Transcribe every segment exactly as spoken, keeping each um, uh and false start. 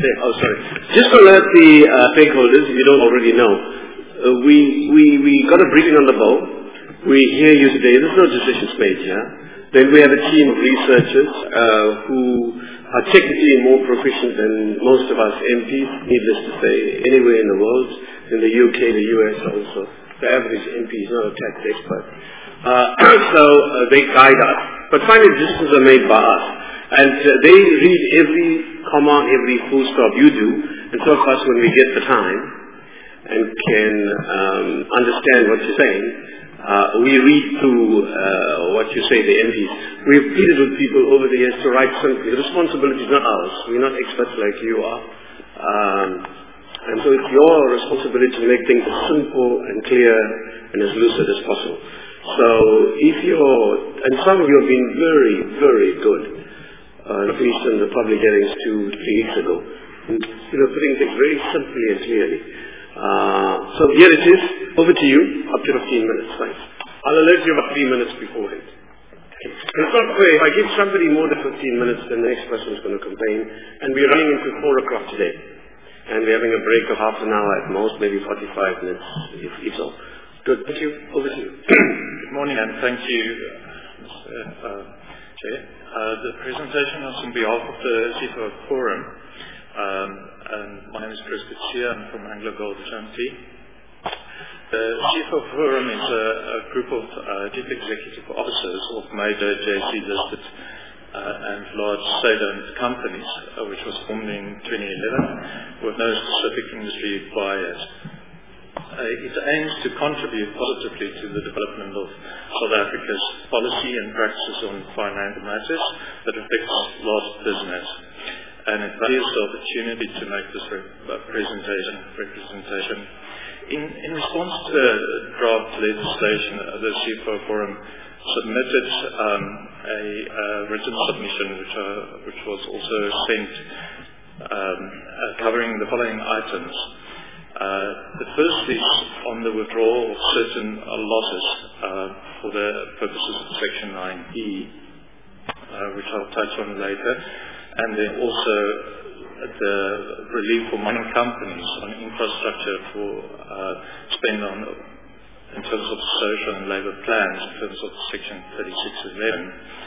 say, oh sorry, just to alert the uh, stakeholders, if you don't already know, uh, we, we, we got a briefing on the bowl. We hear you today, there's no decisions made here. Then we have a team of researchers uh, who are technically more proficient than most of us M Ps, needless to say, anywhere in the world, in the U K, the U S also. The average M P is not a tax expert. Uh, so uh, they guide us. But finally decisions are made by us. And uh, they read every comma, every full stop you do. And so of course when we get the time and can um, understand what you're saying, Uh, we read through uh, what you say, the M Ps. We've pleaded with people over the years to write simply. The responsibility is not ours. We're not experts like you are. Um, and so it's your responsibility to make things as simple and clear and as lucid as possible. So if you're, and some of you have been very, very good, uh, at least in the public hearings two, three weeks ago, you know, putting things very simply and clearly. Uh, so here it is. Over to you. Up to fifteen minutes. Thanks. I'll alert you about three minutes beforehand. It's not fair. If I give somebody more than fifteen minutes, then the next person is going to complain. And we're running into four o'clock today. And we're having a break of half an hour at most, maybe forty-five minutes, if, if so. Good. Thank you. Over to you. Good morning, and thank you, Mister Uh, Chair. Uh, the presentation is on behalf of the C F O Forum. Um, and my name is Chris Kutsia. I'm from Anglo Gold Ashanti. The C F O Forum is a, a group of uh, chief executive officers of major J S E-listed uh, and large state-owned companies, uh, which was formed in twenty eleven, with no specific industry bias. Uh, it aims to contribute positively to the development of South Africa's policy and practices on financial matters that affect large business. And it values the opportunity to make this re- uh, presentation, representation. In, in response to the draft legislation, uh, the C F O Forum submitted um, a, a written submission, which, uh, which was also sent, um, uh, covering the following items. Uh, the first is on the withdrawal of certain uh, losses uh, for the purposes of Section nine E, uh, which I'll touch on later. And then also the relief for mining companies on infrastructure for uh, spend on in terms of social and labour plans in terms of Section thirty-six eleven.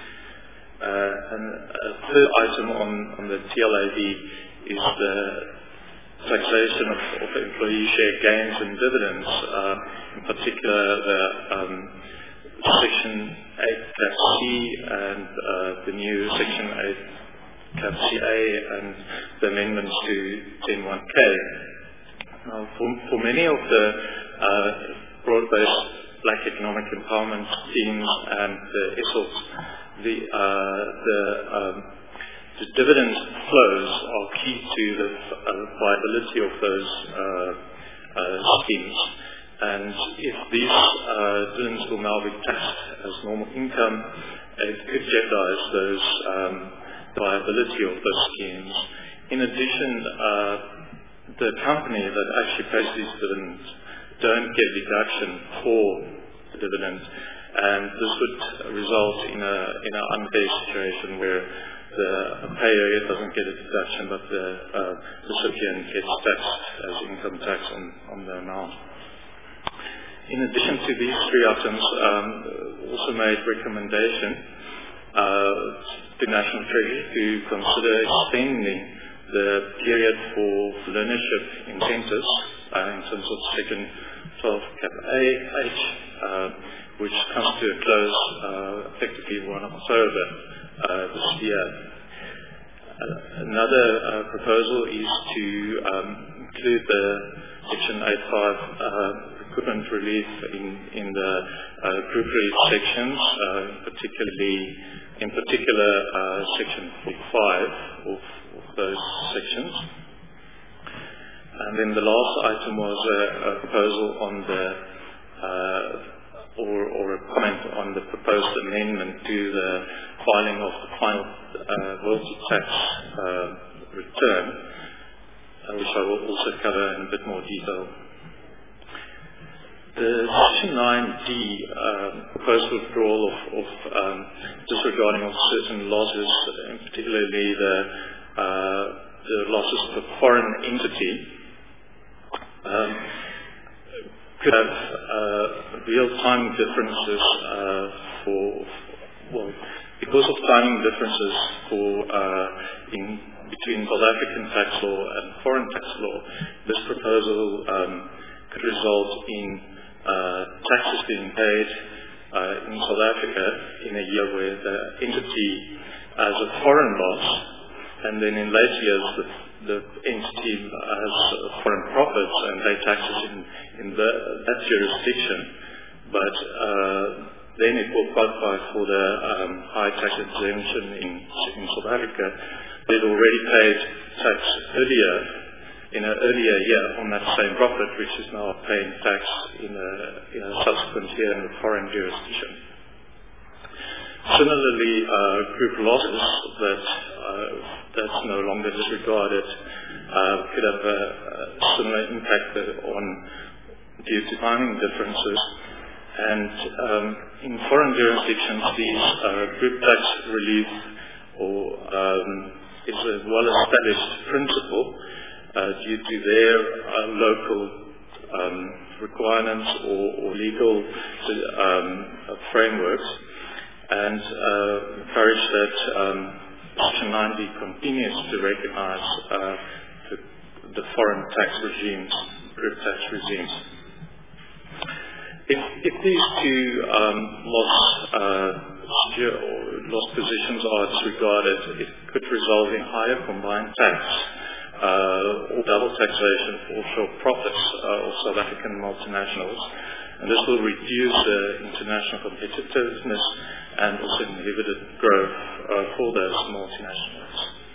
Uh, and a third item on, on the T L A V is the taxation of, of employee share gains and dividends, uh, in particular the um, Section eight Cap C and uh, the new Section eight Cap C A and the amendments to ten one K. Now, for, for many of the uh, broad-based black economic empowerment schemes and the S O Ps, the, uh, the, um, the dividend flows are key to the uh, viability of those uh, uh, schemes. And if these uh, dividends will now be taxed as normal income, it could jeopardize those um, the viability of those schemes. In addition, uh, the company that actually pays these dividends don't get deduction for the dividend, and this would result in a in an unfair situation where the payer doesn't get a deduction, but the uh, recipient gets taxed as income tax on, on the amount. In addition to these three items, um, also made recommendation uh, to National Treasury to consider extending the period for learnership incentives uh, in terms of Section twelve Cap A H, uh, which comes to a close uh, effectively first of October uh, this year. Uh, another uh, proposal is to um, include the Section eight five uh, equipment relief in, in the uh, group relief sections, uh, particularly in particular uh, Section forty-five of, of those sections. And then the last item was a, a proposal on the uh, or, or a comment on the proposed amendment to the filing of the final uh, royalty tax uh, return, uh, which I will also cover in a bit more detail. The Section nine D um, proposed withdrawal of, of um, disregarding of certain losses, in particularly the uh, the losses of a foreign entity um, could have uh, real time differences uh, for, well, because of timing differences for uh, in between South African tax law and foreign tax law, this proposal um, could result in uh, taxes being paid uh, in South Africa in a year where the entity has a foreign loss, and then in later years the, the entity has foreign profits and they taxes in, in the, that jurisdiction, but uh, then it will qualify for the um, high tax exemption in, in South Africa. They'd already paid tax earlier, in an earlier year, on that same profit, which is now paying tax in a, in a subsequent year in a foreign jurisdiction. Similarly, uh, group losses that uh, that's no longer disregarded uh, could have a, a similar impact on due to timing differences. And um, in foreign jurisdictions, these uh, group tax relief or um, is a well-established principle uh, due to their uh, local um, requirements or, or legal um, frameworks, and uh, encourage that um, Section ninety continues to recognize uh, the, the foreign tax regimes, group tax regimes. If, if these two um, loss, uh, loss positions are disregarded, it could result in higher combined tax uh, or double taxation for offshore profits uh, of South African multinationals, and this will reduce uh, international competitiveness and also inhibited growth uh, for those multinationals.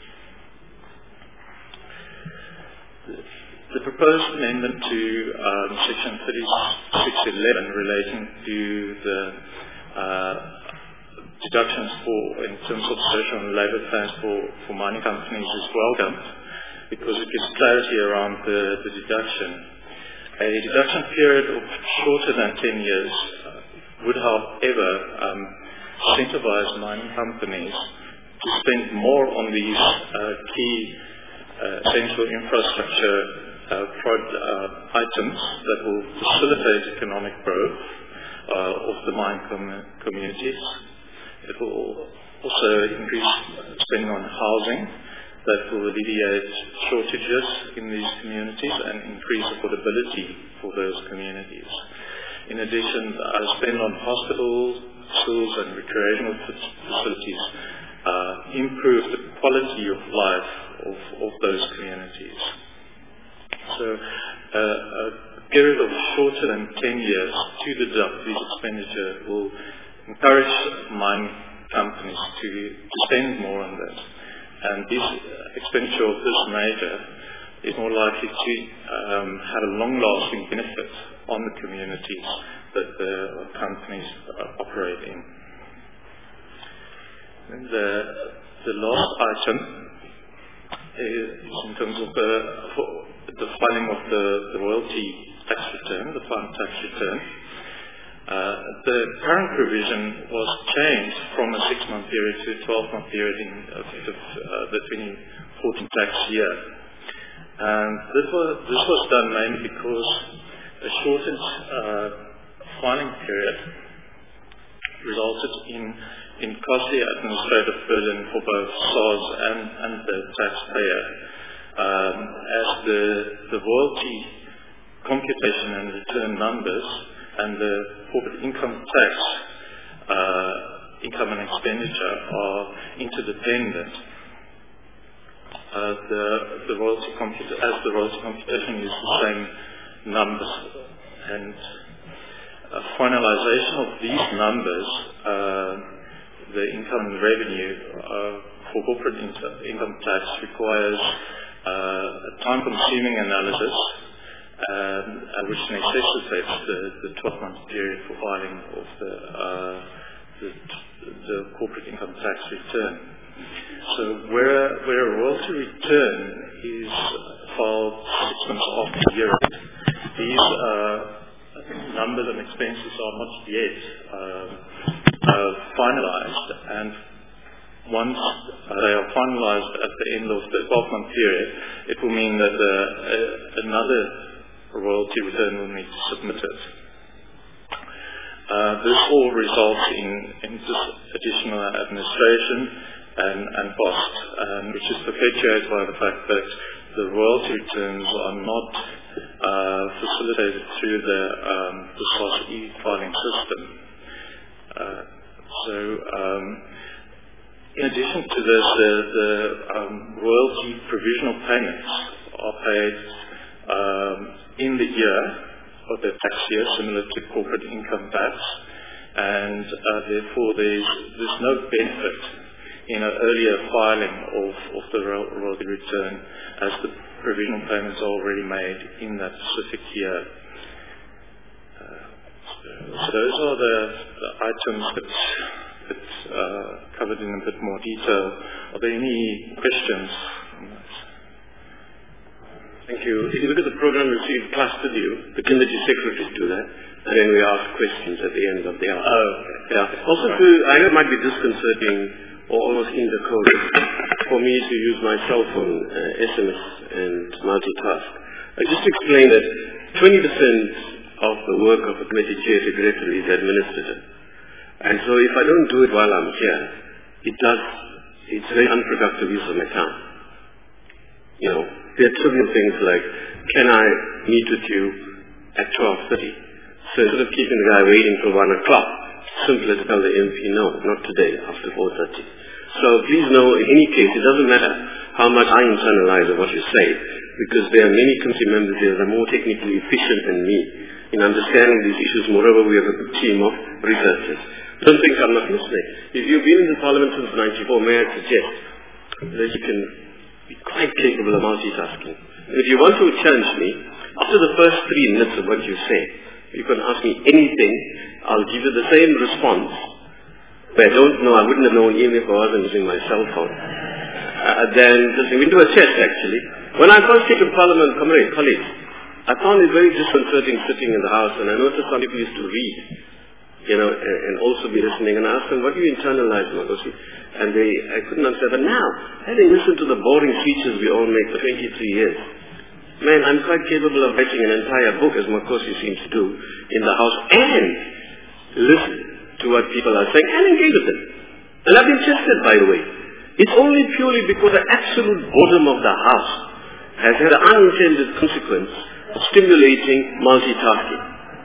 The proposed amendment to um, Section thirty-six eleven relating to the uh, deductions for, in terms of social and labour plans for, for mining companies is welcome because it gives clarity around the, the deduction. A deduction period of shorter than ten years uh, would, however, um, incentivize mining companies to spend more on these uh, key uh, essential infrastructure Uh, prod, uh, items that will facilitate economic growth uh, of the mine com- communities. It will also increase spending on housing that will alleviate shortages in these communities and increase affordability for those communities. In addition, uh, spend on hospitals, schools and recreational facilities uh, improve the quality of life of, of those communities. So uh, a period of shorter than ten years to deduct these expenditure will encourage mining companies to, to spend more on this. And this expenditure of this nature is more likely to um, have a long-lasting benefit on the communities that the companies uh, operate in. And the, the last item is in terms of the the filing of the, the royalty tax return, the farm tax return. Uh, the current provision was changed from a six-month period to a twelve-month period in effect of uh, the twenty fourteen tax year. And this was, this was done mainly because a shortened uh, filing period resulted in, in costly administrative burden for both S A R S and, and the taxpayer. Um, as the, the royalty computation and return numbers and the corporate income tax uh, income and expenditure are interdependent. Uh, the, the royalty computa- as the royalty computation is the same numbers, and a finalization of these numbers, uh, the income and revenue uh, for corporate in- income tax requires Uh, a time-consuming analysis um, uh, which necessitates the, the twelve-month period for filing of the, uh, the, the corporate income tax return. So where, where a royalty return is filed six months after the year, these uh, numbers and expenses are not yet uh, uh, finalized, and once uh, they are finalized at the end of the twelve-month period, it will mean that uh, a, another royalty return will need to be submitted. Uh, this all results in, in just additional administration and, and cost, um, which is perpetuated by the fact that the royalty returns are not uh, facilitated through the, um, the S A S e-filing system. Uh, so, um, in addition to this, the, the um, royalty provisional payments are paid um, in the year of the tax year, similar to corporate income tax, and uh, therefore there's, there's no benefit in an earlier filing of, of the royalty return, as the provisional payments are already made in that specific year. Uh, so those are the, the items that that's uh, covered in a bit more detail. Are there any questions on that? Thank you. If you look at the program, you'll see we've clustered you. The committee secretaries do that, and then we ask questions at the end of the hour. Oh, yeah. Also, to, I know it might be disconcerting or almost indecoded for me to use my cell phone, uh, S M S, and multitask. Uh, just to explain that twenty percent of the work of a committee chair secretary is administrative. And so if I don't do it while I'm here, it does, it's very unproductive use of my time. You know, there are trivial things like, can I meet with you at twelve thirty? So instead of keeping the guy waiting till one o'clock, simpler to tell the M P no, not today, after four thirty. So please know, in any case, it doesn't matter how much I internalize of what you say, because there are many committee members here that are more technically efficient than me in understanding these issues. Moreover, we have a good team of researchers. Don't think I'm not listening. If you've been in the Parliament since ninety-four, may I suggest that you can be quite capable of multitasking. And if you want to challenge me, after the first three minutes of what you say, you can ask me anything, I'll give you the same response. But I don't know, I wouldn't have known even if I wasn't using my cell phone. Uh, then just into a chest, actually. When I first came to Parliament, comrade, colleagues, I found it very disconcerting sitting in the House, and I noticed some people used to read, you know, and, and also be listening, and I asked them, what do you internalize, Magosi? And they, I couldn't understand. But now, having listened to the boring speeches we all make for twenty-three years, man, I'm quite capable of writing an entire book, as Makosi seems to do, in the House, and listen to what people are saying, and engage with them. And I've been tested, by the way. It's only purely because the absolute boredom of the House has had an unintended consequence of stimulating multitasking.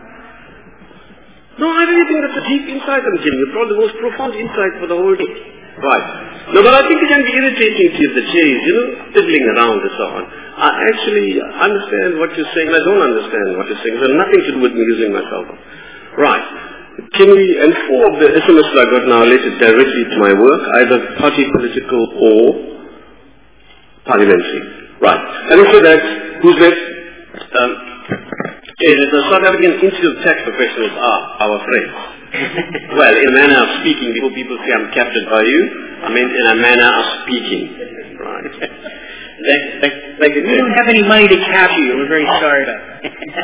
No, I really think that's a deep insight I'm giving you, probably the most profound insight for the whole day. Right. No, but I think it can be irritating to you, the chase, you know, fiddling around and so on. I actually understand what you're saying, and I don't understand what you're saying. It has nothing to do with me using my cell phone. Right. Can we, and four of the S M Ss I got now related directly to my work, either party political or parliamentary. Right. And so that, who's next? Um, okay, the South African Institute of Tax Professionals are our friends. Well, in a manner of speaking, before people say I'm captured by you, I mean in a manner of speaking. Right. Thank, thank, thank you. We don't have any money to capture you. We're very sorry about that.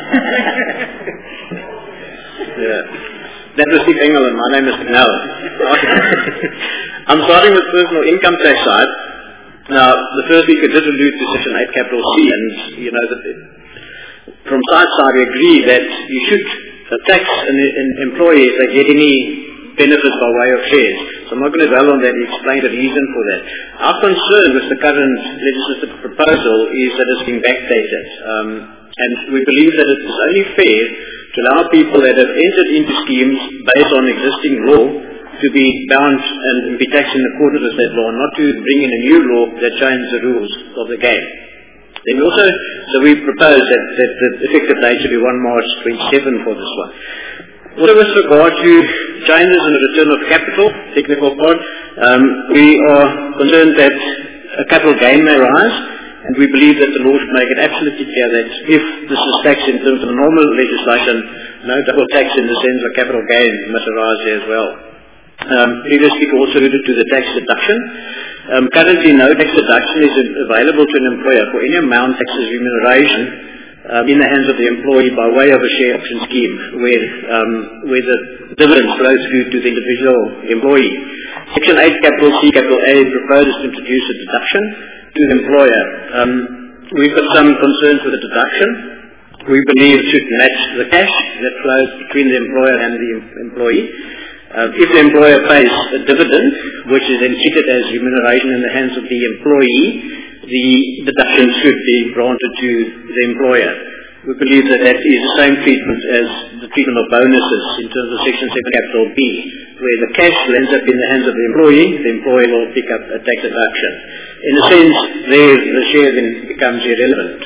Yeah. That was Steve Engel, my name is Canella. I'm starting with personal income tax side. Now, the first week I did allude to Section eight capital C, and you know that from side side we agree that you should uh, tax an, an employee if they get any benefits by way of shares. So I'm not going to dwell on that and explain the reason for that. Our concern with the current legislative proposal is that it's been backdated. Um, and we believe that it is only fair to allow people that have entered into schemes based on existing law to be bound and be taxed in accordance with that law, not to bring in a new law that changes the rules of the game. Then also, so we propose that, that the effective date should be first of March twenty-seven for this one. Also with regard to changes in the return of capital, technical part, um, we are concerned that a capital gain may rise, and we believe that the law should make it absolutely clear that if this is taxed in terms of normal legislation, no double tax in the sense of capital gain must arise here as well. Um, previous speaker also alluded to the tax deduction. Um, currently no tax deduction is available to an employer for any amount tax as remuneration uh, in the hands of the employee by way of a share option scheme where, um, where the dividends flow through to the individual employee. Section eight, capital C, capital A proposes to introduce a deduction to the employer. Um, we've got some concerns with the deduction. We believe it should match the cash that flows between the employer and the employee. Uh, if the employer pays a dividend, which is then treated as remuneration in the hands of the employee, the deduction should be granted to the employer. We believe that that is the same treatment as the treatment of bonuses in terms of Section seven capital B, where the cash ends up in the hands of the employee, the employer will pick up a tax deduction. In a sense, there the share then becomes irrelevant.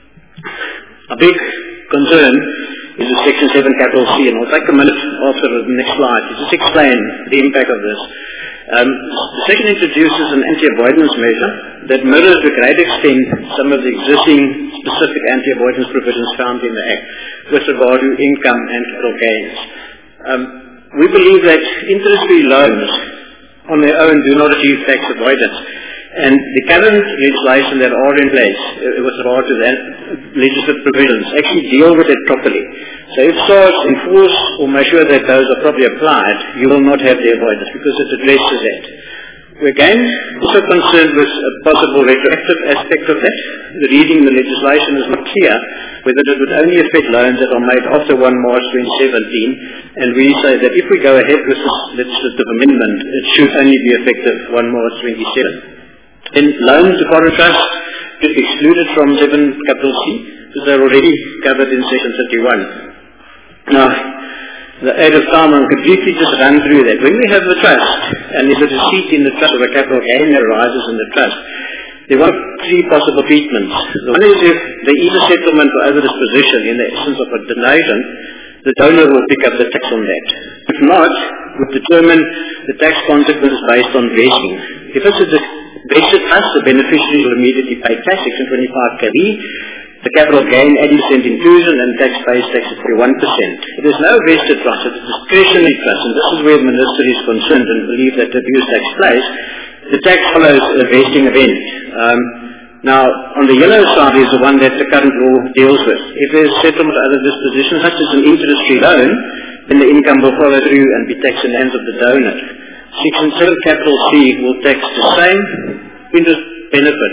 A big concern is the Section seven capital C, and I'll take a minute after the next slide to just explain the impact of this. Um, the section introduces an anti-avoidance measure that mirrors to a great extent some of the existing specific anti-avoidance provisions found in the Act with regard to income and capital gains. Um, we believe that interest-free loans on their own do not achieve tax avoidance, and the current legislation that are in place uh, with regard to the legislative provisions actually deal with it properly. So if S A R S enforce or make sure that those are properly applied, you will not have the avoidance because it addresses that. We're again also concerned with a possible retroactive aspect of that. The reading of the legislation is not clear whether it would only affect loans that are made after the first of March twenty seventeen, and we say that if we go ahead with this legislative amendment, it should only be effective the first of March twenty seventeen. Then loans to foreign trusts should be excluded from seven capital C because they're already covered in Section thirty-one. Now, the aid of time, I'll completely just run through that. When we have the trust, and there's a receipt in the trust of a capital gain that arises in the trust, there are three possible treatments. The one is if there is a settlement or over disposition in the essence of a donation, the donor will pick up the tax on that. If not, we'll determine the tax consequences based on vesting. If it's a vested trust, the beneficiary will immediately pay tax, Section twenty-five K B. The capital gain eighty percent inclusion and tax pays tax of forty-one percent. It is no vested trust, it's a discretionary trust, and this is where the Minister is concerned and believes that abuse takes place. The tax follows a vesting event. Um, now, on the yellow side is the one that the current law deals with. If there is settlement or other disposition, such as an interest-free loan, then the income will follow through and be taxed in the hands of the donor. Section seven capital C will tax the same interest benefit.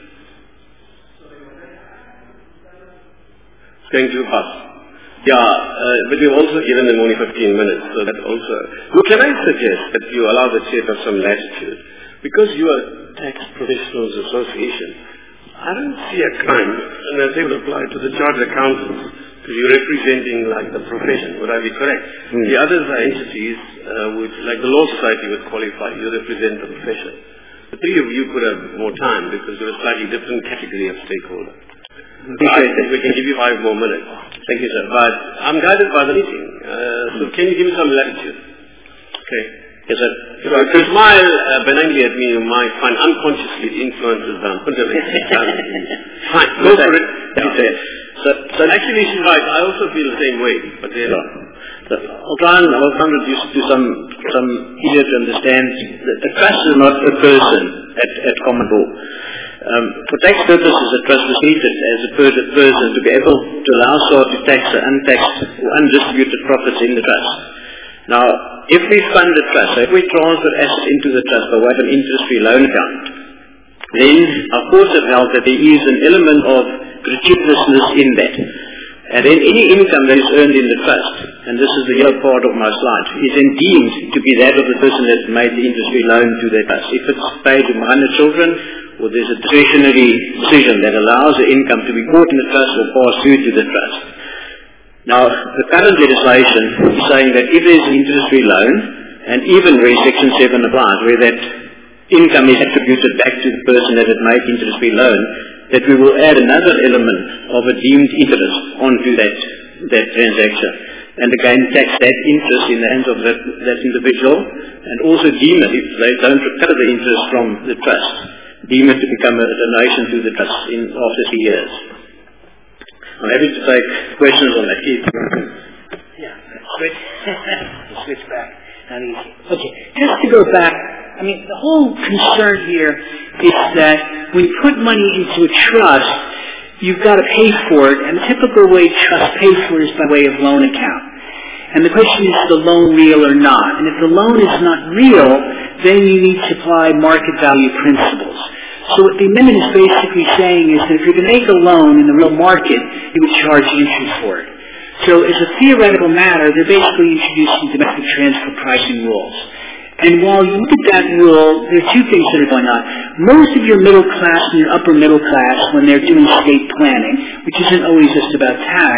Going too fast. Yeah, uh, but we've also given them only fifteen minutes, so that also... Well, can I suggest that you allow the chair to have some latitude? Because you are Tax Professionals Association, I don't see a crime, and as they would apply to the chartered accountants, because you're representing like the profession, would I be correct? Mm. The others are entities uh, which, like the Law Society would qualify, you represent the profession. The three of you could have more time because you're a slightly different category of stakeholder. I think we can give you five more minutes. Thank you, sir. But I'm guided by the meeting. Uh, so can you give me some latitude? Okay. Yes, sir. So if you smile uh, benignly at me, you might find unconsciously it influences them. Fine. Go for it. Yeah. So, so actually, she's right. I also feel the same way. But there are. So I'll try and I'll come to do some some easier to understand. The, the trust is not a person at, at common law. Um, for tax purposes, a trust is treated as a person to be able to allow S A R to tax the untaxed or undistributed profits in the trust. Now, if we fund the trust, so if we transfer assets into the trust by way of an interest-free loan account, then our courts have held that there is an element of gratuitousness in that. And then any income that is earned in the trust, and this is the yellow part of my slide, is then deemed to be that of the person that made the interest-free loan to the trust. If it's paid to minor children, or there's a discretionary decision that allows the income to be brought in the trust or pass through to the trust. Now, the current legislation is saying that if there's an interest-free loan, and even where Section seven applies, where that income is attributed back to the person that had made the interest-free loan, that we will add another element of a deemed interest onto that, that transaction. And again, tax that interest in the hands of that, that individual, and also deem it, if they don't recover the interest from the trust, deem it to become a donation to the trust in after three years. I'm happy to take questions on that. Keith. Yeah, switch. switch back. Not easy. Okay, just to go back, I mean, the whole concern here is that when you put money into a trust, you've got to pay for it, and the typical way trusts pay for it is by way of loan account. And the question is, is the loan real or not? And if the loan is not real, then you need to apply market value principles. So what the amendment is basically saying is that if you're going to make a loan in the real market, you would charge interest for it. So as a theoretical matter, they're basically introducing domestic transfer pricing rules. And while you look at that rule, there are two things that are going on. Most of your middle class and your upper middle class, when they're doing estate planning, which isn't always just about tax,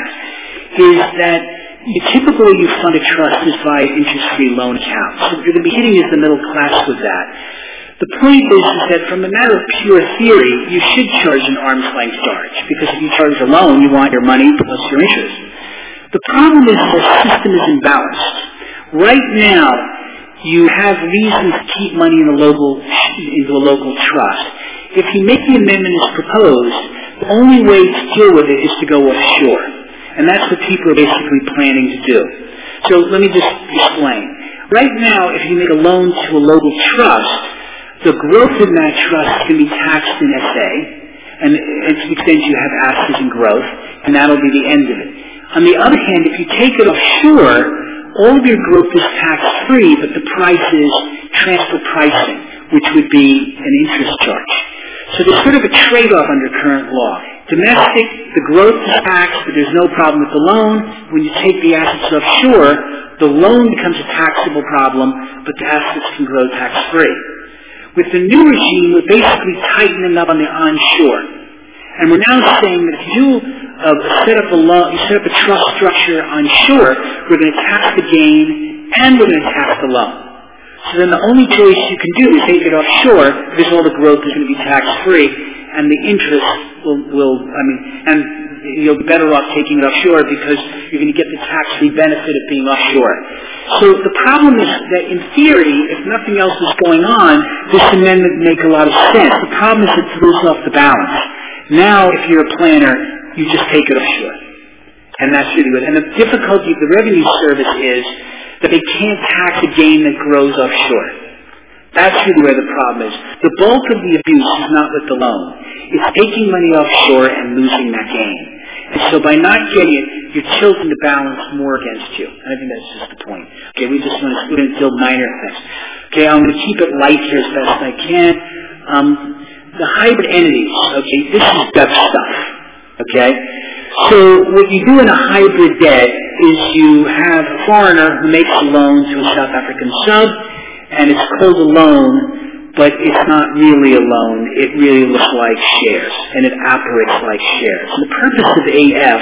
is that you typically you fund a trust is via interest-free loan accounts. So what you're going to be hitting is the middle class with that. The point is, is that from a matter of pure theory, you should charge an arm's length charge, because if you charge a loan, you want your money plus your interest. The problem is the system is imbalanced. Right now, you have reasons to keep money in a local into a local trust. If you make the amendment as proposed, the only way to deal with it is to go offshore. And that's what people are basically planning to do. So let me just explain. Right now, if you make a loan to a local trust, the growth in that trust can be taxed in S A, and, and to the extent you have assets and growth, and that'll be the end of it. On the other hand, if you take it offshore, all of your growth is tax-free, but the price is transfer pricing, which would be an interest charge. So there's sort of a trade-off under current law. Domestic, the growth is taxed, but there's no problem with the loan. When you take the assets offshore, the loan becomes a taxable problem, but the assets can grow tax-free. With the new regime, we're basically tightening up on the onshore. And we're now saying that if you uh, set up a loan, you set up a trust structure onshore, we're going to tax the gain and we're going to tax the loan. So then the only choice you can do is take it offshore, because all the growth is going to be tax-free, and the interest will, will, I mean, and you'll be better off taking it offshore because you're going to get the tax-free benefit of being offshore. So the problem is that in theory, if nothing else is going on, this amendment would make a lot of sense. The problem is it throws off the balance. Now, if you're a planner, you just take it offshore. And that's really good. And the difficulty of the Revenue Service is that they can't tax a gain that grows offshore. That's really where the problem is. The bulk of the abuse is not with the loan. It's taking money offshore and losing that gain. And so by not getting it, you're tilting the balance more against you. And I think that's just the point. Okay, we just want to split and build minor things. Okay, I'm going to keep it light here as best I can. Um, the hybrid entities, okay, this is gut stuff. Okay? So what you do in a hybrid debt is you have a foreigner who makes a loan to a South African sub, and it's called a loan, but it's not really a loan. It really looks like shares, and it operates like shares. And the purpose of A F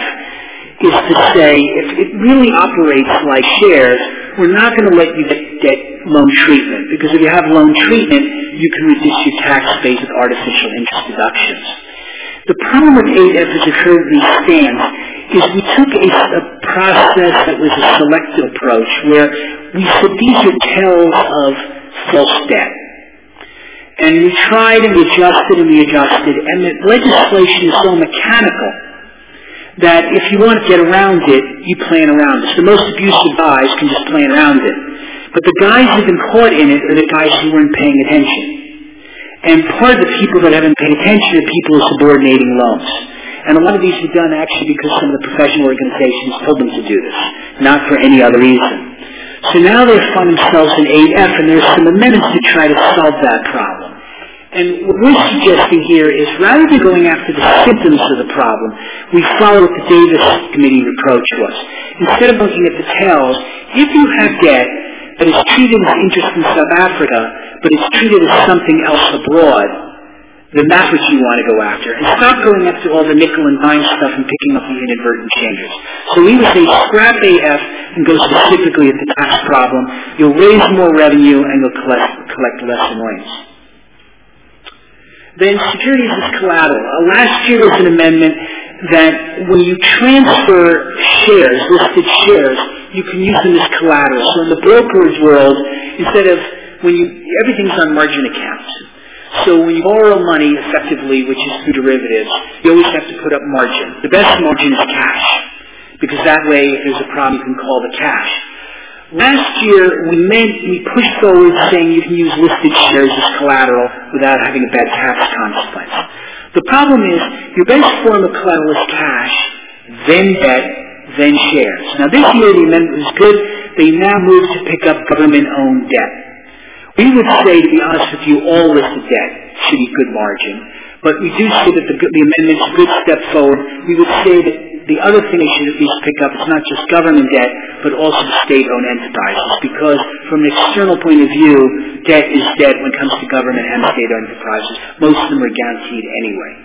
is to say, if it really operates like shares, we're not going to let you get, get loan treatment, because if you have loan treatment, you can reduce your tax base with artificial interest deductions. The problem with A F as it currently stands is we took a, a process that was a selective approach where we said these are tells of false debt. And we tried and we adjusted and we adjusted, and the legislation is so mechanical that if you want to get around it, you plan around it. So the most abusive guys can just plan around it. But the guys who've been caught in it are the guys who weren't paying attention. And part of the people that haven't paid attention are people who are subordinating loans. And a lot of these were done actually because some of the professional organizations told them to do this, not for any other reason. So now they find themselves in A F, and there's some amendments to try to solve that problem. And what we're suggesting here is, rather than going after the symptoms of the problem, we follow what the Davis Committee approach was. Instead of looking at the tails, if you have debt that is treated as interest in South Africa, but it's treated as something else abroad, then that's what you want to go after. And stop going after all the nickel and dime stuff and picking up the inadvertent changes. So we would say scrap A F and go specifically at the tax problem. You'll raise more revenue and you'll collect, collect less annoyance. Then securities as collateral. Uh, last year was an amendment that when you transfer shares, listed shares, you can use them as collateral. So in the brokerage world, instead of when you, everything's on margin accounts. So when you borrow money effectively, which is through derivatives, you always have to put up margin. The best margin is cash, because that way if there's a problem you can call the cash. Last year we meant, we pushed forward saying you can use listed shares as collateral without having a bad tax consequence. The problem is, Your best form of collateral is cash, then debt, then shares. Now this year the amendment was good. They now move to pick up government-owned debt. We would say, to be honest with you, all listed debt should be good margin. But we do say that the, the amendment's a good step forward. We would say that the other thing they should at least pick up is not just government debt, but also state-owned enterprises. Because from an external point of view, debt is debt when it comes to government and state-owned enterprises. Most of them are guaranteed anyway.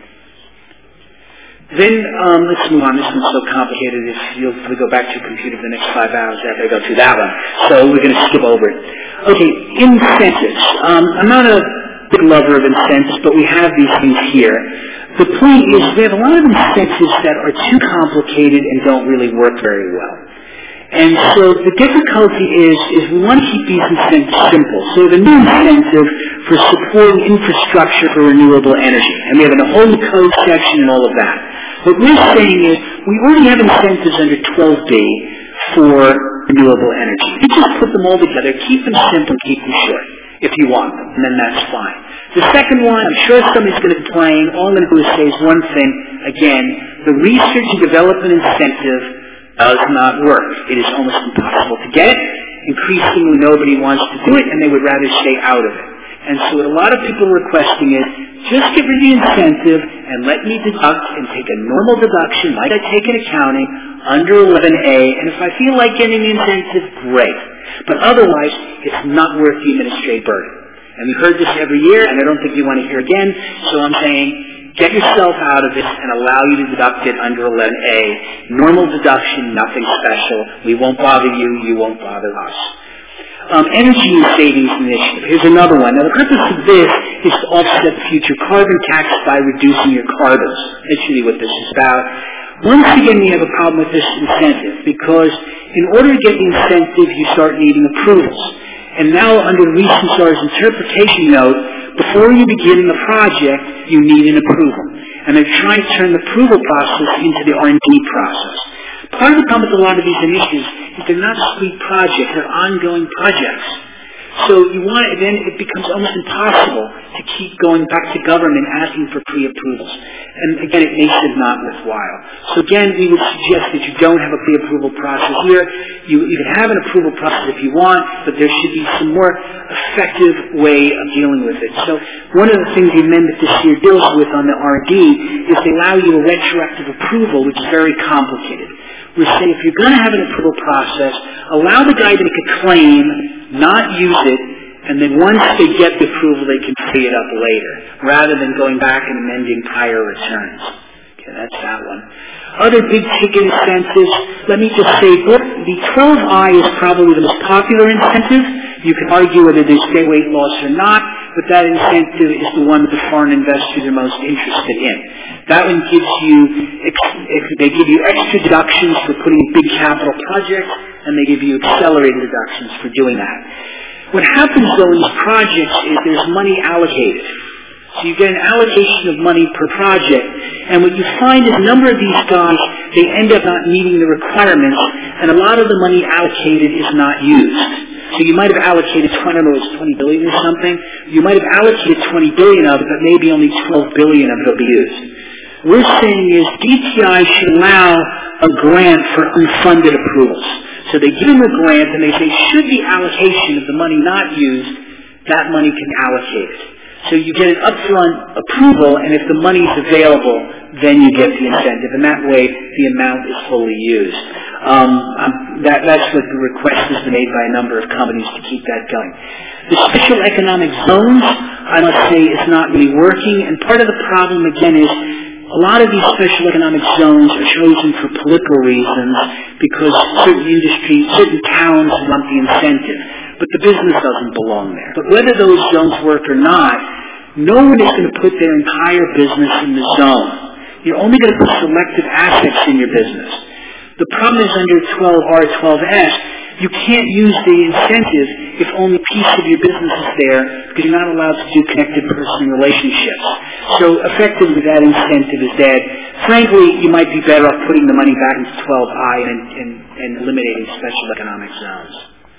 Then, um, let's move on. This one's so complicated. If you'll if we go back to your computer for the next five hours, after I go through that one. So we're going to skip over it. Okay, incentives. Um, I'm not a big lover of incentives, but we have these things here. The point is we have a lot of incentives that are too complicated and don't really work very well. And so the difficulty is, is we want to keep these incentives simple. So we have a new incentive for supporting infrastructure for renewable energy. And we have a whole code section and all of that. What we're saying is we already have incentives under twelve B for renewable energy. We just put them all together, keep them simple, keep them short, if you want them, and then that's fine. The second one, I'm sure somebody's going to complain. All I'm going to do is say is one thing. Again, the research and development incentive does not work. It is almost impossible to get. Increasingly, nobody wants to do it, and they would rather stay out of it. And so what a lot of people are requesting is, just give me the incentive and let me deduct and take a normal deduction like I take in accounting under eleven A, and if I feel like getting the incentive, great. But otherwise, it's not worth the administrative burden. And we've heard this every year, and I don't think you want to hear again, so I'm saying, get yourself out of this and allow you to deduct it under eleven A. Normal deduction, nothing special. We won't bother you, you won't bother us. Um, energy and savings initiative. Here's another one. Now the purpose of this is to offset future carbon tax by reducing your carbons. That's really what this is about. Once again, we have a problem with this incentive because in order to get the incentive, you start needing approvals. And now under Riesenstahl's interpretation note, before you begin the project, you need an approval. And they're trying to turn the approval process into the R and D process. Part of the problem with a lot of these initiatives is they're not discrete projects, they're ongoing projects. So you want it, then it becomes almost impossible to keep going back to government asking for pre-approvals. And again, it makes it not worthwhile. So again, we would suggest that you don't have a pre-approval process here. You, you can have an approval process if you want, but there should be some more effective way of dealing with it. So one of the things the amendment this year deals with on the R and D is they allow you a retroactive approval, which is very complicated. We're saying if you're going to have an approval process, allow the guy to make a claim, not use it, and then once they get the approval, they can free it up later, rather than going back and amending prior returns. Okay, that's that one. Other big ticket incentives, let me just say, the twelve I is probably the most popular incentive. You can argue whether there's state weight loss or not, but that incentive is the one that the foreign investors are most interested in. That one gives you, they give you extra deductions for putting big capital projects, and they give you accelerated deductions for doing that. What happens, though, in these projects is there's money allocated. So you get an allocation of money per project, and what you find is a number of these guys, they end up not meeting the requirements, and a lot of the money allocated is not used. So you might have allocated, I don't know, it's twenty billion dollars or something. You might have allocated twenty billion dollars of it, but maybe only twelve billion dollars of it will be used. What we're saying is D T I should allow a grant for unfunded approvals. So they give them a grant and they say, should the allocation of the money not used, that money can allocate it. So you get an upfront approval, and if the money is available, then you get the incentive, and that way the amount is fully used. Um, um, that, that's what the request has been made by a number of companies to keep that going. The special economic zones, I must say, is not really working, and part of the problem, again, is a lot of these special economic zones are chosen for political reasons because certain industries, certain towns want the incentive, but the business doesn't belong there. But whether those zones work or not, no one is going to put their entire business in the zone. You're only going to put selective assets in your business. The problem is under twelve R, twelve S, you can't use the incentive if only a piece of your business is there because you're not allowed to do connected person relationships. So effectively that incentive is dead. Frankly, you might be better off putting the money back into twelve I and, and, and eliminating special economic zones.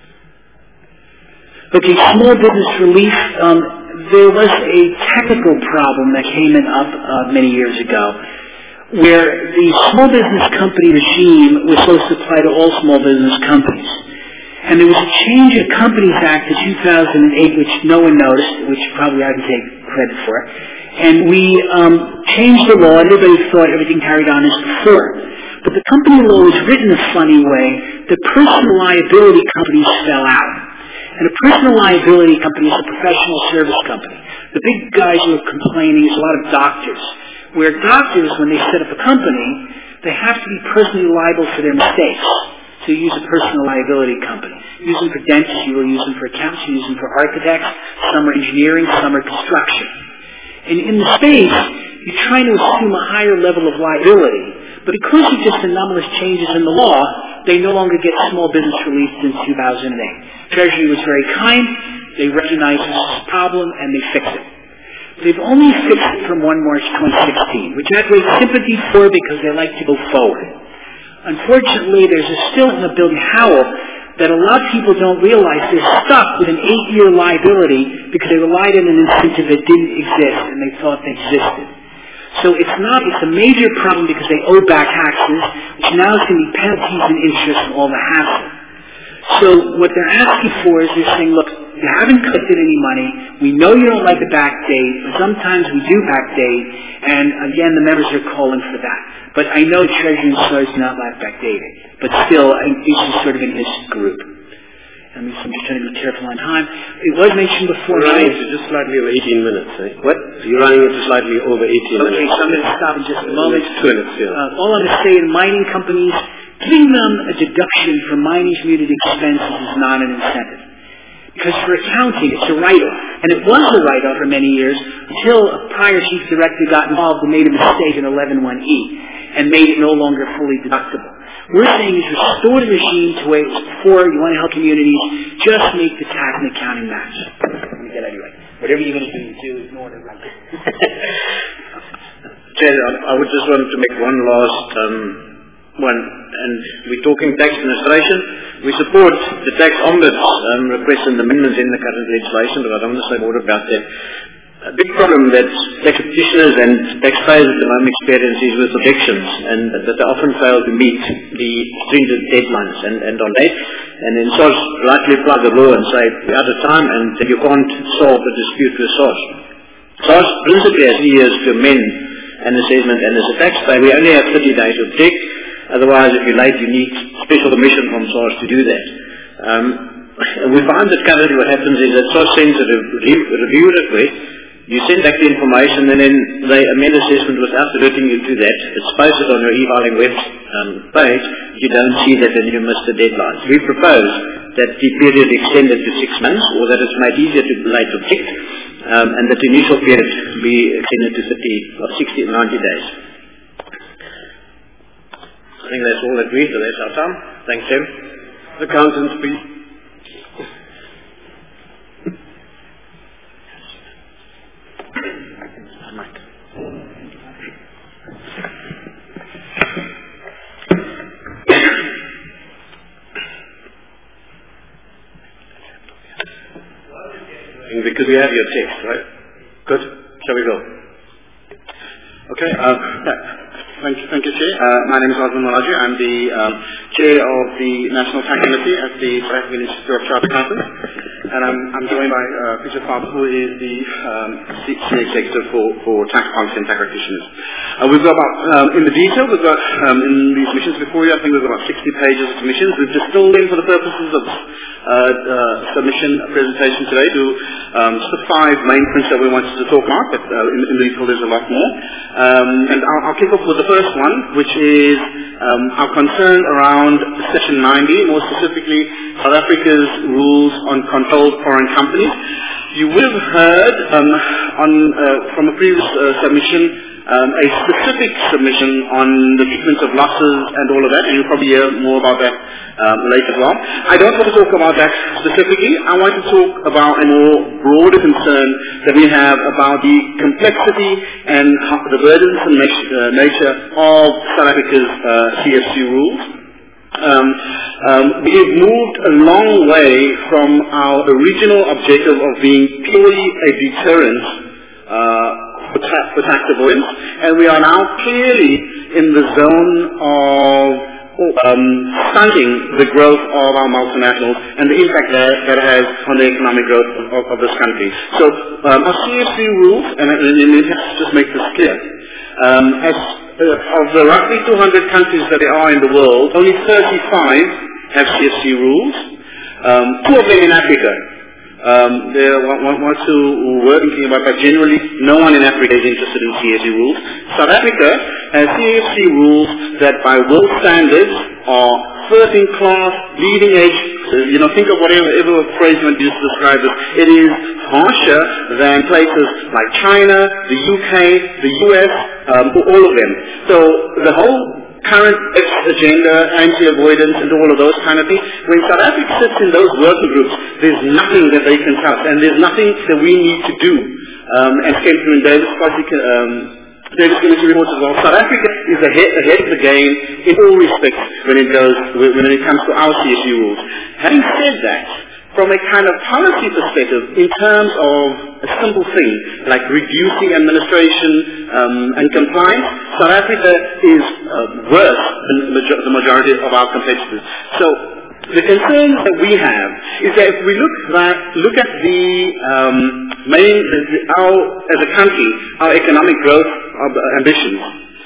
Okay, small business relief. Um, there was a technical problem that came in up uh, many years ago. where the small business company regime was supposed to apply to all small business companies. And there was a change in Companies Act of two thousand eight, which no one noticed, which probably I can take credit for. And we um, changed the law, and everybody thought everything carried on as before. But the company law was written a funny way. The personal liability companies fell out. And a personal liability company is a professional service company. The big guys who are complaining is a lot of doctors, where doctors, when they set up a company, they have to be personally liable for their mistakes. So you use a personal liability company. You use them for dentists, you will use them for accountants, you use them for architects, some are engineering, some are construction. And in the space, you're trying to assume a higher level of liability, but because of just anomalous changes in the law, they no longer get small business relief since two thousand eight. Treasury was very kind, they recognized this as a problem, and they fixed it. They've only fixed it from first of March twenty sixteen, which I have great sympathy for because they like to go forward. Unfortunately, there's a still in the Bill Howell that a lot of people don't realize they're stuck with an eight-year liability because they relied on an incentive that didn't exist and they thought they existed. So it's not, it's a major problem because they owe back taxes, which now is going to be penalties and interest and all the hassle. So what they're asking for is they're saying, look, you haven't collected any money, we know you don't like the back date, but sometimes we do back date, and again, the members are calling for that. But I know Treasury and Soros do not like back dating, but still, I think this is sort of in his group. And I'm just trying to be careful on time. It was mentioned before. You're running into just slightly over eighteen minutes, eh? What? You're running into slightly over eighteen okay, minutes. Okay, so I'm going to stop in just a moment. Two minutes, yeah. Uh, all I'm going to say in mining companies, giving them a deduction for mining community expenses is not an incentive. Because for accounting, it's a write-off. And it was a write-off for many years until a prior chief director got involved and made a mistake in eleven one E and made it no longer fully deductible. We're saying is restore the regime to where it was before. You want to help communities, just make the tax and accounting match. Let me get anyway. Whatever you're going to do, you do, ignore the right. Chair, I would just want to make one last um, one, and we're talking tax administration. We support the tax ombuds um, request and amendments in the current legislation, but I don't want to say more about that. A big problem that tax practitioners and taxpayers at the moment experience is with objections, and that they often fail to meet the stringent deadlines and, and on date. And then S O S rightly apply the law and say, we're out of time and you can't solve the dispute with S O S. S O S principally has three years to amend an assessment, and as a taxpayer we only have thirty days to object. Otherwise, if you're late, you need special permission from S O S to do that. Um, we find that currently what happens is that S O S sends a re- review request. You send back the information and then they amend assessment without alerting you to that. It's posted on your e-filing web um, page. You don't see that and you miss the deadlines. We propose that the period extended to six months, or that it's made easier to late object, um, and that the initial period be extended to thirty, or sixty, ninety days. I think that's all agreed, so that's our time. Thanks, Tim. Accountants, please. Because we have your text, right? Good. Shall we go? Okay. Uh, thank you, thank you, Chair. Uh, my name is Osman Malaji. I'm the um, Chair of the National Tax Committee at the South African Institute of Chartered Accountants, and I'm, I'm joined by uh, Peter Farber, who is the um, Senior Executive for, for Tax Policy and Tax Practitioners. Uh, we've got about, um, in the detail, we've got um, in the submissions before you, I think there's about sixty pages of submissions. We've distilled in for the purposes of uh, uh, submission presentation today to um, just the five main points that we wanted to talk about, but uh, in, in the detail there's a lot more. Um, and I'll, I'll kick off with the first one, which is um, our concern around Section ninety, more specifically South Africa's rules on controlled foreign companies. You will have heard um, on, uh, from a previous uh, submission Um, a specific submission on the treatment of losses and all of that, and you'll probably hear more about that um, later as well. I don't want to talk about that specifically. I want to talk about a more broader concern that we have about the complexity and how, the burdensome uh, nature of South Africa's uh, C F C rules. Um, um, we have moved a long way from our original objective of being purely a deterrent uh, for, ta- for tax avoidance, and we are now clearly in the zone of um, stunting the growth of our multinationals and the impact that, that it has on the economic growth of, of this country. So um, our C F C rules, and, and, and it has to just make this clear, um, as, uh, of the roughly two hundred countries that there are in the world, only thirty-five have C F C rules, um, two of them in Africa. Um, there are one, one, two who were thinking about that. Generally, no one in Africa is interested in C F C rules. South Africa has C F C rules that by world standards are first in class, leading edge. You know, think of whatever, whatever phrase you want to use to describe it. It is harsher than places like China, the U K, the U S, um, all of them. So the whole current agenda, anti-avoidance and all of those kind of things, when South Africa sits in those working groups, there's nothing that they can touch, and there's nothing that we need to do. Um, and Kempton and Davis, um, Davis Committee reports as well, South Africa is ahead, ahead of the game in all respects when it goes, when it comes to our C S U rules. Having said that, from a kind of policy perspective, in terms of a simple thing like reducing administration um, and compliance, South Africa is uh, worse than the majority of our competitors. So the concern that we have is that if we look back, look at the um, main, the, our, as a country, our economic growth of ambitions.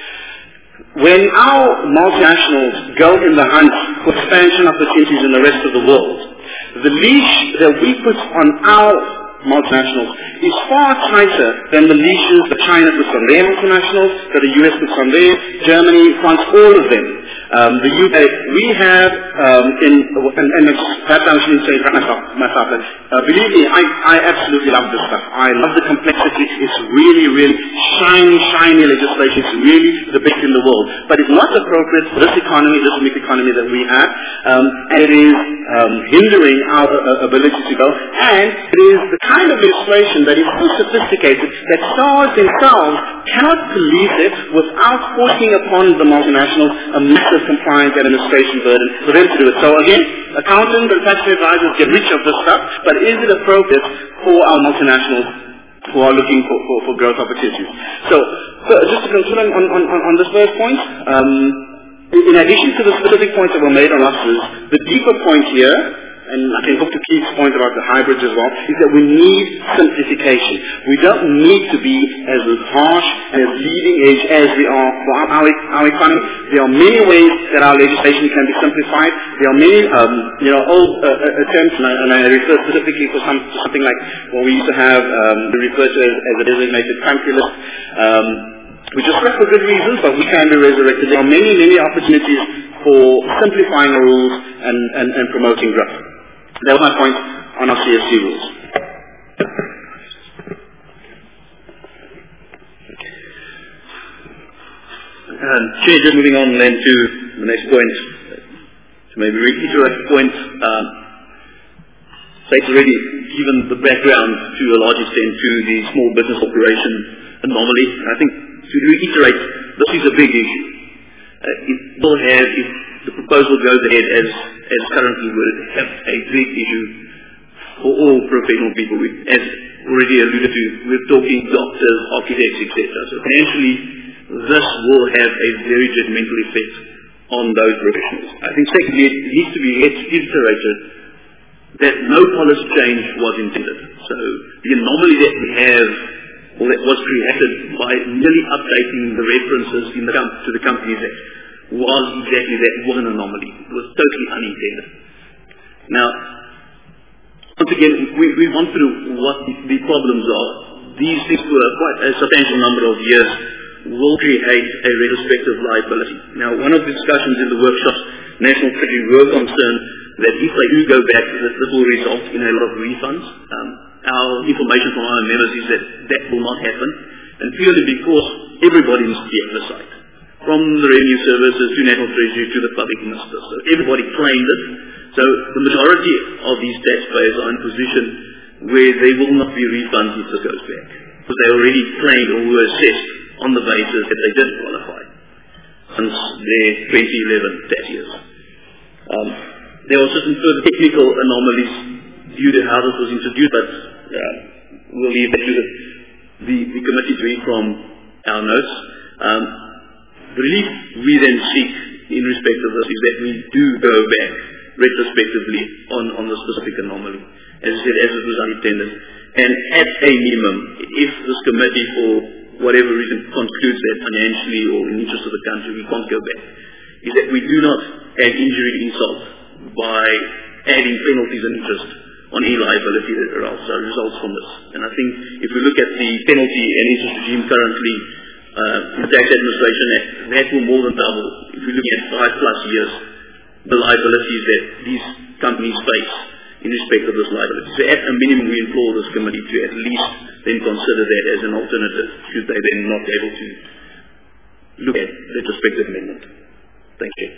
When our multinationals go in the hunt for expansion opportunities in the rest of the world, the leash that we put on our multinationals is far tighter than the leashes that China puts on their multinationals, that the U S puts on their, Germany, France, all of them. Um, the U K, we have, um, in, and, and perhaps I shouldn't say that myself, myself but uh, believe me, I, I absolutely love this stuff. I love the complexity. It's really, really shiny, shiny legislation. It's really the best in the world. But it's not appropriate for this economy, this mixed economy that we have, um, and it is um, hindering our uh, ability to go. And it is the kind of legislation that is so sophisticated that stars themselves cannot police it without forcing upon the multinationals a massive compliance administration burden for them to do it. So again, accountants and tax advisors get rich of this stuff, but is it appropriate for our multinationals who are looking for, for, for growth opportunities? So, so just to conclude on, on, on, on this first point, um, in addition to the specific points that were made on losses, the deeper point here, and I can hope to Keith's point about the hybrids as well, is that we need simplification. We don't need to be as harsh and as leading edge as we are for our, our, our economy. There are many ways that our legislation can be simplified. There are many, um, you know, old uh, attempts, and I, and I refer specifically for some, something like what we used to have, um, we refer to as, as a designated country list. Um, we just left for good reasons, but we can be resurrected. There are many, many opportunities for simplifying our rules and, and, and promoting growth. That was my point on our C F C rules. Um, Chair, just moving on then to the next point, to maybe reiterate the point, um, State's already given the background to a large extent to the small business operation anomaly. I think to reiterate, this is a big issue. Uh, it will have, if the proposal goes ahead as, as currently, would have a big issue for all professional people. We, as already alluded to, we're talking doctors, architects, et cetera. So financially, this will have a very detrimental effect on those professionals. I think secondly, it needs to be iterated that no policy change was intended. So the anomaly that we have, or that was created by merely updating the references in the, to the Companies Act, was exactly that, was an anomaly. It was totally unintended. Now, once again, we, we've gone through what the, the problems are. These things were quite a substantial number of years will create a retrospective liability. Now, one of the discussions in the workshops, National Treasury were concerned that if they do go back, that this will result in a lot of refunds. Um, our information from our members is that that will not happen, and purely because everybody must be on the site, from the revenue services to National Treasury to the public minister. So everybody claimed it. So the majority of these taxpayers are in a position where they will not be refunded if this goes back, because they already claimed or were assessed on the basis that they didn't qualify since their twenty eleven tax years. Um, there were certain further technical anomalies due to how this was introduced, but uh, we'll leave that to the, the, the committee to read from our notes. Um, the relief we then seek in respect of this is that we do go back retrospectively on, on the specific anomaly, as I said, as it was unintended. And at a minimum, if this committee, for whatever reason, concludes that financially or in the interest of the country we can't go back, is that we do not add injury to insult by adding penalties and interest on any liability that results from this. And I think if we look at the penalty and interest regime currently uh, in the Tax Administration Act, that will more than double if we look at five plus years the liabilities that these companies face in respect of this liability. So at a minimum we implore this committee to at least then consider that as an alternative should they then not be able to look at the retrospective amendment. Thank you.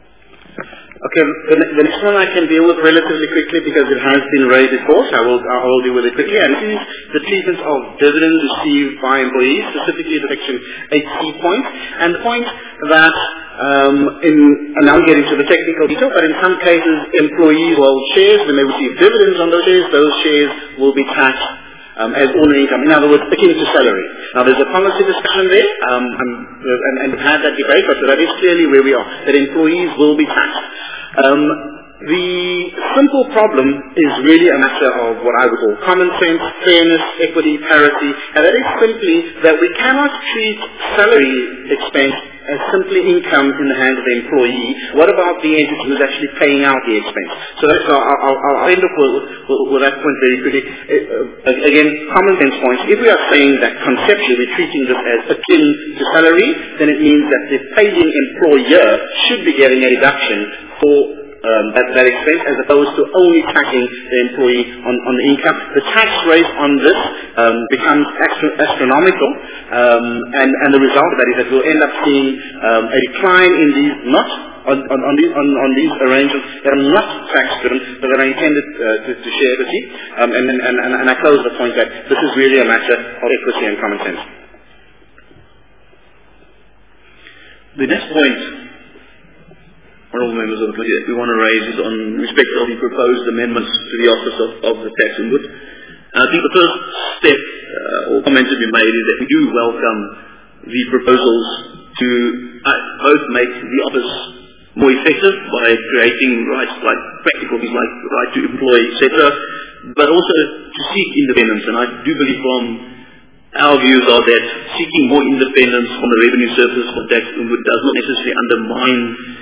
Okay, the, the next one I can deal with relatively quickly because it has been raised before, so I will, I will deal with it quickly. And this is the treatment of dividends received by employees, specifically the Section eight C point. And the point that, um, in, and now getting to the technical detail, but in some cases employees hold shares, when they receive dividends on those shares, those shares will be taxed Um, as ordinary income, in other words, akin to salary. Now there's a policy discussion there, um, and, and, and we've had that debate, but that is clearly where we are, that employees will be taxed. Um, the simple problem is really a matter of what I would call common sense, fairness, equity, parity, and that is simply that we cannot treat salary expense as simply income in the hands of the employee. What about the entity who's actually paying out the expense? So that's, I'll, I'll, I'll end up with, with, with that point very quickly. Uh, again, common sense points. If we are saying that conceptually we're treating this as akin to salary, then it means that the paying employer should be getting a deduction for Um, that, that expense, as opposed to only taxing the employee on, on the income. The tax rate on this um, becomes astro- astronomical, um, and, and the result of that is that we'll end up seeing um, a decline in these, not on, on, on, these, on, on these arrangements that are not tax-driven, but that are intended uh, to, to share equity. Um, and, and, and, and I close the point that this is really a matter of equity and common sense. The next point, honourable members of the committee, that we want to raise is on respect of the proposed amendments to the Office of, of the Tax Inward. And I think the first step uh, or comment to be made is that we do welcome the proposals to uh, both make the office more effective by creating rights like practical things like the right to employ, et cetera, but also to seek independence. And I do believe from our views are that seeking more independence from the Revenue Service for Tax Inward does not necessarily undermine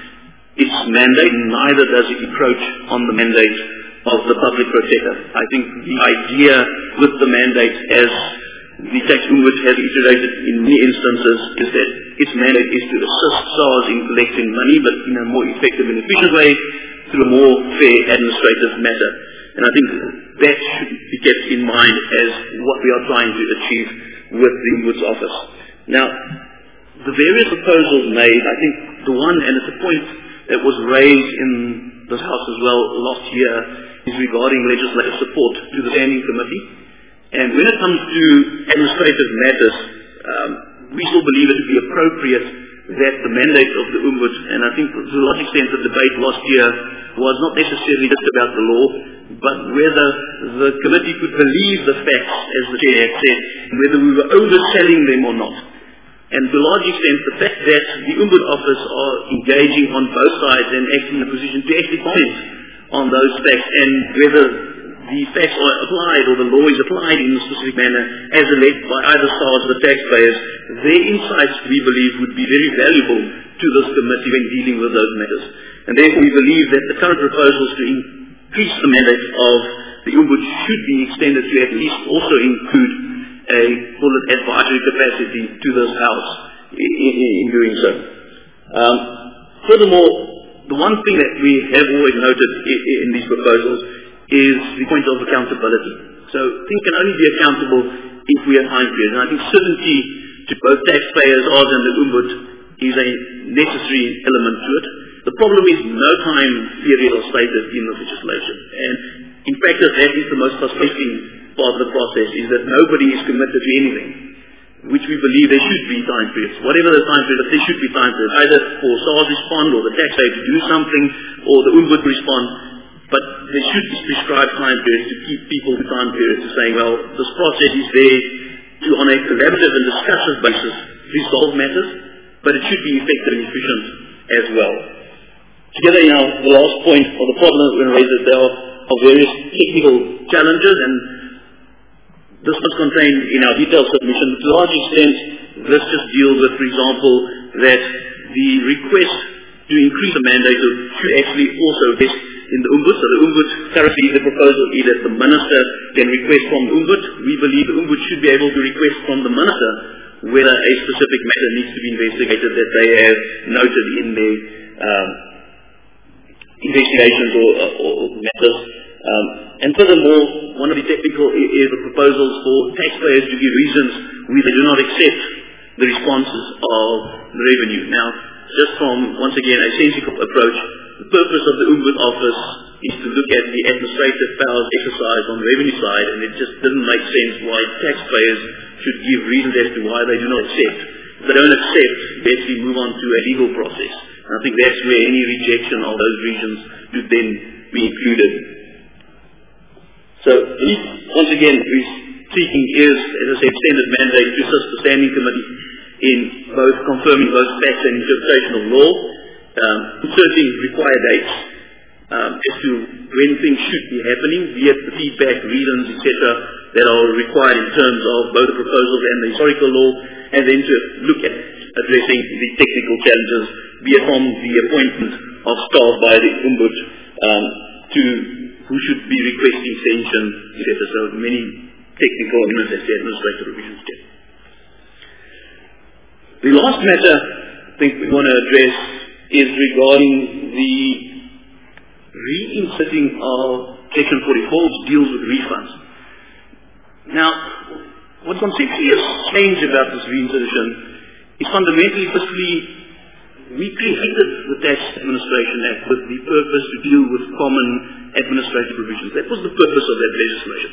its mandate, neither does it encroach on the mandate of the public protector. I think the idea with the mandate, as the Tax Inward has iterated in many instances, is that its mandate is to assist SARS in collecting money, but in a more effective and efficient way through a more fair administrative matter. And I think that should be kept in mind as what we are trying to achieve with the Inward's office. Now, the various proposals made, I think the one, and it's a point that was raised in this House as well last year, is regarding legislative support to the Standing Committee. And when it comes to administrative matters, um, we still believe it to be appropriate that the mandate of the Umwud, and I think to a large extent the debate last year was not necessarily just about the law, but whether the committee could believe the facts, as the Chair had said, and whether we were overselling them or not. And to a large extent, the fact that the Umwud office are engaging on both sides and acting in a position to actually comment on those facts and whether the facts are applied or the law is applied in a specific manner as alleged by either SARS or the taxpayers, their insights, we believe, would be very valuable to this committee when dealing with those matters. And therefore we believe that the current proposals to increase the mandate of the Umwud should be extended to at least also include a full advisory capacity to this House in, in, in doing so. Um, furthermore, the one thing that we have always noted in, in these proposals is the point of accountability. So things can only be accountable if we have time periods. And I think certainty to both taxpayers, ours and the Umwud, is a necessary element to it. The problem is no time period are stated in the legislation. And in practice, that is the most frustrating part of the process, is that nobody is committed to anything, which we believe there should be time periods. Whatever the time period, there should be time periods, either for SARS respond or the taxpayer to do something or the Umwud respond. But there should be prescribed time periods to keep people to time periods, to saying, well, this process is there, to, on a collaborative and discursive basis, resolve matters, but it should be effective and efficient as well. Together, you know, the last point of the problem when raised is there are, are various technical challenges, and this was contained in our detailed submission. To a large extent, this just deals with, for example, that the request to increase the mandate should actually also vest in the Umbud. So the Umbud, currently the proposal is that the Minister can request from the Umbud. We believe the Umbud should be able to request from the Minister whether a specific matter needs to be investigated that they have noted in their um, investigations or, or, or matters. Um, and furthermore, one of the technical is the proposals for taxpayers to give reasons where they do not accept the responses of the revenue. Now, just from, once again, a sensible approach, the purpose of the Umbud office is to look at the administrative powers exercised on the revenue side, and it just didn't make sense why taxpayers should give reasons as to why they do not accept. If they don't accept, they actually move on to a legal process. And I think that's where any rejection of those reasons should then be included. So, once again, we're seeking is, as I said, extended mandate to assist the Standing Committee in both confirming both facts and interpretation of law, um, inserting required dates um, as to when things should be happening, be it the feedback, reasons, et cetera, that are required in terms of both the proposals and the historical law, and then to look at addressing the technical challenges, be it from the appointment of staff by the Umbud um, to who should be requesting sanction, et cetera. So many technical amendments as the administrative revisions get. The last matter I think we want to address is regarding the reinserting of Section forty-four, which deals with refunds. Now, what conceptually is strange about this reinsertion is fundamentally, firstly, we created the Tax Administration Act with the purpose to deal with common administrative provisions. That was the purpose of that legislation.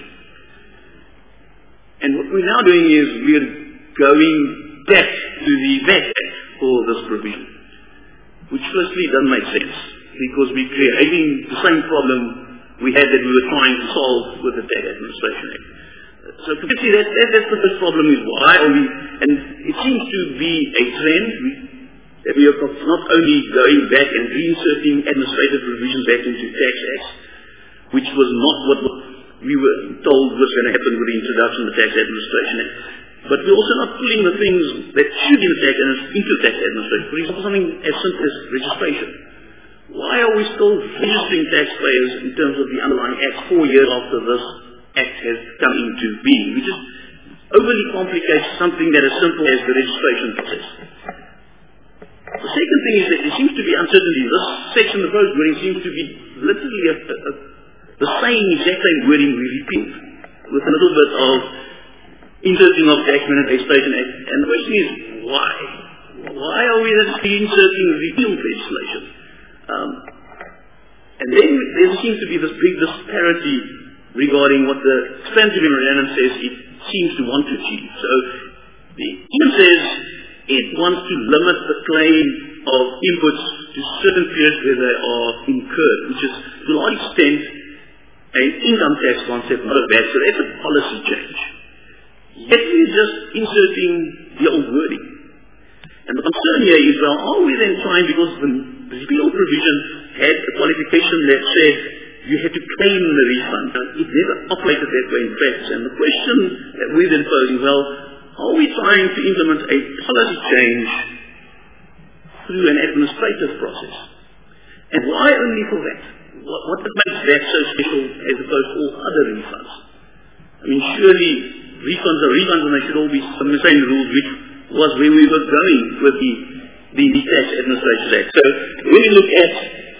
And what we're now doing is we're going back to the V A T Act for this provision, which firstly doesn't make sense, because we're creating the same problem we had that we were trying to solve with the Tax Administration Act. So particularly that, that, that's the first problem, is why are we, and it seems to be a trend, we, that we are not only going back and reinserting administrative provisions back into tax acts, which was not what we were told was going to happen with the introduction of the Tax Administration Act, but we're also not pulling the things that should be in the tax into tax administration. For example, something as simple as registration. Why are we still registering taxpayers in terms of the underlying act four years after this act has come into being? We just overly complicate something that is simple as the registration process. The second thing is that there seems to be uncertainty. This section of the proposed wording seems to be literally a, a, a, the same exact same wording we repeat, with a little bit of inserting of Tax Administration Act. And the question is, why? Why are we just inserting repealed legislation? Um, and then there seems to be this big disparity regarding what the explanatory memorandum says it seems to want to achieve. So the E M says it wants to limit the claim of inputs to certain periods where they are incurred, which is to a large extent an income tax concept, not a V A T. So that's a policy change. Yet we're just inserting the old wording. And the concern here is, well, are we then trying, because the repeal provision had a qualification that said you had to claim the refund. It never operated that way in practice. And the question that we're then posing, well, are we trying to implement a policy change through an administrative process? And why only for that? What, what makes that so special as opposed to all other refunds? I mean, surely refunds are refunds and they should all be on the same rules, which was where we were going with the, the, the Tax Administration Act. So when you look at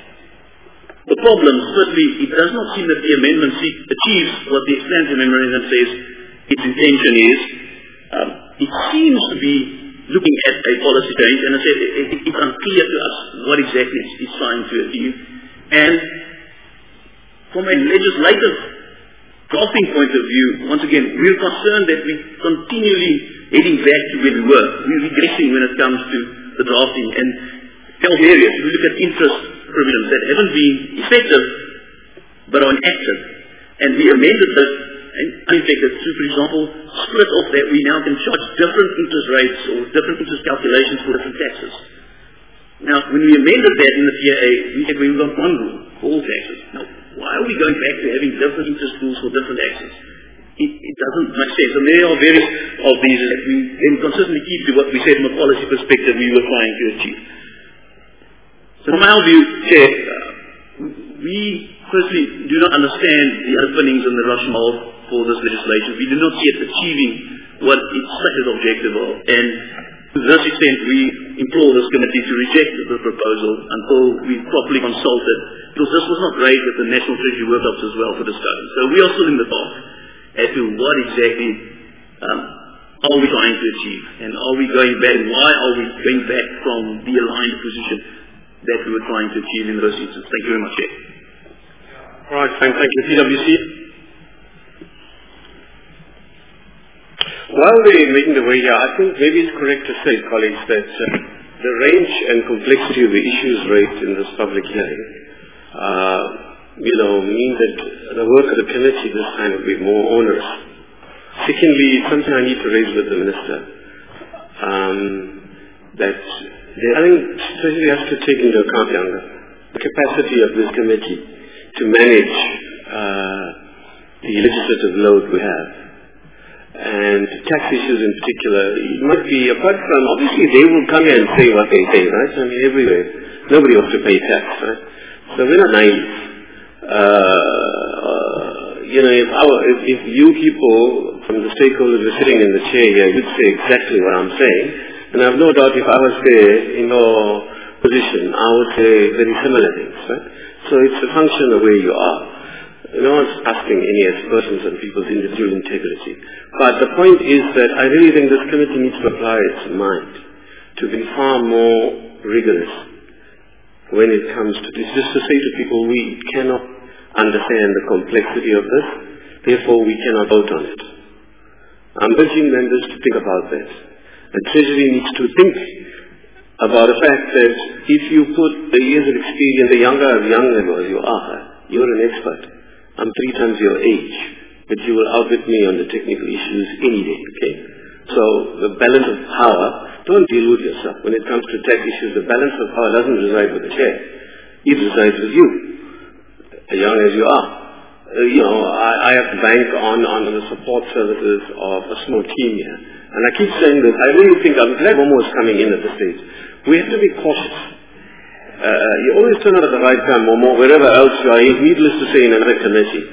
the problem, firstly, it does not seem that the amendment achieves what the explanatory memorandum says its intention is. Um, it seems to be looking at a policy change, and I said it, it, it's unclear to us what exactly it's, it's trying to achieve. And from a legislative drafting point of view, once again, we're concerned that we're continually heading back to where we were. We're regressing when it comes to the drafting. And tell areas, if we look at interest provisions that haven't been effective but are enacted, and we amended this unaffected through, for example, split off that we now can charge different interest rates or different interest calculations for different taxes. Now, when we amended that in the P A A, we said we've got one rule for all taxes. Now, why are we going back to having different interest rules for different taxes? It, it doesn't make sense. And there are various of these that we then consistently keep to what we said from a policy perspective we were trying to achieve. So from our view, Chair, uh, we firstly do not understand the underpinnings and the rationale for this legislation. We do not see it achieving what its such an objective of. And to this extent, we implore this committee to reject the proposal until we properly consulted, because this was not raised at the National Treasury workshops as well for discussion. So we are still in the dark as to what exactly um, are we trying to achieve, and are we going back, and why are we going back from the aligned position that we were trying to achieve in those instances. Thank you very much, Chair. All right, thank, thank you. P W C. While we're making the way here, I think maybe it's correct to say, colleagues, that uh, the range and complexity of the issues raised in this public hearing, uh, you know, mean that the work of the committee this time will be more onerous. Secondly, it's something I need to raise with the Minister, um, that I think Treasury has to take into account younger, the capacity of this committee to manage uh, the legislative load we have. And tax issues in particular, it might be, apart from, obviously they will come here and say what they say, right? I mean, everywhere. Nobody wants to pay tax, right? So we're not naive. Uh, you know, if, our, if, if you people from the stakeholders were sitting in the chair here, you'd say exactly what I'm saying. And I have no doubt if I was there in your position, I would say very similar things, right? So it's a function of where you are. No one's asking any aspersions on people's individual integrity. But the point is that I really think this committee needs to apply its mind to be far more rigorous when it comes to this. Just to say to people, we cannot understand the complexity of this, therefore we cannot vote on it. I'm urging members to think about that. The Treasury needs to think about the fact that if you put the years of experience, the younger as young as you are, you're an expert. I'm three times your age, but you will outwit me on the technical issues any day, okay? So the balance of power, don't delude yourself. When it comes to tax issues, the balance of power doesn't reside with the chair. It resides with you, as young as you are. Uh, you know, I, I have to bank on, on the support services of a small team here. And I keep saying this, I really think, I'm glad Momo is coming in at this stage. We have to be cautious. Uh, you always turn out at the right time, Momo, wherever else you are. It's needless to say in another committee.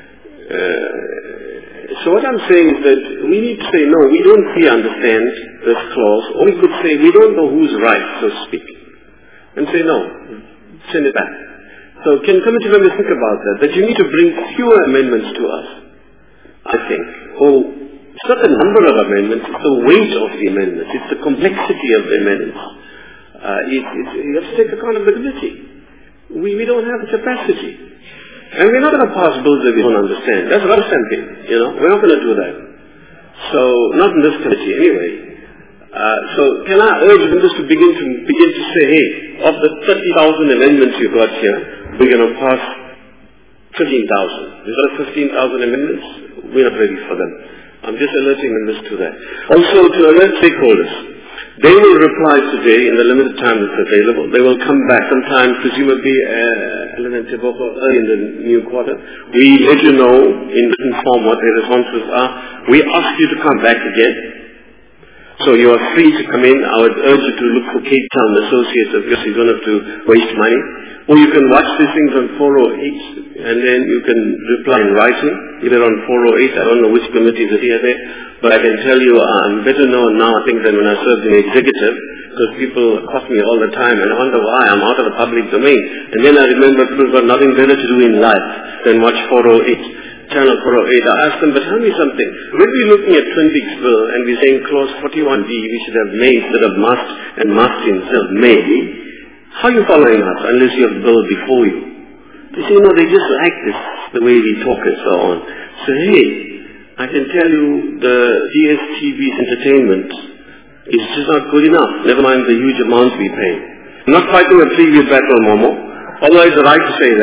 Uh, so what I'm saying is that we need to say, no, we don't really understand this clause, or we could say, we don't know who's right, so to speak. And say, no, send it back. So can committee members think about that, that you need to bring fewer amendments to us, I think. Oh, it's not the number of amendments, it's the weight of the amendments, it's the complexity of the amendments. Uh, it, it, you have to take account of the committee. We, we don't have the capacity. And we're not going to pass bills that we don't understand. That's rubber stamping, you know. We're not going to do that. So, not in this committee anyway. Uh, so, can I urge members to begin to begin to say, hey, of the thirty thousand amendments you've got here, we're going to pass fifteen thousand. We've got fifteen thousand amendments. We're not ready for them. I'm just alerting members to that. Also, to alert stakeholders. They will reply today in the limited time that's available. They will come back sometime, presumably, uh, Ellen and Tiboko, early in the new quarter. We let you know in written form what their responses are. We ask you to come back again. So you are free to come in. I would urge you to look for Cape Town Associates, because you don't have to waste money. Or you can watch these things on four oh eight, and then you can reply in writing, either on four oh eight, I don't know which committees are here there, but I can tell you I'm better known now, I think, than when I served in the executive, because people ask me all the time, and I wonder why I'm out of the public domain. And then I remember people got nothing better to do in life than watch four oh eight, channel four oh eight. I asked them, but tell me something, when we're looking at Twin Peaks Bill, and we're saying clause forty-one B, we should have may instead of must, and must instead of may, how are you following us unless you have the bill before you? They say, no, they just like this, the way we talk and so on. So, hey, I can tell you the D S T V's entertainment is just not good enough, never mind the huge amounts we pay. I'm not fighting a previous battle, Momo, although it's right to say that.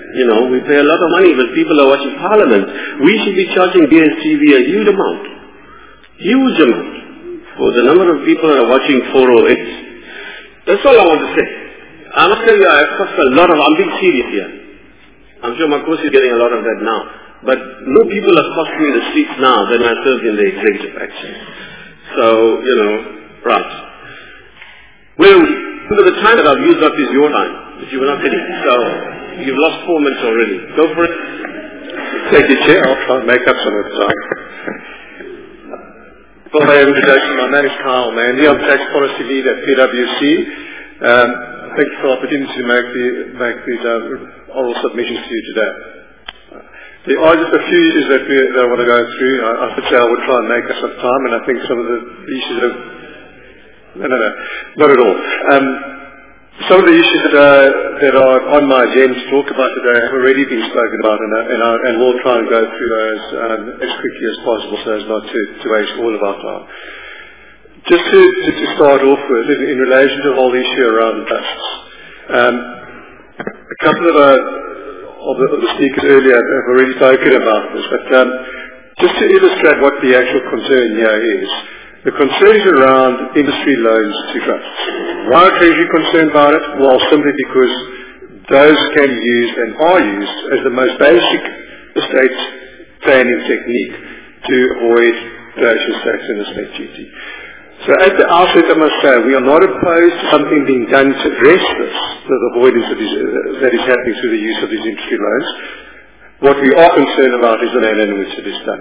You know, we pay a lot of money when people are watching Parliament. We should be charging D S T V a huge amount. Huge amount. For the number of people that are watching four oh eight. That's all I want to say. I must tell you, I've cost a lot of, I'm being serious here. I'm sure Marcos is getting a lot of that now. But no people are costing me the streets now than I served in the executive action. So, you know, right. Well, the time that I've used up is your time, which you were not kidding. So, you've lost four minutes already. Go for it. Thank you, Chair. I'll try and make up some of the time. Well, my introduction, my name is Kyle Mandy. I'm Tax Policy Lead at P W C. Um, thank you for the opportunity to make, the, make these uh, oral submissions to you today. There are just a few issues that, we, that I want to go through. I, I would say I would try and make us some time, and I think some of the issues that have... No, no, no, not at all. Um, some of the issues that are, that are on my agenda to talk about today have already been spoken about, and, and, I, and we'll try and go through those um, as quickly as possible so as not to, to waste all of our time. Just to, to, to start off with, in, in relation to the whole issue around trusts, um, a couple of, uh, of, the, of the speakers earlier have already spoken about this, but um, just to illustrate what the actual concern here is, the concern is around industry loans to trusts. Why are Treasury concerned about it? Well, simply because those can be used and are used as the most basic estate planning technique to avoid donation tax and estate duty. So at the outset, I must say, we are not opposed to something being done to address this, the avoidance that is, uh, that is happening through the use of these industry loans. What we are concerned about is the manner in which it is done.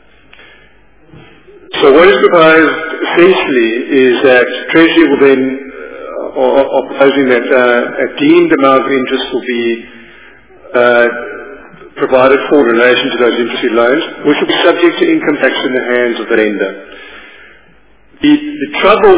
So what is proposed essentially is that Treasury will then, uh, or, or proposing that uh, a deemed amount of interest will be uh, provided for in relation to those interest loans, which will be subject to income tax in the hands of the lender. The, the trouble,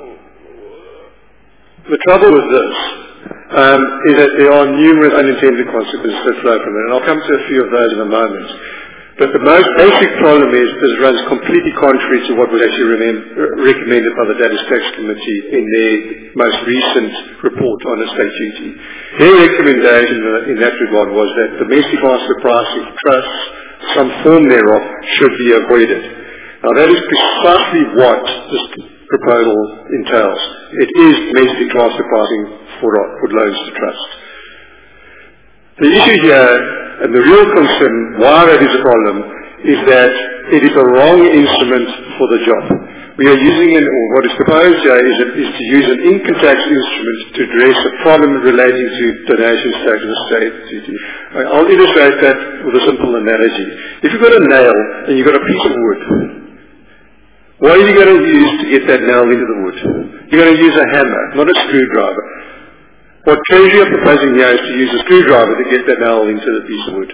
the trouble with this um, is that there are numerous unintended consequences that flow from it, and I'll come to a few of those in a moment. But the most basic problem is this runs completely contrary to what was actually remem- recommended by the Dallas Tax Committee in their most recent report on estate duty. Their recommendation in that regard was that domestic transfer pricing for trusts, some form thereof, should be avoided. Now that is precisely what this proposal entails. It is domestic transfer pricing for, for loans to trusts. The issue here, and the real concern why that is a problem, is that it is a wrong instrument for the job. We are using, an, or what is proposed here is, a, is to use an income tax instrument to address a problem relating to donations tax and estate duty. I'll illustrate that with a simple analogy. If you've got a nail and you've got a piece of wood, what are you going to use to get that nail into the wood? You're going to use a hammer, not a screwdriver. What Treasury are proposing here is to use a screwdriver to get that nail into the piece of wood.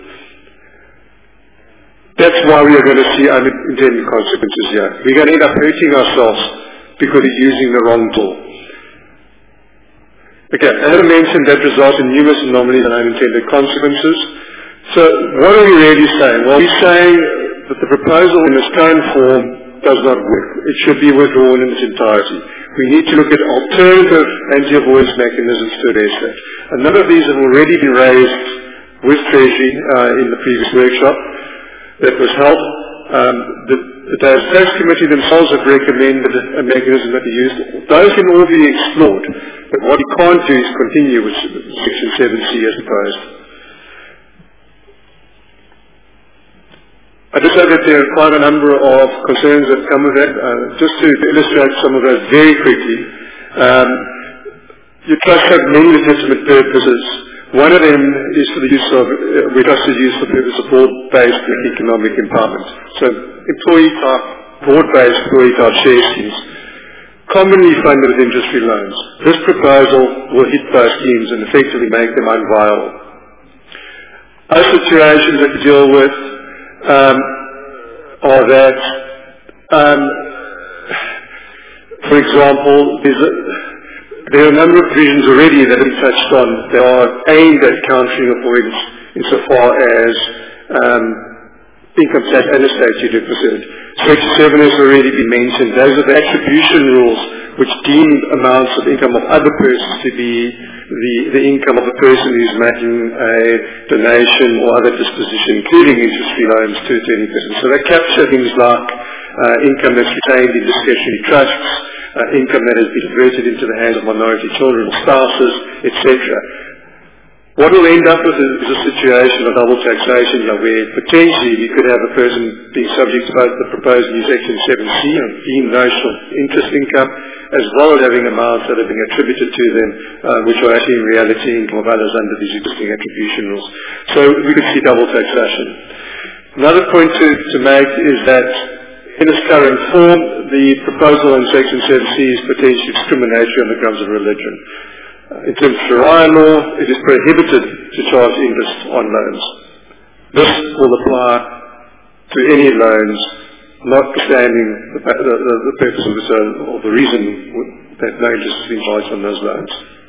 That's why we are going to see unintended consequences here. We're going to end up hurting ourselves because we're using the wrong tool. Okay, Adam mentioned that results in numerous anomalies and unintended consequences. So what are we really saying? Well, we're saying that the proposal in its current form does not work. It should be withdrawn in its entirety. We need to look at alternative anti-avoidance mechanisms to address that. A number of these have already been raised with Treasury uh, in the previous workshop that was held. Um, the, the Tax Committee themselves have recommended a mechanism that we use. Those can all be explored, but what we can't do is continue with Section seven C as proposed. I just know that there are quite a number of concerns that come with that. Uh, just to illustrate some of those very quickly, um, your trusts have many legitimate purposes. One of them is for the use of, uh, we trust is used for the purpose of broad-based economic empowerment. So employee type, broad-based employee type share schemes, commonly funded with interest-free loans. This proposal will hit those schemes and effectively make them unviable. Other situations that we deal with Um, are that, um, for example, a, there are a number of provisions already that have been touched on that are aimed at countering avoidance insofar as um, income tax and estate duty concerned. Section seven has already been mentioned. Those are the attribution rules which deem amounts of income of other persons to be the, the income of a person who's making a donation or other disposition, including interest-free loans to, to any person. So they capture things like uh, income that's retained in discretionary trusts, uh, income that has been diverted into the hands of minority children or spouses, et cetera. What we'll end up with is a situation of double taxation where potentially we could have a person being subject to both the proposed new Section seven C on deemed notional interest income, as well as having amounts that are being attributed to them, uh, which are actually in reality income of others under these existing attribution rules. So we could see double taxation. Another point to, to make is that in its current form, the proposal in Section seven C is potentially discriminatory on the grounds of religion. In terms of Sharia law, it is prohibited to charge interest on loans. This will apply to any loans, notwithstanding the, the, the purpose of the, or the reason that no interest has been charged on those loans.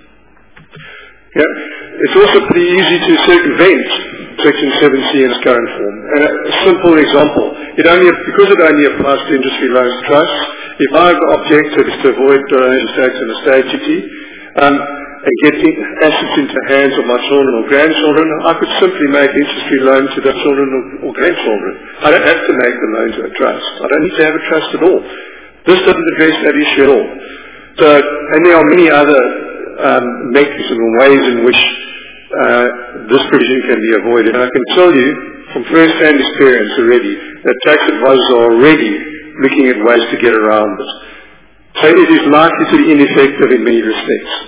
Yeah. It's also pretty easy to circumvent Section seven C in its current form. And a simple example, it only, because it only applies to interest-free loans trusts, if our objective is to avoid donation tax and estate duty, um, and getting assets into the hands of my children or grandchildren, I could simply make interest-free loan to their children or, or grandchildren. I don't have to make the loan to a trust. I don't need to have a trust at all. This doesn't address that issue at all. So, and there are many other um, mechanisms and ways in which uh, this provision can be avoided. And I can tell you from first-hand experience already that tax advisors are already looking at ways to get around this. So it is likely to be ineffective in many respects.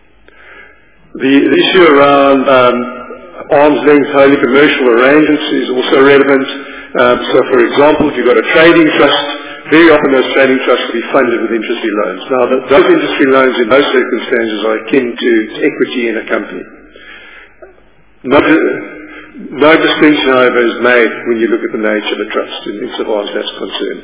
The, the issue around um, arm's length wholly commercial arrangements is also relevant. Um, so for example, if you've got a trading trust, very often those trading trusts will be funded with interest-free loans. Now the, those interest-free loans in most circumstances are akin to equity in a company. No, no distinction, however, is made when you look at the nature of the trust insofar as that's concerned.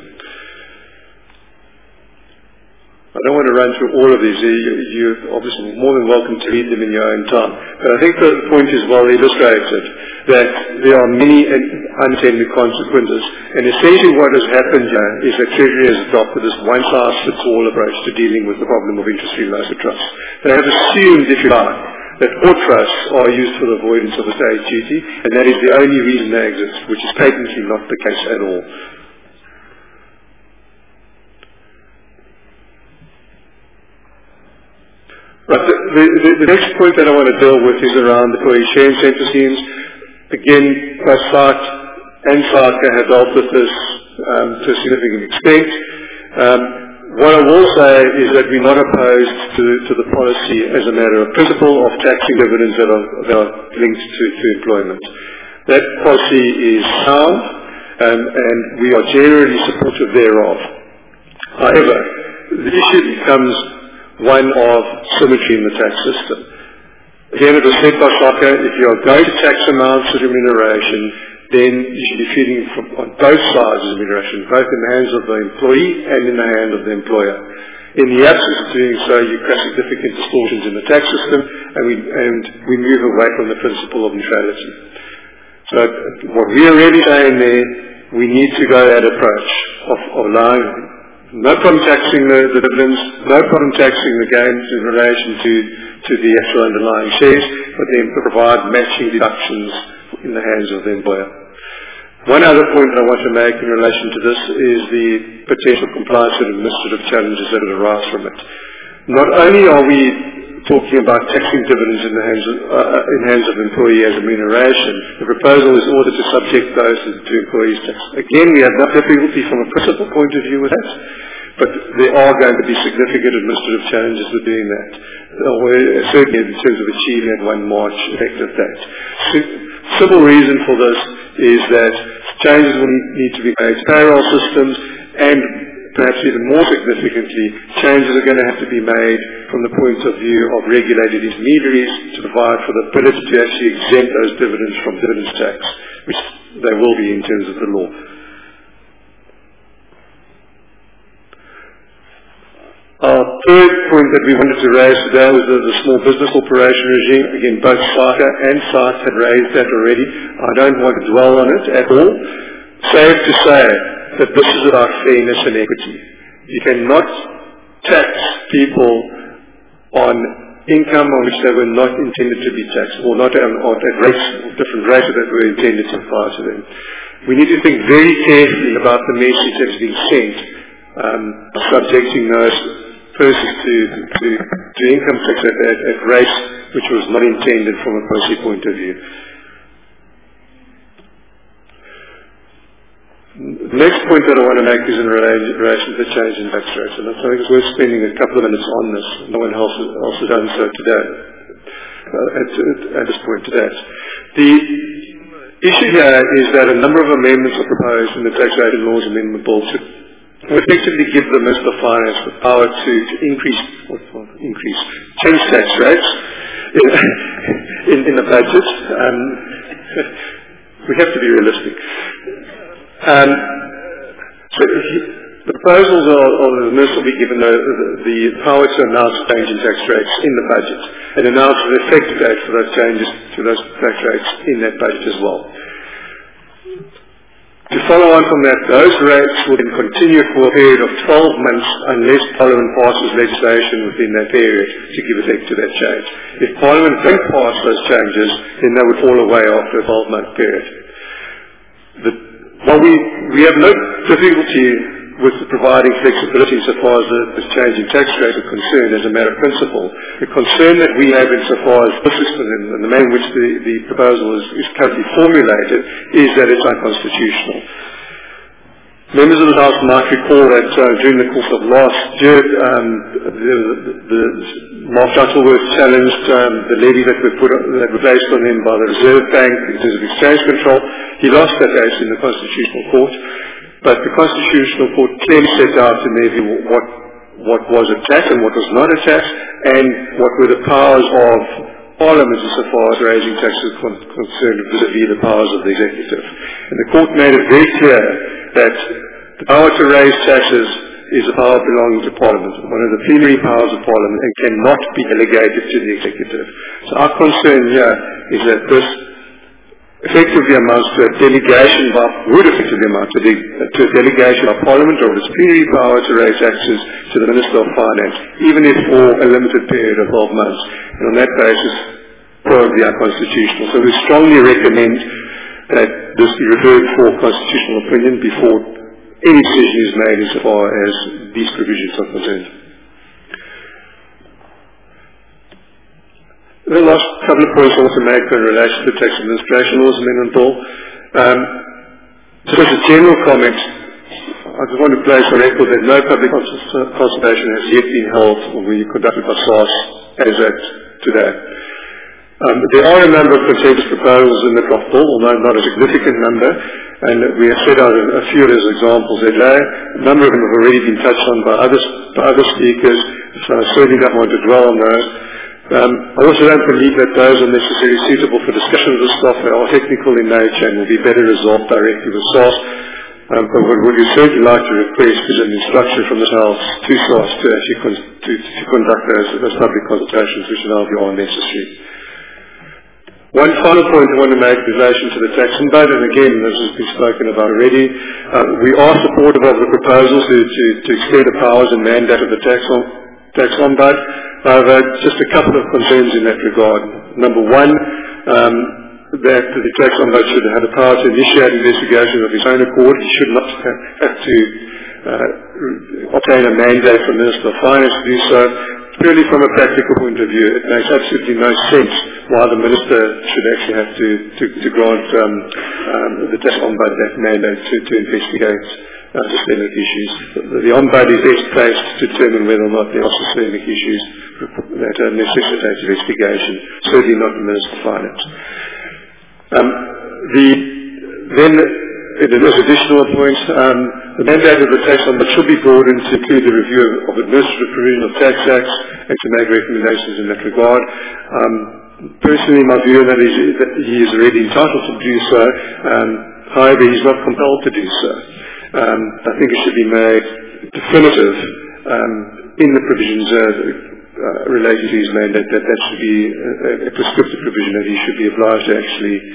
I don't want to run through all of these. You, you're obviously more than welcome to read them in your own time. But I think the point is well illustrated, that there are many unintended consequences. And essentially what has happened here is that Treasury has adopted this one-size-fits-all approach to dealing with the problem of interest-free loans to trusts. They have assumed, if you like, that all trusts are used for the avoidance of estate duty, and that is the only reason they exist, which is patently not the case at all. Right, the, the, the next point that I want to deal with is around the employee share incentive schemes. Again, both S A C and SACA have dealt with this um, to a significant extent. Um, what I will say is that we're not opposed to, to the policy as a matter of principle of taxing dividends that are, that are linked to, to employment. That policy is sound, um, and we are generally supportive thereof. However, the issue becomes one of symmetry in the tax system. Again, it was said by SACA, if you are going to tax amounts of remuneration, then you should be treating from, on both sides of remuneration, both in the hands of the employee and in the hand of the employer. In the absence of doing so, you create significant distortions in the tax system, and we, and we move away from the principle of neutrality. So what we are really saying there, we need to go that approach of, of allowing no problem taxing the, the dividends, no problem taxing the gains in relation to, to the actual underlying shares, but then provide matching deductions in the hands of the employer. One other point that I want to make in relation to this is the potential compliance and administrative challenges that arise from it. Not only are we talking about taxing dividends in the hands of, uh, in hands of employee as remuneration, the proposal is ordered to subject those to employees' tax. Again, we have no difficulty from a principal point of view with that, but there are going to be significant administrative challenges with doing that, certainly in terms of achieving that one March effective date. Simple reason for this is that changes will need to be made to payroll systems, and perhaps even more significantly, changes are going to have to be made from the point of view of regulated intermediaries to provide for the ability to actually exempt those dividends from dividends tax, which they will be in terms of the law. Our third point that we wanted to raise today was the, the small business corporation regime. Again, both SACA and S A C had raised that already. I don't want to dwell on it at all. safe to say that this is about fairness and equity. You cannot tax people on income on which they were not intended to be taxed, or not at, or at rates, different rates that were intended to apply to them. We need to think very carefully about the message that's being sent, um, subjecting those persons to, to, to income tax at, at, at rates which was not intended from a policy point of view. The next point that I want to make is in relation to the change in tax rates, and I think it's worth spending a couple of minutes on this. No one else has also done so today, uh, at, at this point today. The issue here is that a number of amendments are proposed in the Tax Rate and Laws Amendment Bill to effectively give the Minister of Finance the power to, to increase, what, what, increase, change tax rates in, in, in the budget. Um, we have to be realistic. Um, so the proposals are, are the Minister will be given the, the, the power to announce change in tax rates in the budget and announce the effective date for those changes to those tax rates in that budget as well. To follow on from that, those rates will then continue for a period of twelve months unless Parliament passes legislation within that period to give effect to that change. If Parliament don't pass those changes, then they would fall away after a twelve-month period. The While we, we have no difficulty with providing flexibility so far as the, the change in tax rate is concerned as a matter of principle, the concern that we have insofar as the system and, and the manner in which the, the proposal is, is currently formulated is that it's unconstitutional. Members of the House might recall that uh, during the course of last year, um, the, the, the Mark Shuttleworth challenged um, the levy that were, put, that were placed on him by the Reserve Bank in terms of exchange control. He lost that case in the Constitutional Court, but the Constitutional Court clearly set out in their view what, what was a tax and what was not a tax, and what were the powers of Parliament insofar as raising taxes con- concerned vis-à-vis the powers of the executive. And the Court made it very clear that the power to raise taxes is a power belonging to Parliament, one of the plenary powers of Parliament, and cannot be delegated to the executive. So our concern here is that this effectively amounts to a delegation by, would effectively amount to, the, to a delegation by Parliament or its plenary power to raise taxes to the Minister of Finance, even if for a limited period of twelve months. And on that basis, probably unconstitutional. So we strongly recommend that this be referred for constitutional opinion before any decision is made as far as these provisions are concerned. The last couple of points I want to make in relation to the Tax Administration Laws Amendment Bill. Um, just as a general comment, I just want to place on record that no public consultation has yet been held or will be conducted by S A R S as at today. Um, there are a number of consensus proposals in the draft bill, although not a significant number, and we have set out a, a few of those examples there. A number of them have already been touched on by, others, by other speakers, so I certainly don't want to dwell on those. Um, I also don't believe that those are necessarily suitable for discussion of the staff. They are technical in nature and will be better resolved directly with S A R S. Um, but what we certainly like to request is an instruction from the House to S A R S to actually con- to, to conduct those, those public consultations, which in our view are necessary. One final point I want to make in relation to the tax ombud, and again, this has been spoken about already. Uh, we are supportive of the proposals to, to, to extend the powers and mandate of the tax, on, tax ombud. However, just a couple of concerns in that regard. Number one, um, that the tax ombud should have the power to initiate investigation of his own accord. He should not have, have to uh, obtain a mandate from the Minister of Finance to do so. Purely from a practical point of view, it makes absolutely no sense why the Minister should actually have to, to, to grant um, um, the tax ombud that mandate to, to investigate uh, systemic issues. The, the ombud is best placed to determine whether or not there are systemic issues that uh, necessitate investigation, certainly not the Minister of Finance. Um, the, then, there's additional points. Um, the mandate of the tax ombud should be broadened to include the review of administrative provision of tax acts and to make recommendations in that regard. Um, personally, my view on that is that he is already entitled to do so. Um, however, he's not compelled to do so. Um, I think it should be made definitive um, in the provisions uh, uh, relating to his mandate that that should be a, a prescriptive provision that he should be obliged to actually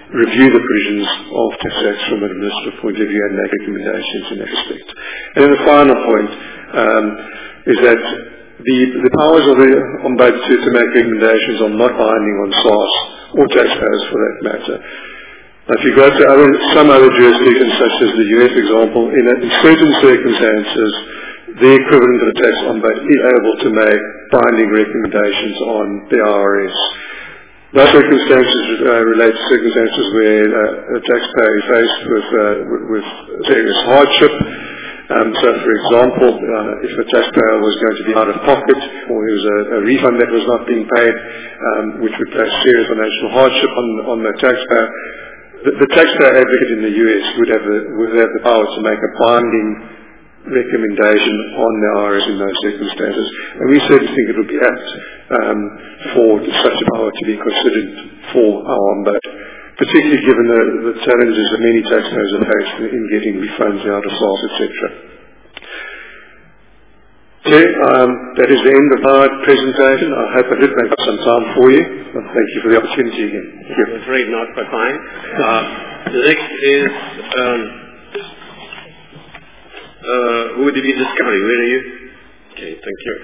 review the provisions of tax acts from an administrative point of view and make recommendations in that respect. And then the final point um, is that the, the powers of the Ombud to, to make recommendations are not binding on S A R S or taxpayers for that matter. Now, if you go to other, some other jurisdictions, such as the U S example, in, a, in certain circumstances, the equivalent of a tax ombud is able to make binding recommendations on the I R S. Those circumstances uh, relate to circumstances where uh, a taxpayer is faced with, uh, with serious hardship. Um, so, for example, uh, if a taxpayer was going to be out of pocket, or there was a, a refund that was not being paid, um, which would place serious financial hardship on, on the taxpayer, the, the taxpayer advocate in the U S would have the, would have the power to make a binding recommendation on the I R S in those circumstances. And we certainly think it would be apt um, for such a power to be considered for our ombud, particularly given the, the challenges that many taxpayers have faced in, in getting refunds out of S A R S, et cetera. Okay, um, that is the end of our presentation. I hope I did make up some time for you. Well, thank you for the opportunity again. Thank you. I'm afraid not, but fine. Uh, the next is... Um, Uh, who would be Discovery? Where are you? Okay, thank you.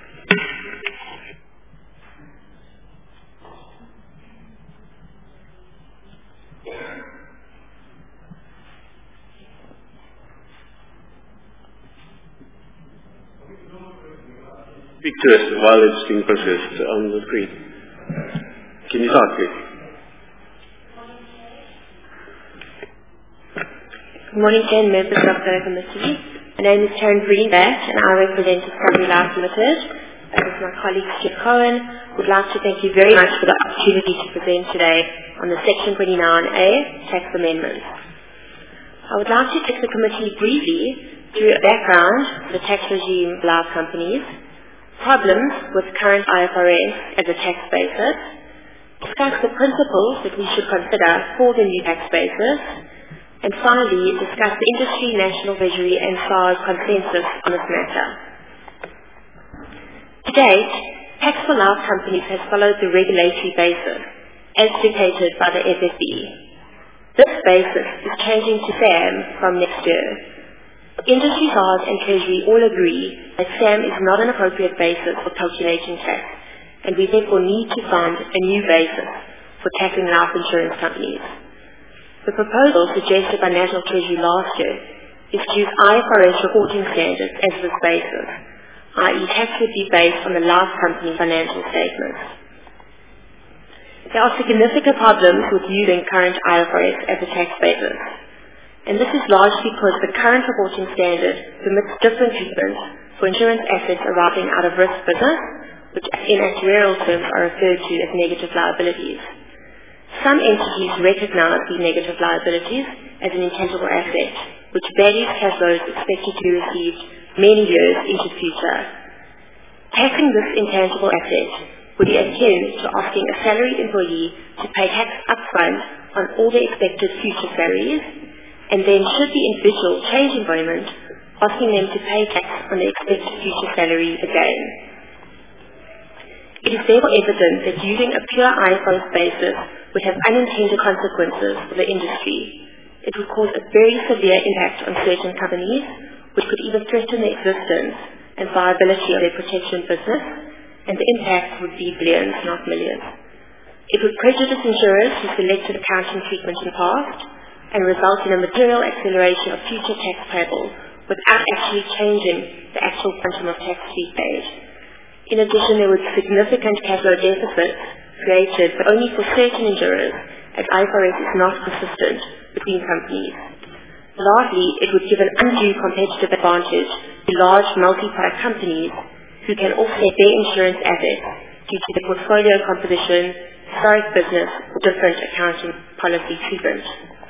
Speak to us while it's being processed on the screen. Can you start, please? Good morning, Chair and members of the committee. My name is Karen Greenback, and I represent Discovery Life Limited. And with my colleague Stuart Cohen, would like to thank you very much for the opportunity to present today on the Section twenty-nine A tax amendments. I would like to take the committee briefly through a background of the tax regime of life companies, problems with current I F R S as a tax basis, discuss the principles that we should consider for the new tax basis, and finally, discuss the industry, national treasury and S A R S consensus on this matter. To date, tax for life companies has followed the regulatory basis, as dictated by the F F B. This basis is changing to S A M from next year. Industry, S A R S and Treasury all agree that S A M is not an appropriate basis for calculating tax, and we therefore need to find a new basis for taxing life insurance companies. The proposal suggested by National Treasury last year is to use I F R S reporting standards as this basis, that is tax would be based on the life company financial statements. There are significant problems with using current I F R S as a tax basis, and this is largely because the current reporting standard permits different treatment for insurance assets arising out of risk business, which in actuarial terms are referred to as negative liabilities. Some entities recognize these negative liabilities as an intangible asset, which values cash flows expected to be received many years into the future. Taxing this intangible asset would be akin to asking a salaried employee to pay tax upfront on all the expected future salaries, and then should the individual change employment, asking them to pay tax on the expected future salary again. It is therefore evident that using a pure I F R S basis would have unintended consequences for the industry. It would cause a very severe impact on certain companies, which could even threaten the existence and viability of their protection business, and the impact would be billions, not millions. It would prejudice insurers who selected accounting treatment in the past, and result in a material acceleration of future tax payable without actually changing the actual quantum of tax to be paid. In addition, there would be significant cash flow deficits created, but only for certain insurers, as I F R S is not consistent between companies. Lastly, it would give an undue competitive advantage to large multi-product companies who can offset their insurance assets due to the portfolio composition, historic business, or different accounting policy treatment.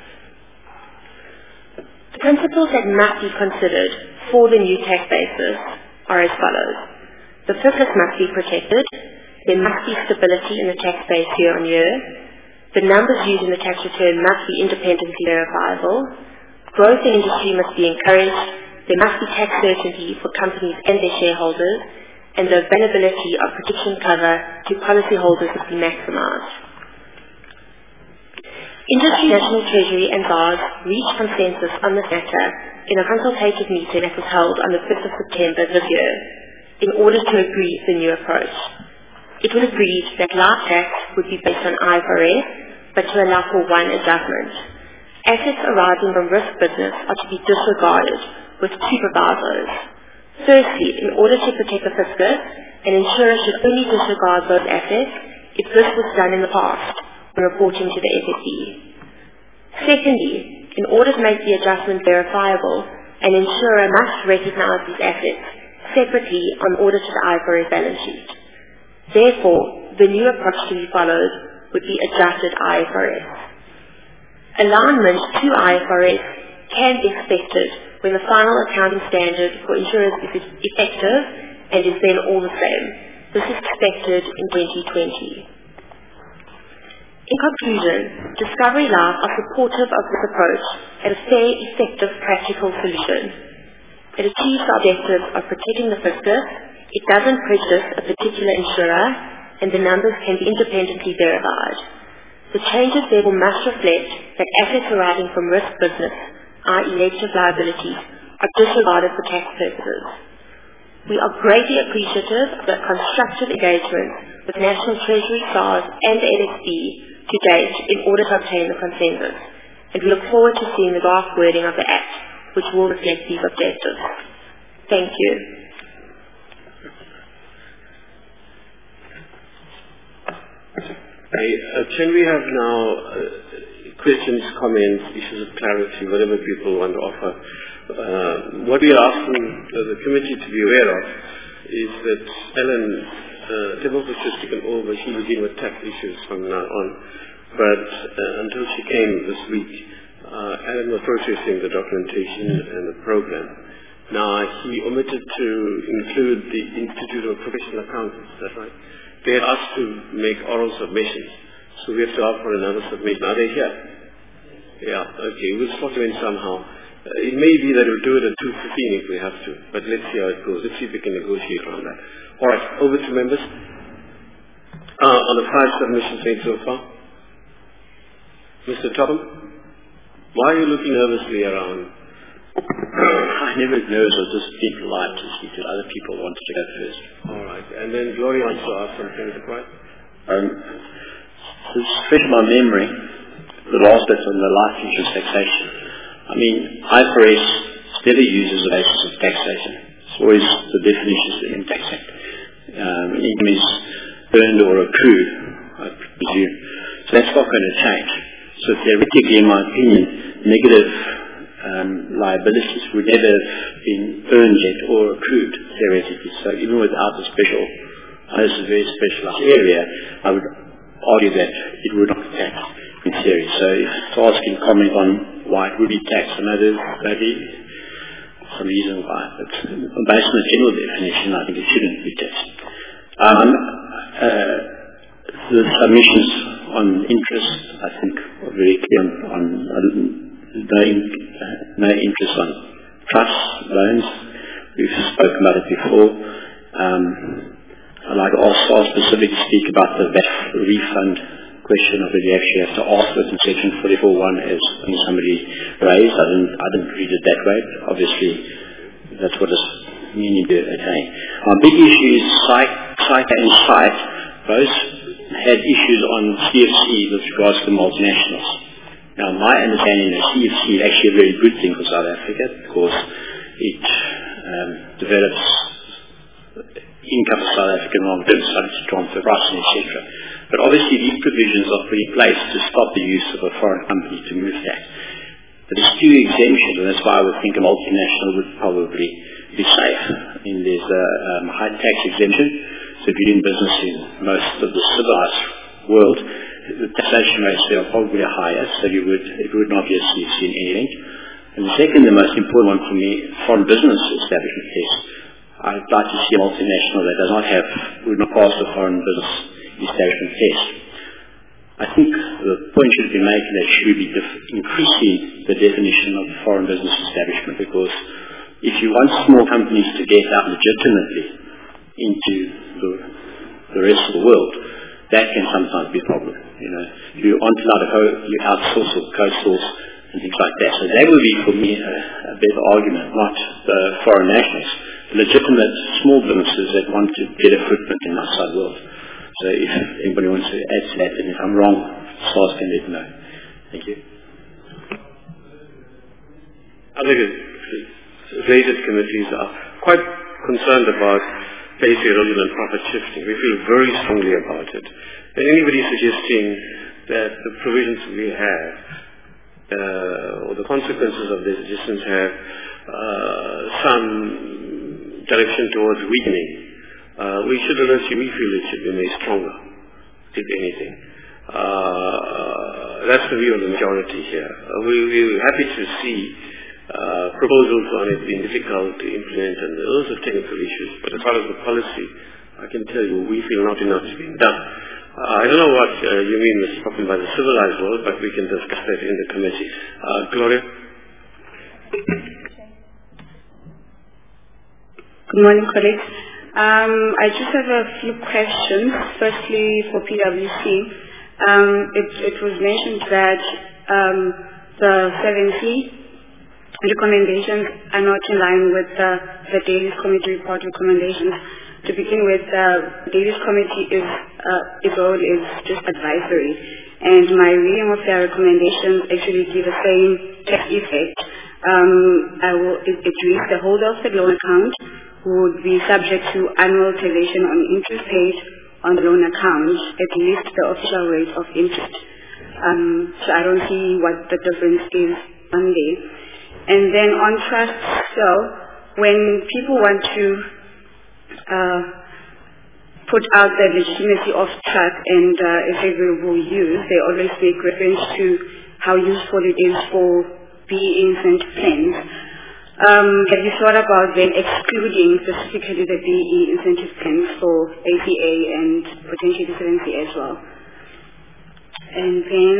The principles that must be considered for the new tax basis are as follows. The surplus must be protected. There must be stability in the tax base year on year. The numbers used in the tax return must be independently verifiable. Growth in industry must be encouraged. There must be tax certainty for companies and their shareholders, and the availability of protection cover to policyholders must be maximized. Industry, National Treasury and S A R S reached consensus on this matter in a consultative meeting that was held on the fifth of September this year in order to agree the new approach. It was agreed that life tax would be based on I F R S, but to allow for one adjustment. Assets arising from risk business are to be disregarded with two provisos. Firstly, in order to protect the fiscus, an insurer should only disregard those assets if this was done in the past when reporting to the F S B. Secondly, in order to make the adjustment verifiable, an insurer must recognize these assets separately on order to the I F R S balance sheet. Therefore, the new approach to be followed would be adjusted I F R S. Alignment to I F R S can be expected when the final accounting standard for insurers is effective and is then all the same. This is expected in twenty twenty. In conclusion, Discovery Life are supportive of this approach as a fair, effective, practical solution. It achieves the objectives of protecting the fiscus, it doesn't prejudice a particular insurer, and the numbers can be independently verified. The changes therefore must reflect that assets arising from risk business, that is elective liabilities, are disregarded for tax purposes. We are greatly appreciative of the constructive engagement with National Treasury, S A R S and the F S B to date in order to obtain the consensus, and we look forward to seeing the draft wording of the Act, which will reflect these objectives. Thank you. Hey, uh, can we have now uh, questions, comments, issues of clarity, whatever people want to offer? Uh, what we are asking uh, the committee to be aware of is that Ellen uh, Tebovich taken over. She will deal with tax issues from now on. But uh, until she came this week, uh, Alan was processing the documentation and the program. Now, he omitted to include the Institute of Professional Accountants, is that right? They had asked to make oral submissions, so we have to ask for another submission. Are they here? Yeah, okay, we'll slot them in somehow. Uh, it may be that we'll do it at two fifteen if we have to, but let's see how it goes. Let's see if we can negotiate on that. All right, over to members. Uh, on the five submissions made so far. Mister Topham, why are you looking nervously around? I never know, so just being polite to speak to other people wanted to go first. All right, and then Gloria wants to ask something, is it right? Um, to refresh my memory, the last bit on the life insurance taxation. I mean, I F R S never uses the basis of taxation. It's always the definitions of income tax act. Um, income is earned or accrued, I presume. So that's not going to change. So theoretically, in my opinion, negative um, liabilities would never have been earned yet or accrued, theoretically. So even without a special, uh, this is a very specialized area, I would argue that it would not be taxed in theory. So if it's asking comment on why it would be taxed, I know there's maybe some reason why, but based on the general definition, I think it shouldn't be taxed. Um, uh, the submissions on interest, I think, are very clear on, on uh, no, uh, no interest on trust loans. We've spoken about it before. Um, I'd like to also specifically speak about the V A T refund question of whether you actually have to ask this in section forty-four point one as somebody raised. I didn't, I didn't read it that way. Obviously, that's what it's meaning to attain. Our big issue is CICA and SITE. Both had issues on C F C with regards to multinationals. Now, my understanding is C F C is actually a very good thing for South Africa because it um, develops income for South African long-term subject to transfer pricing, et cetera. But obviously, these provisions are put in place to stop the use of a foreign company to move tax. But there's two exemptions, and that's why I would think a multinational would probably be safe. I mean, there's a um, high tax exemption. So if you're in business in most of the civilized world, the taxation rates there are probably higher, so you would, it would not be a C F C in anything. And the second, the most important one for me, foreign business establishment test. I'd like to see a multinational that does not have, would not pass the foreign business establishment test. I think the point should be making that should be def- increasing the definition of foreign business establishment, because if you want small companies to get out legitimately into the, the rest of the world, that can sometimes be a problem. You know, you aren't allowed to co- you outsource or co-source and things like that. So that would be, for me, a, a better argument, not the foreign nationals, legitimate small businesses that want to get a footprint in the outside world. So if anybody wants to add to that, and if I'm wrong, SARS can let me know. Thank you. I think related committees are quite concerned about base erosion and profit shifting. We feel very strongly about it. And anybody suggesting that the provisions we have uh, or the consequences of the suggestions have uh, some direction towards weakening, uh, we should assume we feel it should be made stronger, if anything. Uh, that's the view of the majority here. Uh, we, we're happy to see Uh, proposals on it being difficult to implement, and those are technical issues. But as far as the policy, I can tell you we feel not enough is being done. Uh, I don't know what uh, you mean is talking by the civilized world, but we can discuss that in the committee. Uh, Gloria? Good morning, colleagues. Um, I just have a few questions. Firstly, for P W C, um, it, it was mentioned that um, the seven C recommendations are not in line with uh, the Davis Committee report recommendations. To begin with, uh, the Davis Committee is uh, its role is just advisory, and my reading of their recommendations actually give the same tax effect. Um, I will, it, it reads the holder of the loan account would be subject to annual taxation on interest paid on the loan account, at least the official rate of interest. Um, so I don't see what the difference is on there. And then on trust, so when people want to uh, put out the legitimacy of trust and uh, a favorable use, they always make reference to how useful it is for B E incentive plans. Um, have you thought about then excluding specifically the B E incentive plans for A P A and potentially seven C as well? And then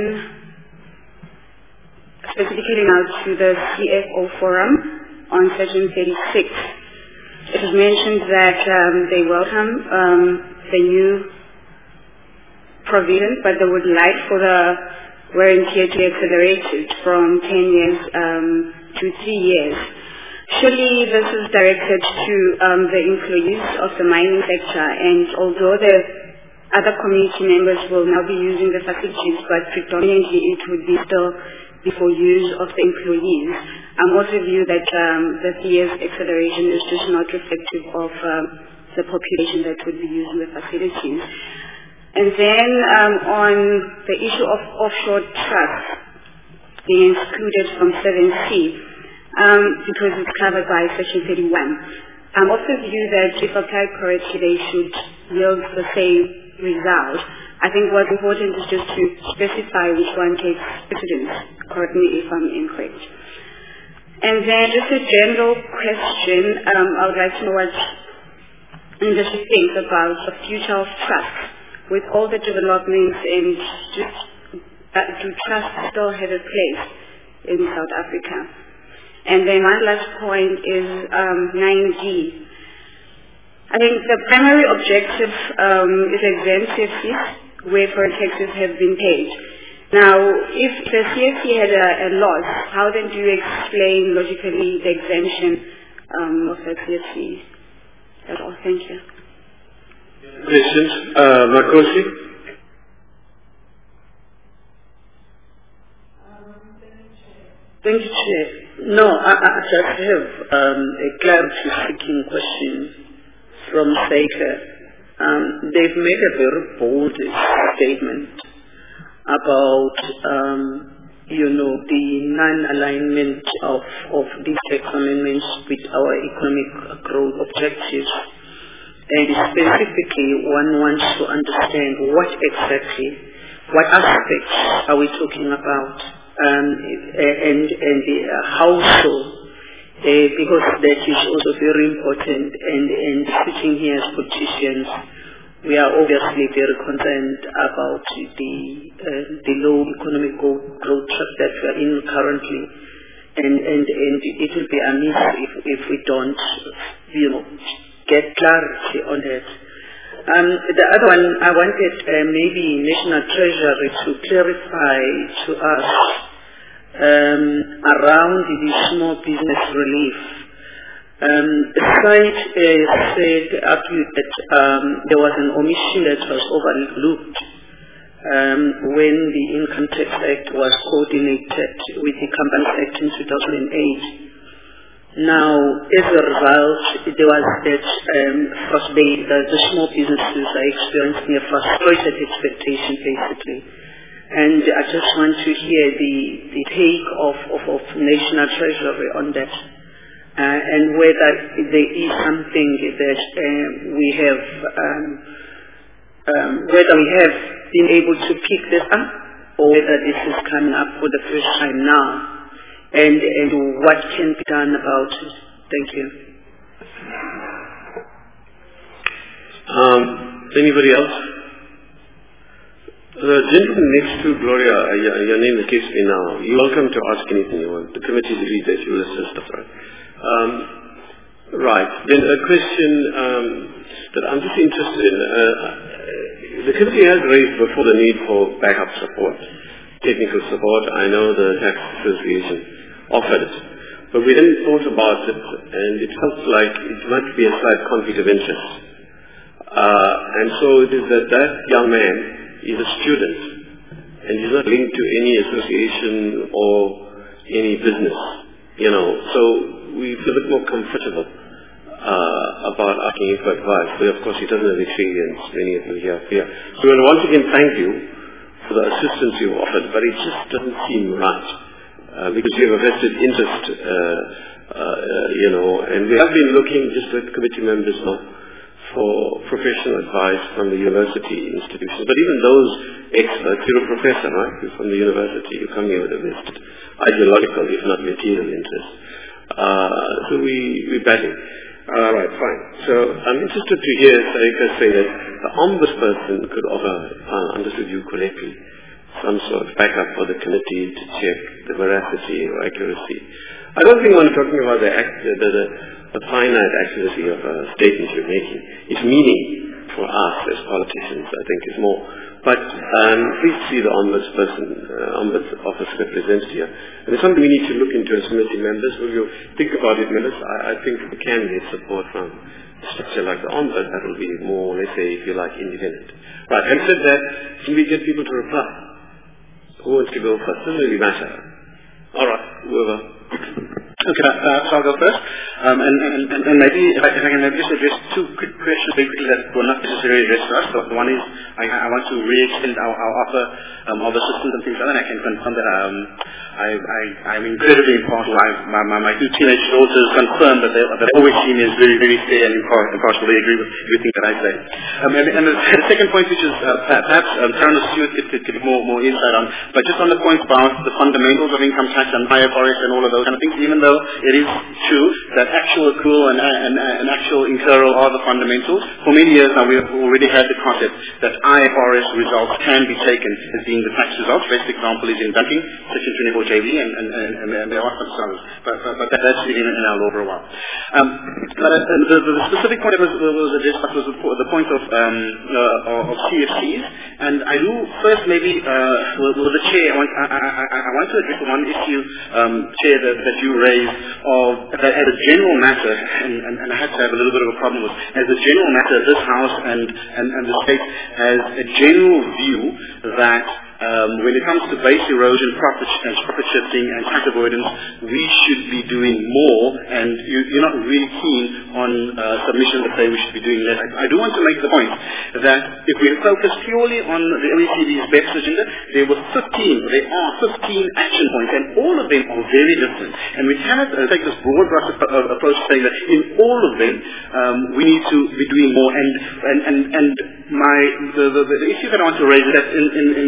specifically now to the C F O forum on section thirty-six. It was mentioned that um, they welcome um, the new provision, but they would like for the warranty to be accelerated from ten years um, to three years. Surely this is directed to um, the employees of the mining sector, and although the other community members will now be using the facilities, but predominantly it would be still before use of the employees. I also view that um, the three years acceleration is just not reflective of um, the population that would be using the facilities. And then um, on the issue of offshore trusts being excluded from seven C, um, because it's covered by section thirty-one. I also view that if applied correctly, they should yield the same result. I think what's important is just to specify which one takes precedence. Correct me if I'm incorrect. And then just a general question, um, I would like to know what industry thinks about the future of trust with all the developments, and just uh, do trust still have a place in South Africa? And then my last point is um, nine G. I think the primary objective um, is exemptive fees where foreign taxes have been paid. Now, if the C F C had a, a loss, how then do you explain logically the exemption um, of the C F C? That's all. Thank you. Questions? Uh, Makosi? Thank you, Chair. No, I, I just have um, a clarity-seeking question from Seika. Um, they've made a very bold statement about, um, you know, the non-alignment of, of these tax amendments with our economic growth objectives. And specifically, one wants to understand what exactly, what aspects are we talking about, um, and, and the, uh, how so. Uh, because that is also very important, and, and sitting here as politicians, we are obviously very concerned about the uh, the low economic growth track that we are in currently, and, and, and it will be amiss if, if we don't, you know, get clarity on it. Um, the other one, I wanted uh, maybe National Treasury to clarify to us um, around the small business relief. Um, the site uh, said argued that um, there was an omission that was overlooked um, when the Income Tax Act was coordinated with the Companies Act in two thousand eight. Now, as a result, there was that um, first the, the, the small businesses are experiencing a frustrated expectation, basically. And I just want to hear the, the take of, of, of National Treasury on that. Uh, and whether there is something that uh, we have, um, um, whether we have been able to pick this up, or whether this is coming up for the first time now, and, and what can be done about it. Thank you. Um, anybody else? The gentleman next to Gloria, uh, your, your name escapes me now. You're welcome to ask anything you want. The committee will read that. You will assist us, right? Um, right. Then a question um, that I'm just interested in. Uh, the committee has raised before the need for backup support, technical support. I know the Tax Association offered it. But we then thought about it, and it felt like it might be a slight conflict of interest. Uh, and so it is that that young man is a student, and he's not linked to any association or any business, you know. So we feel a bit more comfortable uh, about asking him for advice. But of course, he doesn't have experience, many of you here. here. So we want to once again thank you for the assistance you've offered, but it just doesn't seem right uh, because you have a vested interest, uh, uh, you know, and we have been looking, just let committee members know, for professional advice from the university institutions. But even those experts, you're a professor, right? You're from the university, you come here with a vested ideological, if not material interest. Uh, so we, we batting. All right, fine. So I'm interested to hear Sarika say that the ombudsperson could offer, if I understood you correctly, some sort of backup for the committee to check the veracity or accuracy. I don't think when talking about the, act, the, the, the finite accuracy of a statement you're making. It's meaning for us as politicians, I think, is more. But um, please see the ombudsperson, uh, ombuds office represents here. And it's something we need to look into as committee members. Will you think about it, members? I, I think we can get support from a structure like the ombud that will be more, let's say, if you like, independent. Right, and said that, can we get people to reply? Who wants to go first? Doesn't really matter. All right, whoever. Okay, uh, so I'll go first. Um, and, and, and, and maybe if I, if I can maybe just address two quick questions basically that were not necessarily addressed to us. So one is I, I want to re-extend our, our offer um, of assistance and things like that, and I can confirm that um, I, I, I'm incredibly impartial. I, my, my, my two teenage daughters confirm that, they, that they always see me as very, very fair and impartial. They agree with everything that I say. Um, and, and the, the second point, which is uh, perhaps um, Karen Stewart could, could give more, more insight on, but just on the point about the fundamentals of income tax and I F R S and all of those kind of things, even though it is true that actual accrual and, and, and actual incurral are the fundamentals. For many years now we have already had the concept that I F R S results can be taken as being the tax results. Best example is in banking, Section twenty-four J V, and, and, and, and there are some others. But, but, but that's been in, in our law for a while. Um, but uh, the, the specific point that was, was addressed was the, the point of, um, uh, of C F Cs. And I do first maybe, uh, with, with the chair, I want, I, I, I want to address one issue, um, chair, that, that you raised of that as a general matter, and, and, and I had to have a little bit of a problem with, as a general matter, this House and, and, and the state has a general view that um, when it comes to base erosion, profit, and profit shifting and tax avoidance, we should be doing more, and you, you're not really keen on uh, submissions that say we should be doing less. I, I do want to make the point that if we focus purely on the O E C D's BEPS agenda, there were fifteen, there are fifteen action points, and all of them are very different. And we cannot uh, take this broad brush uh, approach saying that in all of them um, we need to be doing more. And and and, and my the, the, the issue that I want to raise is that in, in, in, in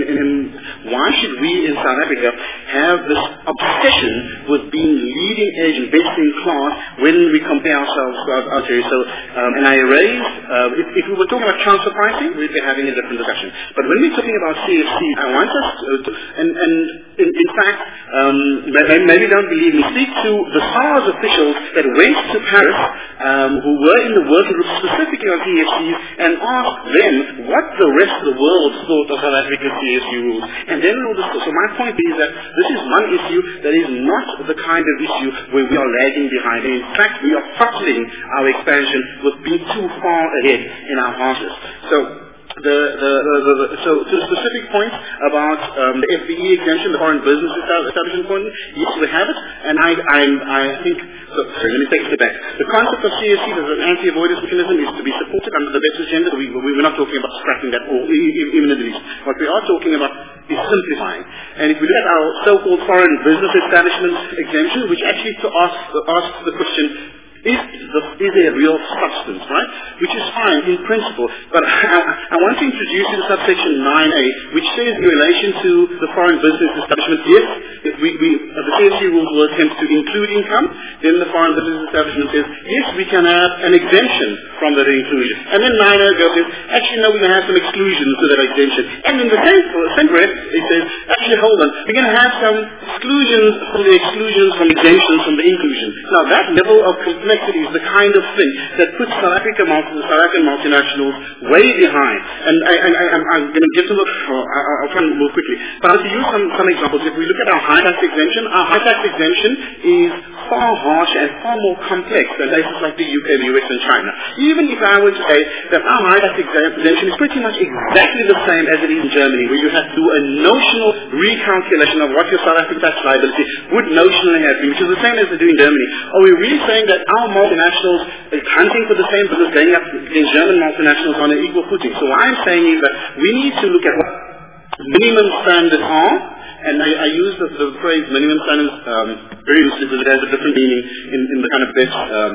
why should we in South Africa have this obsession with being leading edge and best in class when we compare ourselves to out there? So, um, and I raised, uh, if, if we were talking about transfer pricing, we'd be having a different discussion. But when we're talking about C F C, I want us to, to and, and in, in fact, um, maybe don't believe me, speak to the SARS officials that went to Paris, um, who were in the working group specifically on C F Cs, and asked them what the rest of the world thought of South Africa's C F C rules. And then we'll discuss. So my point is that this is one issue that is not the kind of issue where we are lagging behind. And in fact, we are throttling our expansion with being too far ahead in our horses. So The, the, the, the, the, so to the specific point about um, the F B E exemption, the foreign business establishment point, yes, we have it, and I, I, I think, so, sorry, let me take it back. The concept of C F C as an anti-avoidance mechanism is to be supported under the best agenda. We, we, we're not talking about scrapping that all, even in the least. What we are talking about is simplifying. And if we look at our so-called foreign business establishment exemption, which actually to ask, ask the question, Is, the, is there real substance, right? Which is fine in principle, but I, I want to introduce you to subsection nine A, which says in relation to the foreign business establishment, yes, if we, we, uh, the C F C rules will attempt to include income, then the foreign business establishment says, yes, we can have an exemption from that inclusion. And then nine A goes, actually no, we're going to have some exclusions to that exemption. And in the same, same breath, it says, actually hold on, we're going to have some exclusions from the exclusions, from exemptions from the inclusion. Now that level of complexity is the kind of thing that puts South Africa, multi, South African multinationals way behind. And I, I, I, I'm, I'm going to get to look for, I, I'll try and move quickly. But I'll use some, some examples. If we look at our high tax exemption, our high tax exemption is far harsher and far more complex than places like the U K, the U S and China. Even if I were to say that our high tax exemption is pretty much exactly the same as it is in Germany, where you have to do a notional recalculation of what your South African tax liability would notionally have been, which is the same as they do in Germany. Are we really saying that our multinationals is hunting for the same business going up against German multinationals on an equal footing? So what I'm saying is that we need to look at what minimum standards are, and I, I use the, the phrase minimum standards um, very loosely because it has a different meaning in, in the kind of best um,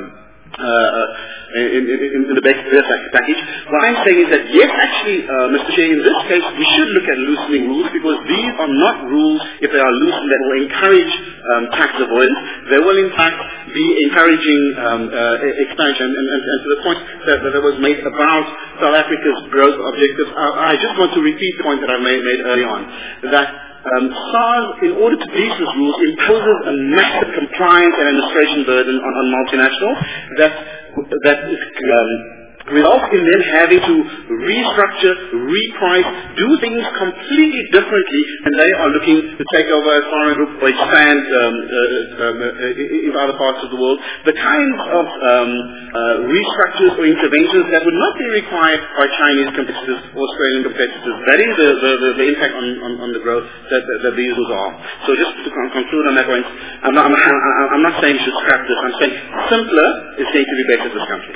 uh, in, in, in the best package. What I'm saying is that yes, actually, uh, Mister Chair, in this case, we should look at loosening rules because these are not rules, if they are loosened, that will encourage um, tax avoidance. They will, in fact, be encouraging um, uh, expansion. And, and, and to the point that, that was made about South Africa's growth objectives, I, I just want to repeat the point that I made, made early on, that Um, SARS, in order to please these rules, imposes a massive compliance and administration burden on, on multinationals that that is, um, results in them having to restructure, reprice, do things completely differently, and they are looking to take over a foreign group or expand um, uh, um, uh, in other parts of the world. The kinds of um, uh, restructures or interventions that would not be required by Chinese competitors or Australian competitors. That is the, the, the, the impact on, on, on the growth that, that, that these rules are. So just to conclude on that point, I'm not, I'm, I'm not saying we should scrap this. I'm saying simpler is going to be better for this country.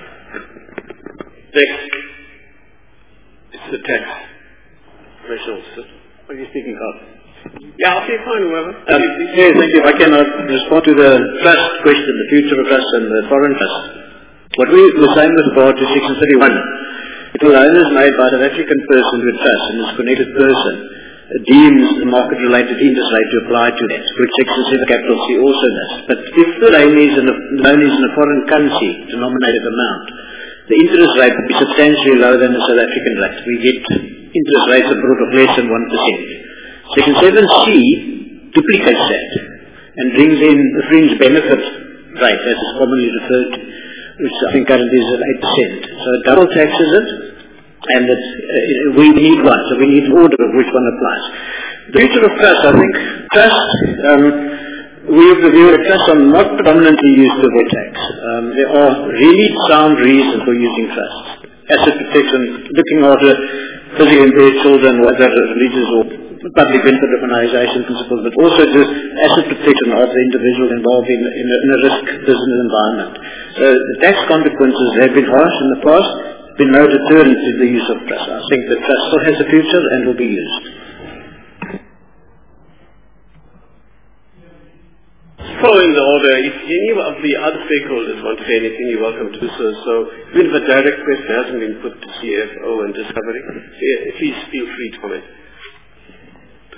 Next, it's the tax thresholds. What are you speaking of? Yeah, okay, fine, whoever. Um, yes, thank you. If I can uh, respond to the trust question, the future of trust and the foreign trust. What we were saying with regard to Section thirty-one, if a loan is made by an African person to a trust and is connected person deems the market-related interest rate to apply to that, which Section seven capital C also does. But if the loan is in a, loan is in a foreign currency denominated amount, the interest rate would be substantially lower than the South African rate. We get interest rates abroad of less than one percent. Section seven C duplicates that and brings in the fringe benefit rate, as is commonly referred to, which I think currently is at eight percent. So it double taxes it, and it's, uh, we need one, so we need an order of which one applies. The future of trust, I think, trust, um, we have the view that trusts are not predominantly used to avoid tax. Um, there are really sound reasons for using trusts. Asset protection, looking after physically impaired children, whether religious or public benefit organisation principles, but also just asset protection of the individual involved in, in, a, in a risk business environment. So the tax consequences have been harsh in the past, been no deterrent to the use of trust. I think that trust still has a future and will be used. Following the order, if any of the other stakeholders want to say anything, you're welcome to do so. So even if a direct question hasn't been put to C F O and Discovery, please feel free to comment.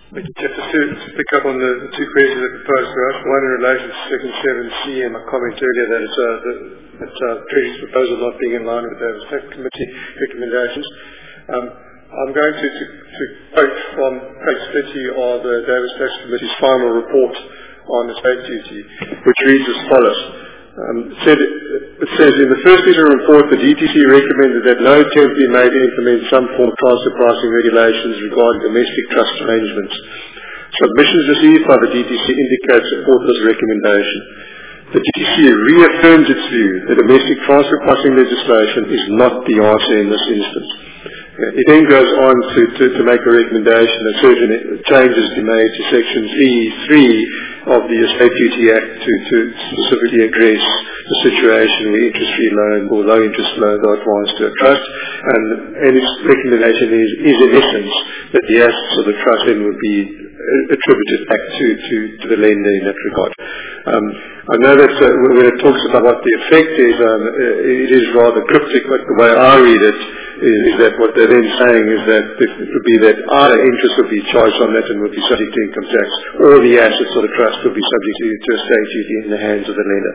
Just to, to pick up on the, the two questions that were posed to us, one in relation to Section seven C and my comment earlier that it's uh, the, that uh, Treasury's proposal not being in line with the Tax Committee recommendations. Um, I'm going to, to, to quote from page thirty of the Davis Tax Committee's final report on estate duty, which reads as follows. Um, it, said, it says, in the first interim report, the D T C recommended that no attempt be made to implement some form of transfer pricing regulations regarding domestic trust arrangements. Submissions received by the D T C indicate support this recommendation. The D T C reaffirms its view that domestic transfer pricing legislation is not the answer in this instance. It then goes on to, to, to make a recommendation that certain changes be made to Section three of the Estate Duty Act to, to specifically address the situation where interest-free loan or low-interest loans are advanced to a trust, and, and its recommendation is, is in essence that the assets of the trust then would be attributed back to, to, to the lender in that regard. Um, I know that uh, when it talks about what the effect is, um, it is rather cryptic, but the way I read it is, is that what they're then saying is that it would be that either interest would be charged on that and would be subject to income tax, or the assets of the trust would be subject to, to estate duty in the hands of the lender.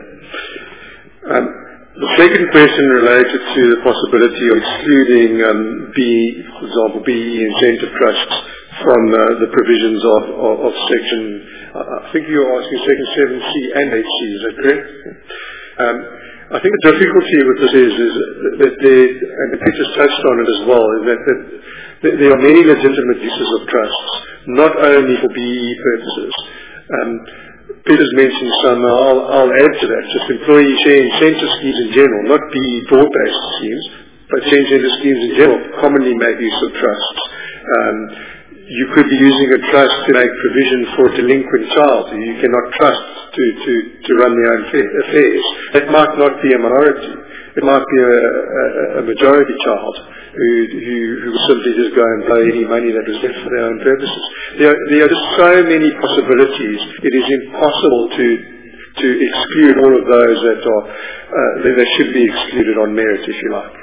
Um, the second question related to the possibility of excluding um, B, for example, B E incentive trusts from uh, the provisions of, of, of Section, uh, I think you're asking Section seven C and eight C, is that correct? Um, I think the difficulty with this is, is that there, and Peter's touched on it as well, is that, that there are many legitimate uses of trusts, not only for B E purposes. Um, Peter's mentioned some, I'll, I'll add to that, just employee share incentive schemes in general, not B E broad-based schemes, but share incentive schemes in general commonly make use of trusts. Um, You could be using a trust to make provision for a delinquent child who you cannot trust to, to, to run their own affairs. That might not be a minority. It might be a, a, a majority child who, who, who will simply just go and pay any money that was left for their own purposes. There are, there are just so many possibilities. It is impossible to to exclude all of those that are uh, that should be excluded on merit, if you like.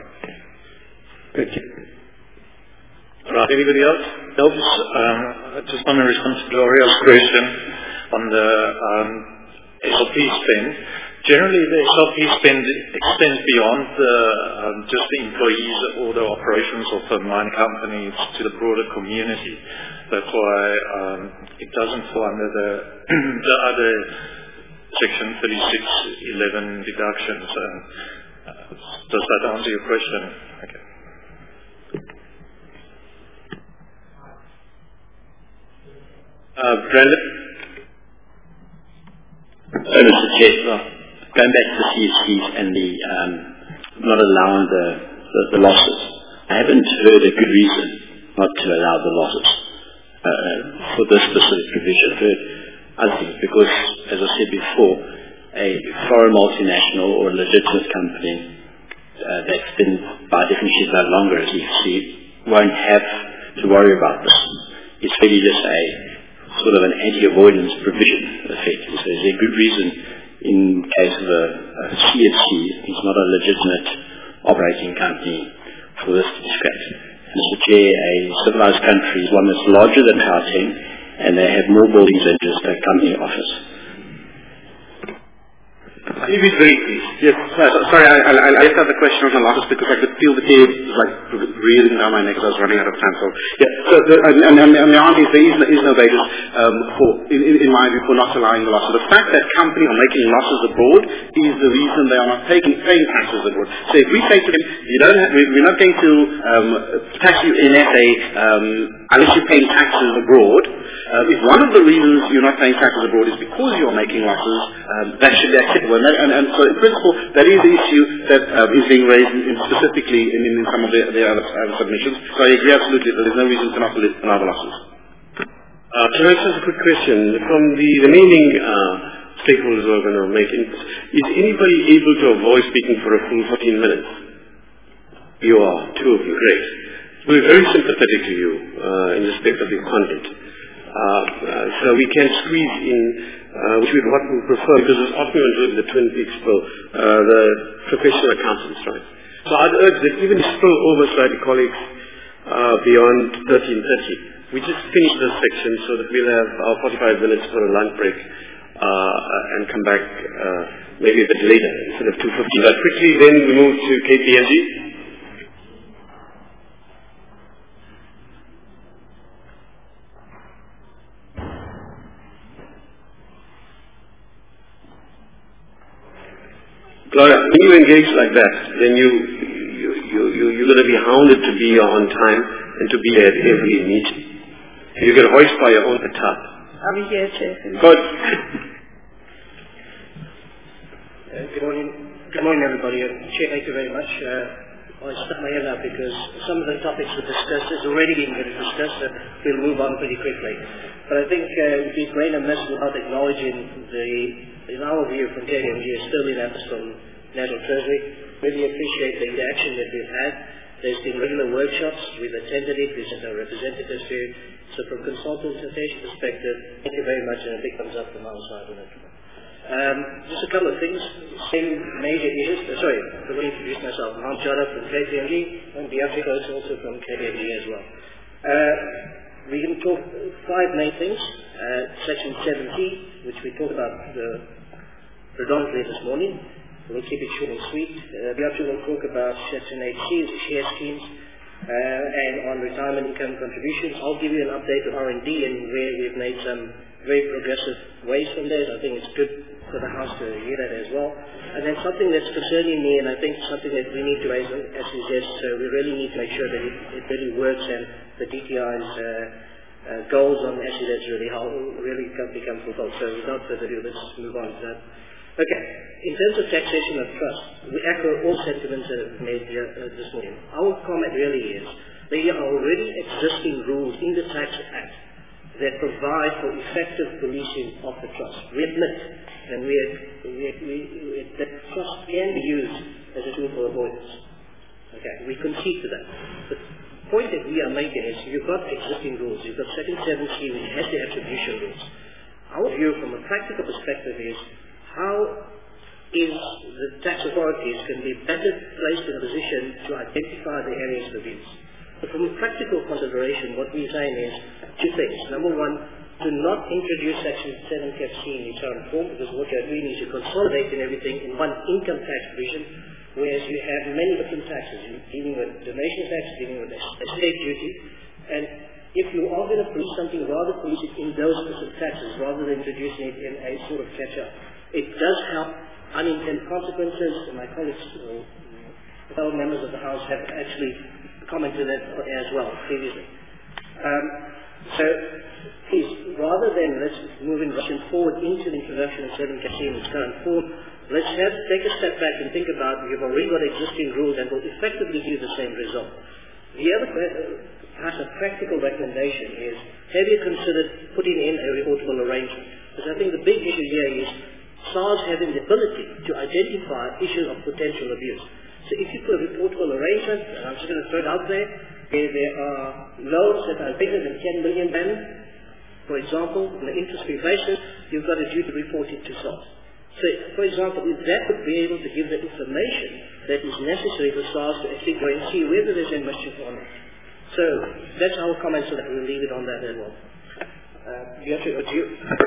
Thank you. Right. Anybody else? Else? Um, I just want to respond to Gloria's question on the um, S L P spend. Generally, the S L P spend extends beyond the, um, just the employees or the operations of the mine companies to the broader community. That's why um, it doesn't fall under the, the other Section thirty-six eleven deductions. And, uh, does that answer your question? Okay. Uh, Brandon? Oh, Mister Chair, well, going back to the C F Cs and the um, not allowing the, the, the losses, I haven't heard a good reason not to allow the losses uh, for this specific provision. I've heard other things because, as I said before, a foreign multinational or a legitimate company uh, that's been by definition no longer a C F C won't have to worry about this. It's really just a sort of an anti-avoidance provision, effectively. So there's a good reason in case of a, a C F C, it's not a legitimate operating company for this to be scrapped. Mister Chair, a civilized country is one that's larger than Gauteng, and they have more buildings than just a company office. Can you be very please? Yes, sorry, sorry I, I, I just had the question on the losses because I could feel the tears like breathing down my neck as I was running out of time. So, yeah, so the, and, and, and the answer is there is, is no basis um, for, in, in my view, for not allowing the losses. The fact that companies are making losses abroad is the reason they are not taking, paying taxes abroad. So if we say to them, you don't have, we're not going to um, tax you in S A um, unless you're paying taxes abroad, uh, if one of the reasons you're not paying taxes abroad is because you're making losses, um, that should be acceptable. And, and, and so in principle, that is the issue that um, is being raised in, in specifically in, in some of the, the other uh, submissions. So I agree absolutely that there's no reason to not allow the losses. Uh, can I ask a quick question? From the remaining uh, stakeholders who are going to make input, is anybody able to avoid speaking for a full fourteen minutes? You are, two of you, great. We're very sympathetic to you uh, in respect of your content. Uh, uh, so we can squeeze in, uh, which is what we prefer, because it's often when we the Twin Peaks bill, uh, the professional accountants, right? So I'd urge that even spill over slightly colleagues uh, beyond thirteen thirty, we just finish this section so that we'll have our forty-five minutes for a lunch break uh, and come back uh, maybe a bit later instead of two fifty. But quickly then we move to K P M G. Gloria, when you engage like that, then you, you, you, you, you're going to be hounded to be on time and to be at every meeting. You get hoist by your own petard. I'll be here, Chair. Good. Uh, good morning. Good morning, everybody. Uh, Chair, thank you very much. Uh, I stuck my head up because some of the topics we discussed has already been discussed. Uh, we'll move on pretty quickly. But I think uh, it would be great and miss without acknowledging the, in our view from K P M G, sterling efforts from National Treasury. Really appreciate the interaction that we've had. There's been regular workshops. We've attended it. We've sent our representatives to it. So from consultation perspective, thank you very much and a big thumbs up from our side on it. Um, just a couple of things. Same major issues. Uh, sorry, I will introduce myself. I'm Jada from K P M G and Beatrice Coates also from K P M G as well. Uh, we can talk five main things. Uh, section seventy, which we talked about the predominantly this morning. We'll keep it short and sweet. Uh, Beatrice will talk about Section eight C, the share schemes, uh, and on retirement income contributions. I'll give you an update on R and D and where we've made some very progressive ways from there. I think it's good for the House to hear that as well. And then something that's concerning me, and I think something that we need to raise as S S, so we really need to make sure that it, it really works and the D T I's uh, uh, goals on S S really how really come, become fulfilled. So without further ado, let's move on to that. Okay, in terms of taxation of trust, we echo all sentiments that have made here uh, this morning. Our comment really is there are already existing rules in the Tax Act that provide for effective policing of the trust. We admit and we, we, we, we that trust can be used as a tool for avoidance. Okay, we concede to that. The point that we are making is you've got existing rules. You've got Section seven C which has the attribution rules. Our view from a practical perspective is how is the tax authorities can be better placed in a position to identify the areas of abuse. So from a practical consideration, what we're saying is two things. Number one, to not introduce Section seven Cap C in its current form, because what you're doing is you're consolidating everything in one income tax provision, whereas you have many different taxes. You're dealing with donation tax, dealing with estate duty, and if you are going to police something, rather police it in those specific taxes, rather than introducing it in a sort of catch-up. It does help unintended consequences, and my colleagues, uh, fellow members of the House have actually commented that as well previously. Um, so, please, rather than let's move in rushing forward into the introduction of seven Cap C in its current form, let's have, take a step back and think about you've already got existing rules that will effectively give the same result. The other perhaps a practical recommendation is, have you considered putting in a reportable arrangement? Because I think the big issue here is SARS having the ability to identify issues of potential abuse. So if you put a reportable arrangement, and I'm just going to throw it out there, where there are loans that are bigger than ten million rand, for example, on an interest-free basis, you've got a duty to report it to SARS. So, for example, if that would be able to give the information that is necessary for SARS to actually go and see whether there's any mischief on it. So, that's our comment, so that we'll leave it on that as well. Uh, you have to, to you.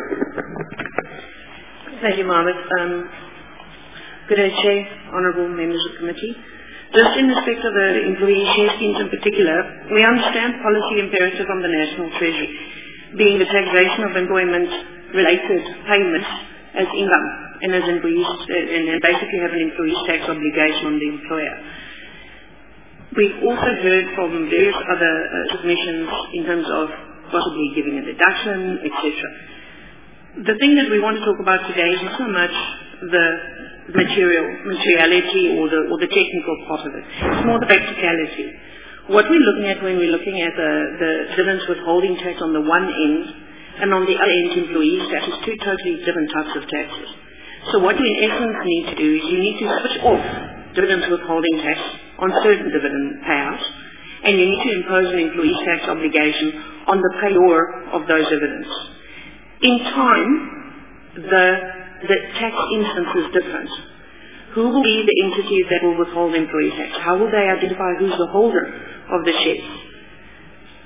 Thank you, Mohammed. Um, good day, Chair, Honourable Members of the Committee. Just in respect of the employee share schemes in particular, we understand policy imperative from the National Treasury, being the taxation of employment-related payments as income, and as employees, and, and basically have an employee's tax obligation on the employer. We've also heard from various other uh, submissions in terms of possibly giving a deduction, et cetera. The thing that we want to talk about today is not so much the material, materiality or the, or the technical part of it. It's more the practicality. What we're looking at when we're looking at the, the dividends withholding tax on the one end and on the other end employees tax is two totally different types of taxes. So what you in essence need to do is you need to switch off dividends withholding tax on certain dividend payouts, and you need to impose an employee tax obligation on the payor of those dividends. In time, the, the tax instance is different. Who will be the entities that will withhold employee tax? How will they identify who's the holder of the shares?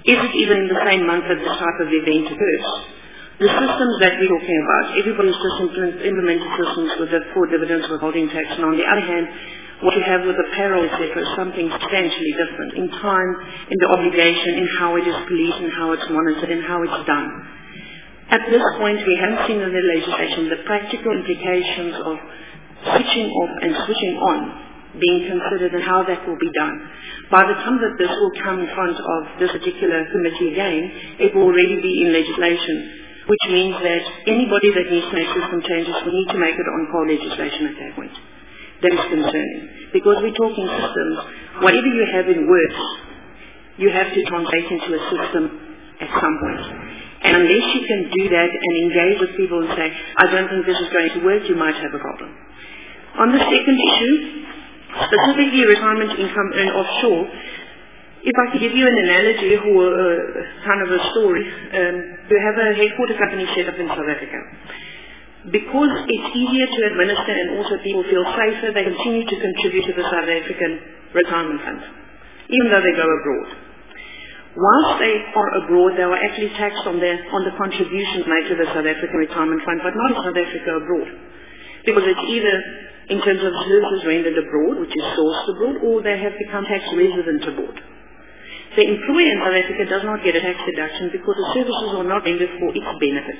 Is it even in the same month that this type of event occurs? The systems that we're talking about, everybody's just implement, implemented systems with the for dividends withholding tax, and on the other hand, what you have with the payroll, et cetera, is something substantially different in time, in the obligation, in how it is policed, and how it's monitored, and how it's done. At this point, we haven't seen in the legislation the practical implications of switching off and switching on being considered and how that will be done. By the time that this will come in front of this particular committee again, it will already be in legislation, which means that anybody that needs to make system changes will need to make it on core legislation at that point. That is concerning. Because we're talking systems, whatever you have in words, you have to translate into a system at some point. And unless you can do that and engage with people and say, I don't think this is going to work, you might have a problem. On the second issue, specifically retirement income earned offshore, if I could give you an analogy or uh, kind of a story, um, you have a headquarter company set up in South Africa. Because it's easier to administer and also people feel safer, they continue to contribute to the South African retirement fund, even though they go abroad. Whilst they are abroad, they are actually taxed on the, on the contributions made to the South African retirement fund, but not in South Africa abroad. Because it's either in terms of services rendered abroad, which is sourced abroad, or they have become tax resident abroad. The employer in South Africa does not get a tax deduction because the services are not rendered for its benefits.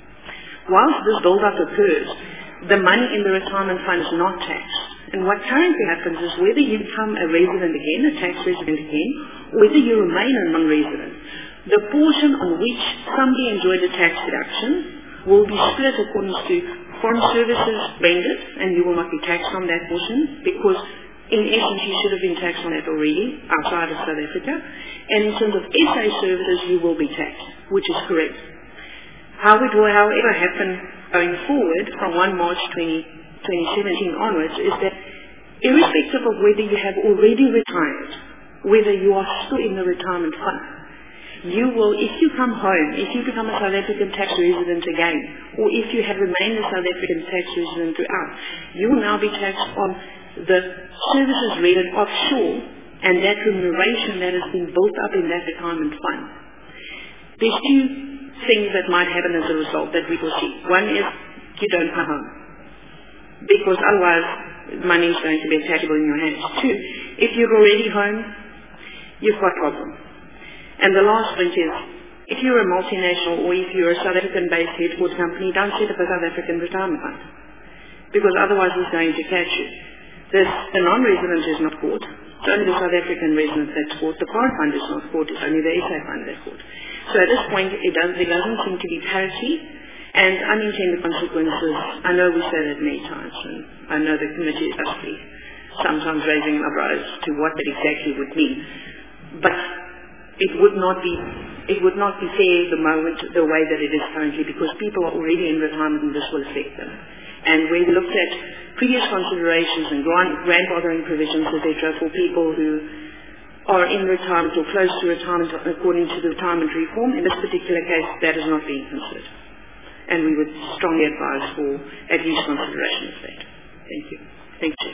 Whilst this build-up occurs, the money in the retirement fund is not taxed. And what currently happens is whether you become a resident again, a tax resident again, or whether you remain a non-resident, the portion on which somebody enjoyed a tax deduction will be split according to foreign services rendered, and you will not be taxed on that portion because in essence you should have been taxed on that already outside of South Africa. And in terms of S A services, you will be taxed, which is correct. How it will, however, happen going forward from first of March twenty seventeen onwards is that irrespective of whether you have already retired, whether you are still in the retirement fund, you will, if you come home, if you become a South African tax resident again, or if you have remained a South African tax resident throughout, you will now be taxed on the services rendered offshore and that remuneration that has been built up in that retirement fund. There's two things that might happen as a result that we will see. One is you don't come home, because otherwise money is going to be taxable in your hands. Two, if you're already home, you've got a problem. And the last point is, if you're a multinational or if you're a South African-based headquarters company, don't set up a South African retirement fund, because otherwise it's going to catch you. This, the non-resident is not caught. It's only the South African resident that's caught. The foreign fund is not caught. It's only the S A fund that's caught. So at this point, it does, there doesn't seem to be parity and unintended consequences. I know we say that many times, and I know the committee is actually sometimes raising eyebrows to what that exactly would mean. But it would not be it would not be fair the moment the way that it is currently, because people are already in retirement and this will affect them. And when we looked at previous considerations and grand, grandfathering provisions, et cetera, for people who are in retirement or close to retirement according to the retirement reform, in this particular case, that is not being considered. And we would strongly advise for at least consideration of that. Thank you. Thank you.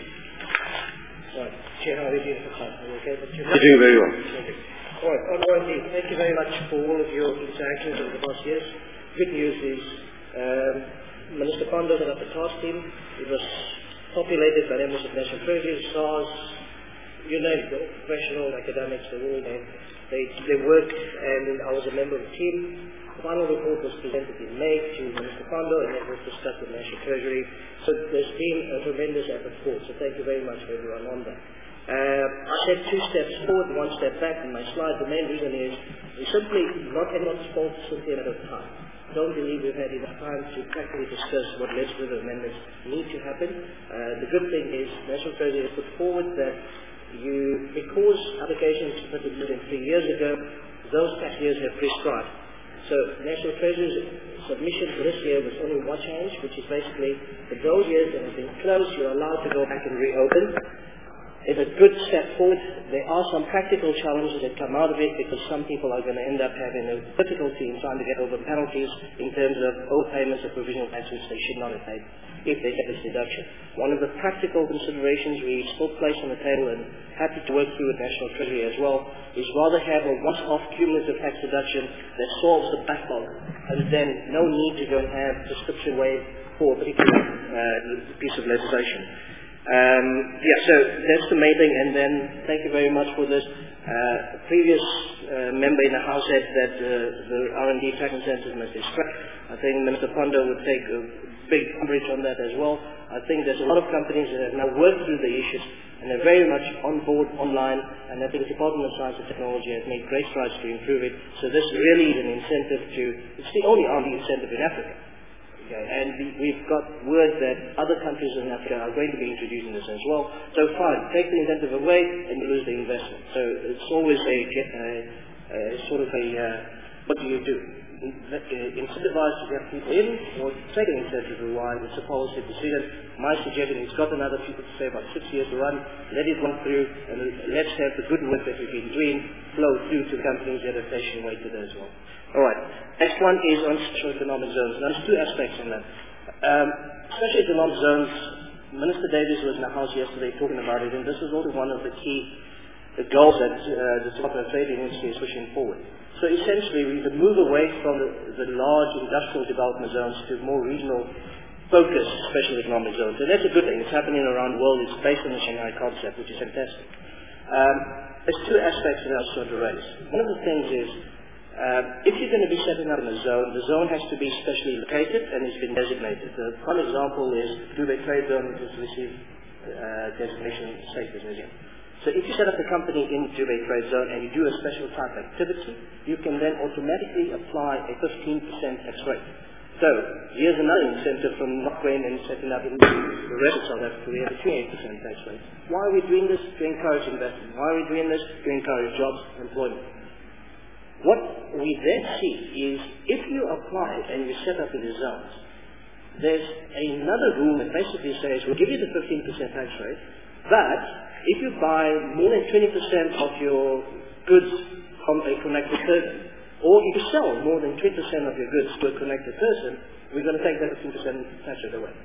Right. Chair, how are you doing for time? Are you okay? You're doing very well. All right. Honourable M P, thank you very much for all of your interactions over the past years. Good news is um, Minister Kondo set up a task team. It was populated by members of National Treasury, S A R S, you name it, professional, academics, they all there. They, they worked, and I was a member of the team. The final report was presented in May to Minister Kondo, and it was discussed with National Treasury. So there's been a tremendous effort forward, so thank you very much for everyone on that. Uh, I said two steps forward, one step back in my slide. The main reason is we simply not anyone's fault simply at a time. Don't believe we've had enough time to practically discuss what legislative amendments need to happen. Uh, the good thing is National Treasury has put forward that you, because applications submitted more than three years ago, those tax years have prescribed. So National Treasury's submission for this year was only one change, which is basically for those years that have been closed, you're allowed to go back and reopen. It's a good step forward. There are some practical challenges that come out of it because some people are going to end up having a difficulty in trying to get over penalties in terms of overpayments of provisional tax which they should not have paid if they get this deduction. One of the practical considerations we still place on the table and happy to work through with National Treasury as well is rather have a once-off cumulative tax deduction that solves the backlog and then no need to go and have prescription waived for a particular uh, piece of legislation. Um, yeah, so that's the main thing, and then thank you very much for this. Uh, a previous uh, member in the House said that uh, the R and D tax incentives must be scrapped. I think Minister Pondo would take a big umbrage on that as well. I think there's a lot of companies that have now worked through the issues, and they're very much on board online, and I think the Department of Science and Technology has made great strides to improve it. So this really is an incentive to, it's the only R and D incentive in Africa. Okay, and we, we've got word that other countries in Africa are going to be introducing this as well. So fine, take the incentive away and you lose the investment. So it's always a, a, a sort of a, uh, what do you do? Incentivize to get people in or take an incentive away. It's a policy decision. My suggestion is got another people to say about six years to run, let it run through, and let's have the good work that we've been doing flow through to companies that are patient way to that as well. Alright, next one is on special economic zones. Now there's two aspects in that. Um, special economic zones, Minister Davies was in the House yesterday talking about it, and this is also one of the key the goals that uh, the Department of Trade and Industry is pushing forward. So essentially we can move away from the, the large industrial development zones to more regional focused special economic zones. And that's a good thing. It's happening around the world. It's based on the Shanghai concept, which is fantastic. Um, there's two aspects that I was trying to raise. One of the things is Uh, if you're going to be setting up in a zone, the zone has to be specially located and it's been designated. Uh, one example is Dubai Trade Zone, which has received uh, designation status museum. So if you set up a company in Dubai Trade Zone and you do a special type activity, you can then automatically apply a fifteen percent tax rate. So here's another incentive from not going and setting up in the rest of South Africa. We have a twenty-eight percent tax rate. Why are we doing this? To encourage investment. Why are we doing this? To encourage jobs and employment. What we then see is if you apply and you set up in the zones, there's another rule that basically says we'll give you the fifteen percent tax rate, but if you buy more than twenty percent of your goods from a connected person, or if you sell more than twenty percent of your goods to a connected person, we're going to take that fifteen percent tax rate away.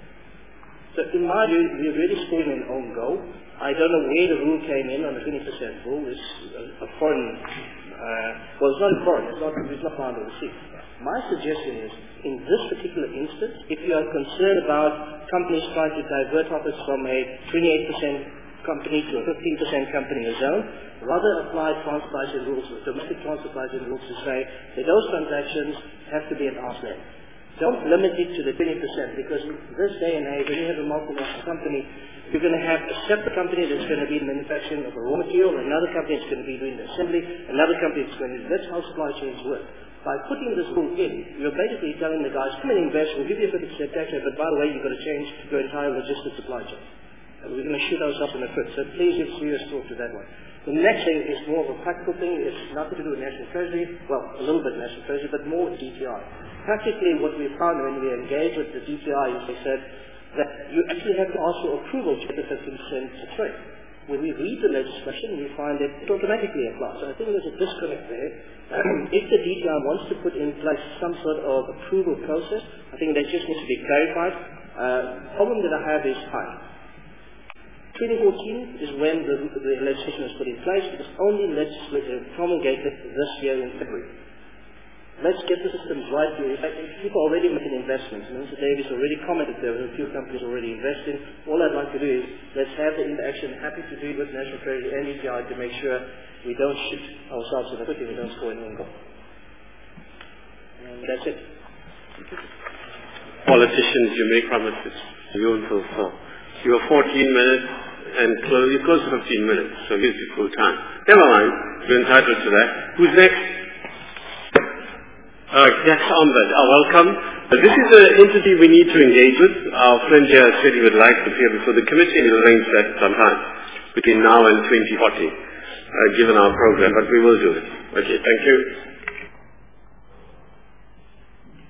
So in my view, we're really scoring an own goal. I don't know where the rule came in on the twenty percent rule. It's a, a foreign, uh, well, it's not foreign, it's not, it's not found overseas. My suggestion is, in this particular instance, if you are concerned about companies trying to divert profits from a twenty-eight percent company to a fifteen percent company in a zone, rather apply transfer pricing rules, domestic transfer pricing rules to say that those transactions have to be at arm's length. Don't limit it to the twenty percent because in this day and age, when you have a multinational company, you're going to have a separate company that's going to be in manufacturing of a raw material, another company that's going to be doing the assembly, another company that's going to do, that's how supply chains work. By putting this rule in, you're basically telling the guys, come and invest, we'll give you a fifty percent tax rate, but by the way, you've got to change your entire logistics supply chain. And we're going to shoot ourselves in the foot. So please give serious thought to that one. The next thing is more of a practical thing. It's nothing to do with National Treasury. Well, a little bit National Treasury, but more D T I. Practically what we found when we engaged with the D T I is they said that you actually have to ask for approval to get the fifteen percent tax rate. When we read the legislation, we find that it automatically applies. So I think there's a disconnect there. If the D T I wants to put in place some sort of approval process, I think that just needs to be clarified. Uh, the problem that I have is time. twenty fourteen is when the, the legislation was put in place. It was only legislated promulgated this year in February. Let's get the systems right here. In fact, people are already making investments. Mister Davies already commented there were a few companies already investing. All I'd like to do is let's have the interaction. Happy to do it with National Treasury and D T I to make sure we don't shoot ourselves in the foot and we don't score any own goal. And that's it. Politicians, you make promises. You won't fulfill. You have fourteen minutes and close, you close to fifteen minutes, so gives you full time. Never mind, you're entitled to that. Who's next? Uh, yes, Ahmed, uh, welcome. Uh, this is an entity we need to engage with. Our friend here said he would like to appear before the committee and he'll arrange that sometime between now and twenty forty, uh, given our program, but we will do it. Okay, thank you.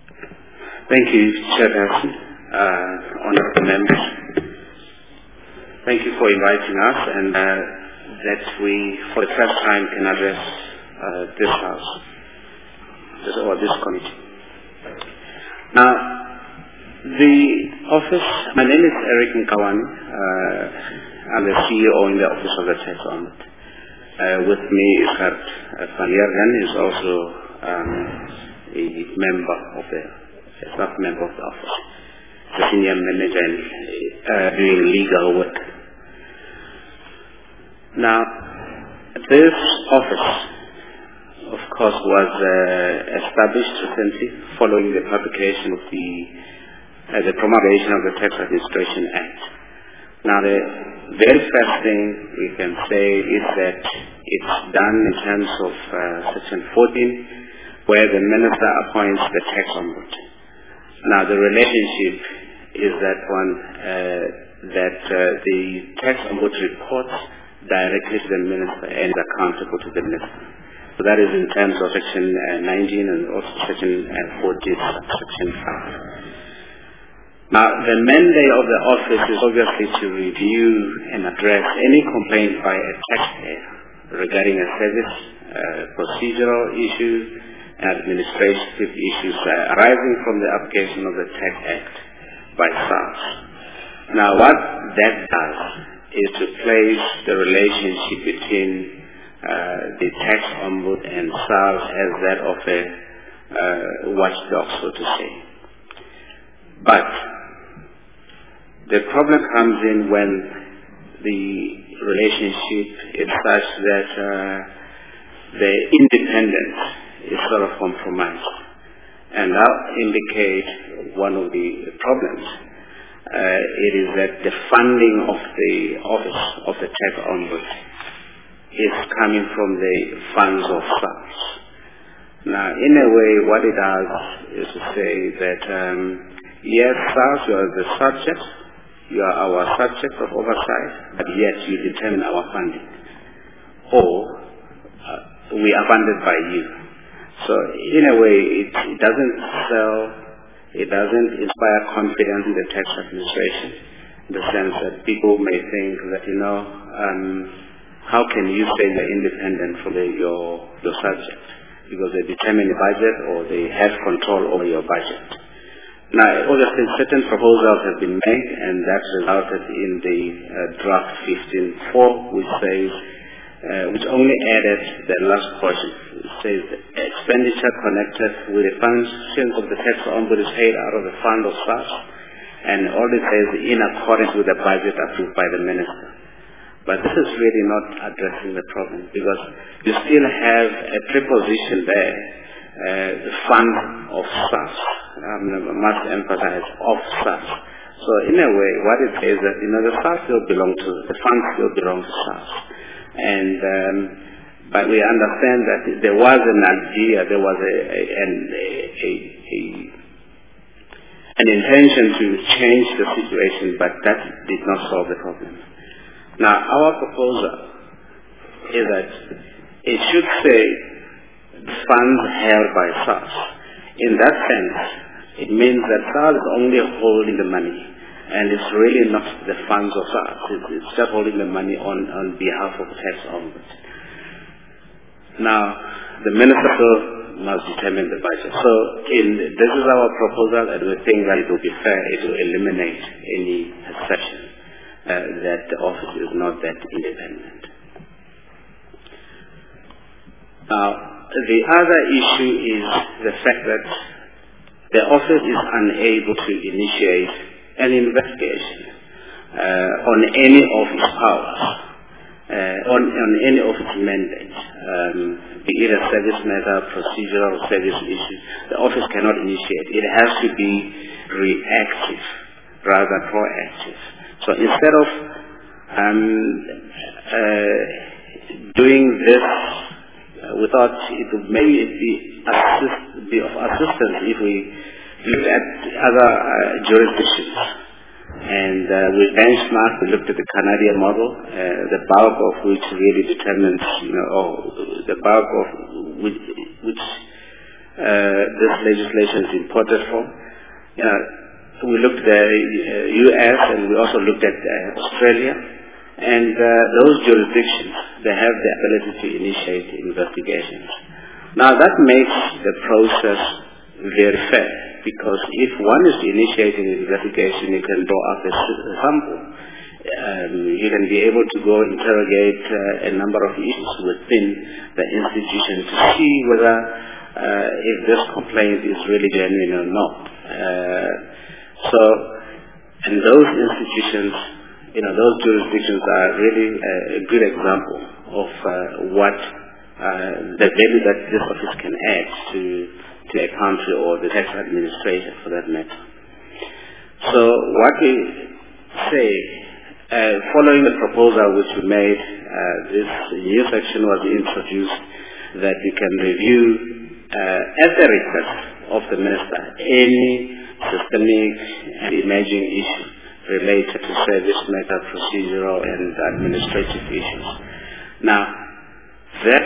Thank you, Chairperson, uh, honourable members. thank you for inviting us, and uh, that we, for the first time, can address uh, this House, this, or this committee. Now, the office, my name is Eric Nkawan. Uh, I'm the C E O in the Office of the Tax Ombudsman. Uh, with me is Gert van Heerden, who is also um, a member of the, a staff member of the office, the senior manager uh, doing legal work. Now, this office, of course, was uh, established recently following the publication of the uh, the promulgation of the Tax Administration Act. Now, the very first thing we can say is that it's done in terms of uh, Section fourteen, where the Minister appoints the Tax Ombudsman. Now, the relationship is that one uh, that uh, the Tax Ombudsman reports directly to the Minister and is accountable to the Minister. So that is in terms of Section uh, nineteen and also Section uh, fourteen, Section five. Now, the mandate of the office is obviously to review and address any complaint by a taxpayer regarding a service, uh, procedural issues, and administrative issues uh, arising from the application of the Tax Act by SARS. Now, what that does is to place the relationship between uh, the tax ombudsman and SARS as that of a uh, watchdog, so to say. But the problem comes in when the relationship is such that uh, the independence is sort of compromised. And that indicates one of the problems. Uh, it is that the funding of the office of the tax ombudsman is coming from the funds of SARS. Now, in a way, what it does is to say that, um, yes, SARS, you are the subject, you are our subject of oversight, but yet you determine our funding. Or uh, we are funded by you. So, in a way, it, it doesn't sell, it doesn't inspire confidence in the tax administration, in the sense that people may think that, you know, um, how can you say they're independent from the, your, your subject? Because they determine the budget or they have control over your budget. Now, obviously, certain proposals have been made, and that resulted in the uh, draft fifteen point four, which says, uh, which only added the last portion. It says, expenditure connected with the functions of the tax ombudsman is paid out of the fund of SARS, and all it says in accordance with the budget approved by the minister. But this is really not addressing the problem, because you still have a preposition there, uh, the fund of SARS. Um, I must emphasize, of SARS. So in a way, what it says that, you know, the SARS still belong to, the funds still belong to SARS. And, um, but we understand that there was an idea, there was a, a, an, a, a, an intention to change the situation, but that did not solve the problem. Now, our proposal is that it should say funds held by SARS. In that sense, it means that SARS is only holding the money, and it's really not the funds of SARS. It's, it's just holding the money on, on behalf of the tax ombudsman. Now, the minister must determine the budget. So, in, this is our proposal, and we think that it will be fair to eliminate any perception uh, that the office is not that independent. Now, the other issue is the fact that the office is unable to initiate an investigation uh, on any of its powers, uh, on, on any of its mandates, um, be it a service matter, procedural service issue. The office cannot initiate. It has to be reactive rather than proactive. So instead of um, uh, doing this, Uh, we thought it would maybe be, assist, be of assistance if we looked at other uh, jurisdictions. And uh, we benchmarked, we looked at the Canadian model, uh, the bulk of which really determines, you know, oh, the bulk of which, which uh, this legislation is imported from. Uh, we looked at the uh, U S and we also looked at uh, Australia. And uh, those jurisdictions, they have the ability to initiate investigations. Now that makes the process very fair, because if one is initiating an investigation, you can draw up a sample. Um, you can be able to go interrogate uh, a number of issues within the institution to see whether uh, if this complaint is really genuine or not. Uh, so, and those institutions, you know, those jurisdictions are really a, a good example of uh, what uh, the value that this office can add to, to a country or the tax administration for that matter. So what we say, uh, following the proposal which we made, uh, this new section was introduced that we can review uh, at the request of the minister any systemic and emerging issue related to service matter, procedural and administrative issues. Now, that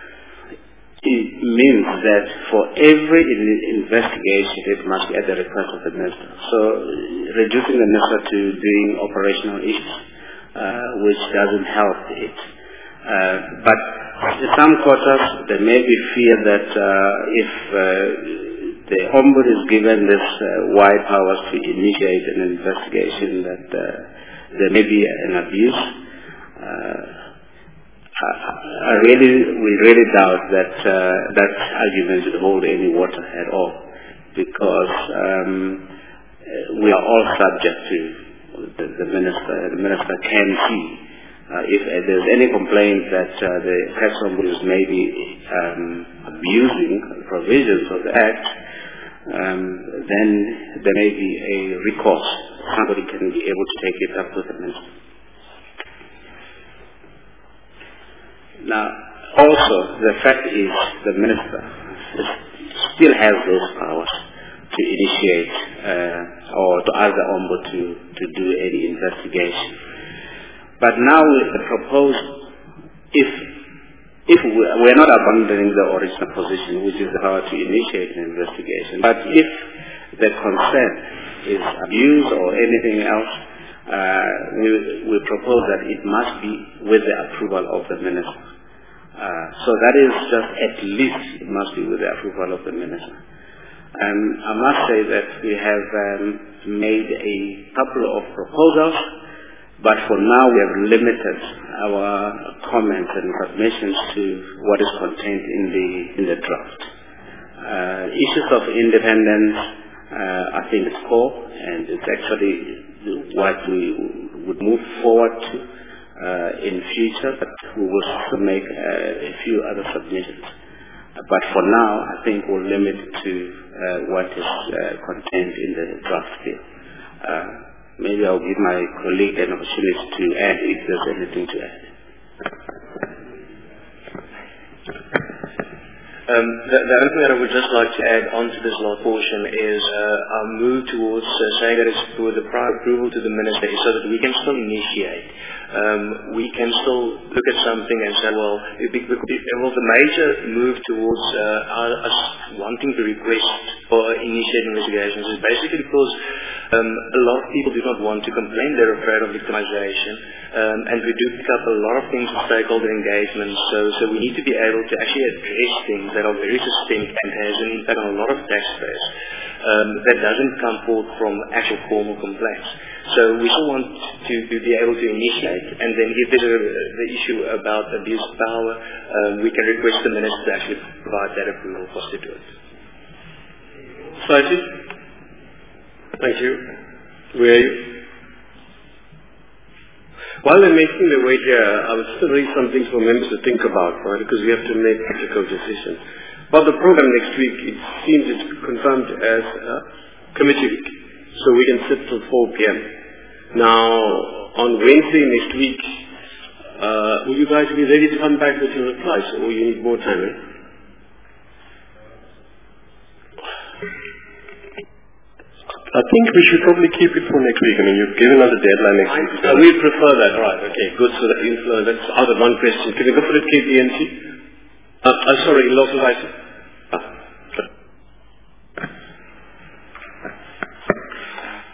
it means that for every in investigation, it must be at the request of the minister. So, reducing the minister to doing operational issues, uh, which doesn't help it. Uh, but in some quarters, there may be fear that uh, if uh, the Ombudsman is given this uh, wide powers to initiate an investigation, that uh, there may be an abuse. Uh, I, I really, we really doubt that uh, that argument would hold any water at all, because um, we are all subject to the, the minister. The minister can see uh, if uh, there's any complaint that uh, the tax ombudsman may be um, abusing provisions of the Act. Um, then there may be a recourse. Somebody can be able to take it up with the minister. Now, also, the fact is the minister still has those powers to initiate uh, or to ask the ombudsman to, to do any investigation. But now with the proposal, if If we are not abandoning the original position, which is the power to initiate an investigation, but if the concern is abuse or anything else, uh, we, we propose that it must be with the approval of the minister. Uh, so that is just at least it must be with the approval of the minister. And I must say that we have um, made a couple of proposals, but for now we have limited our comments and submissions to what is contained in the in the draft. Uh, issues of independence, uh, I think is core, and it's actually what we would move forward to uh, in future, but we will still make uh, a few other submissions. Uh, but for now, I think we'll limit to uh, what is uh, contained in the draft bill. Uh, Maybe I'll give my colleague an opportunity to add if there's anything to add. Um, the, the other thing that I would just like to add on to this last portion is uh, our move towards uh, saying that it's for the prior approval to the minister so that we can still initiate. Um, we can still look at something and say, well, it be, well the major move towards uh, our, us wanting to request for initiating investigations is basically because um, a lot of people do not want to complain. They're afraid of victimization. Um, and we do pick up a lot of things with stakeholder engagement, so, so we need to be able to actually address things that are very systemic and has an impact on a lot of taxpayers um, that doesn't come forth from actual formal complaints. So we still want to, to be able to initiate, and then if there's a, the issue about abuse of power, um, we can request the minister to actually provide that approval for us to do it. Saji? Thank you. Where are you? While they're making their way here, I would still raise some things for members to think about, right? Because we have to make critical decisions. About the program next week, it seems it's confirmed as a committee week, so we can sit till four p m Now, on Wednesday next week, uh, will you guys be ready to come back with your replies, or you need more time? Eh? I think we should probably keep it for next week. I mean, you've given us a deadline next week. Uh, we prefer that, right? Okay, good. So that, uh, that's out of one question. Can we go for it, K P M C? Uh, uh, sorry, local license. Ah.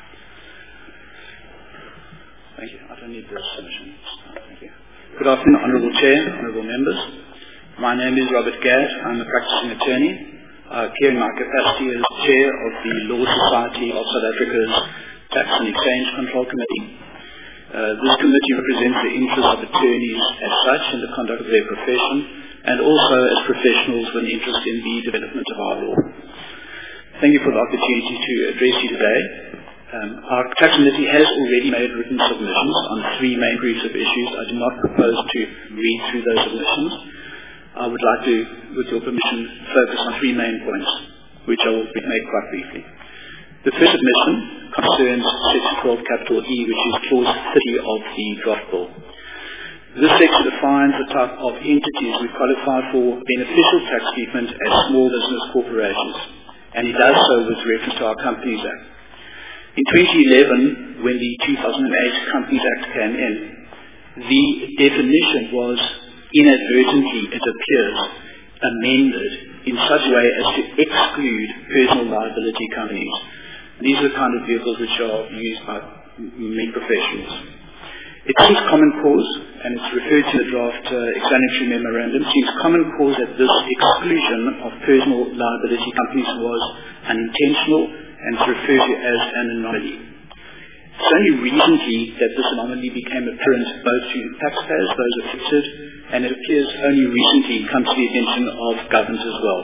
Good afternoon, Honourable Chair, Honourable Members. My name is Robert Gadd. I'm a practicing attorney, uh, here in my capacity as Chair of the Law Society of South Africa's Tax and Exchange Control Committee. Uh, this committee represents the interests of attorneys as such in the conduct of their profession, and also as professionals with an interest in the development of our law. Thank you for the opportunity to address you today. Um, our tax committee has already made written submissions on three main groups of issues. I do not propose to read through those submissions. I would like to, with your permission, focus on three main points, which I will make quite briefly. The first submission concerns Section twelve capital E, which is Clause thirty of the draft bill. This section defines the type of entities we qualify for beneficial tax treatment as small business corporations, and it does so with reference to our Companies Act. In twenty eleven, when the two thousand eight Companies Act came in, the definition was inadvertently, it appears, amended in such a way as to exclude personal liability companies. These are the kind of vehicles which are used by many professionals. It seems common cause, and it's referred to the draft uh, explanatory memorandum, it seems common cause that this exclusion of personal liability companies was unintentional and is referred to as an anomaly. It's only recently that this anomaly became apparent both to taxpayers, those affected, and it appears only recently come to the attention of government as well.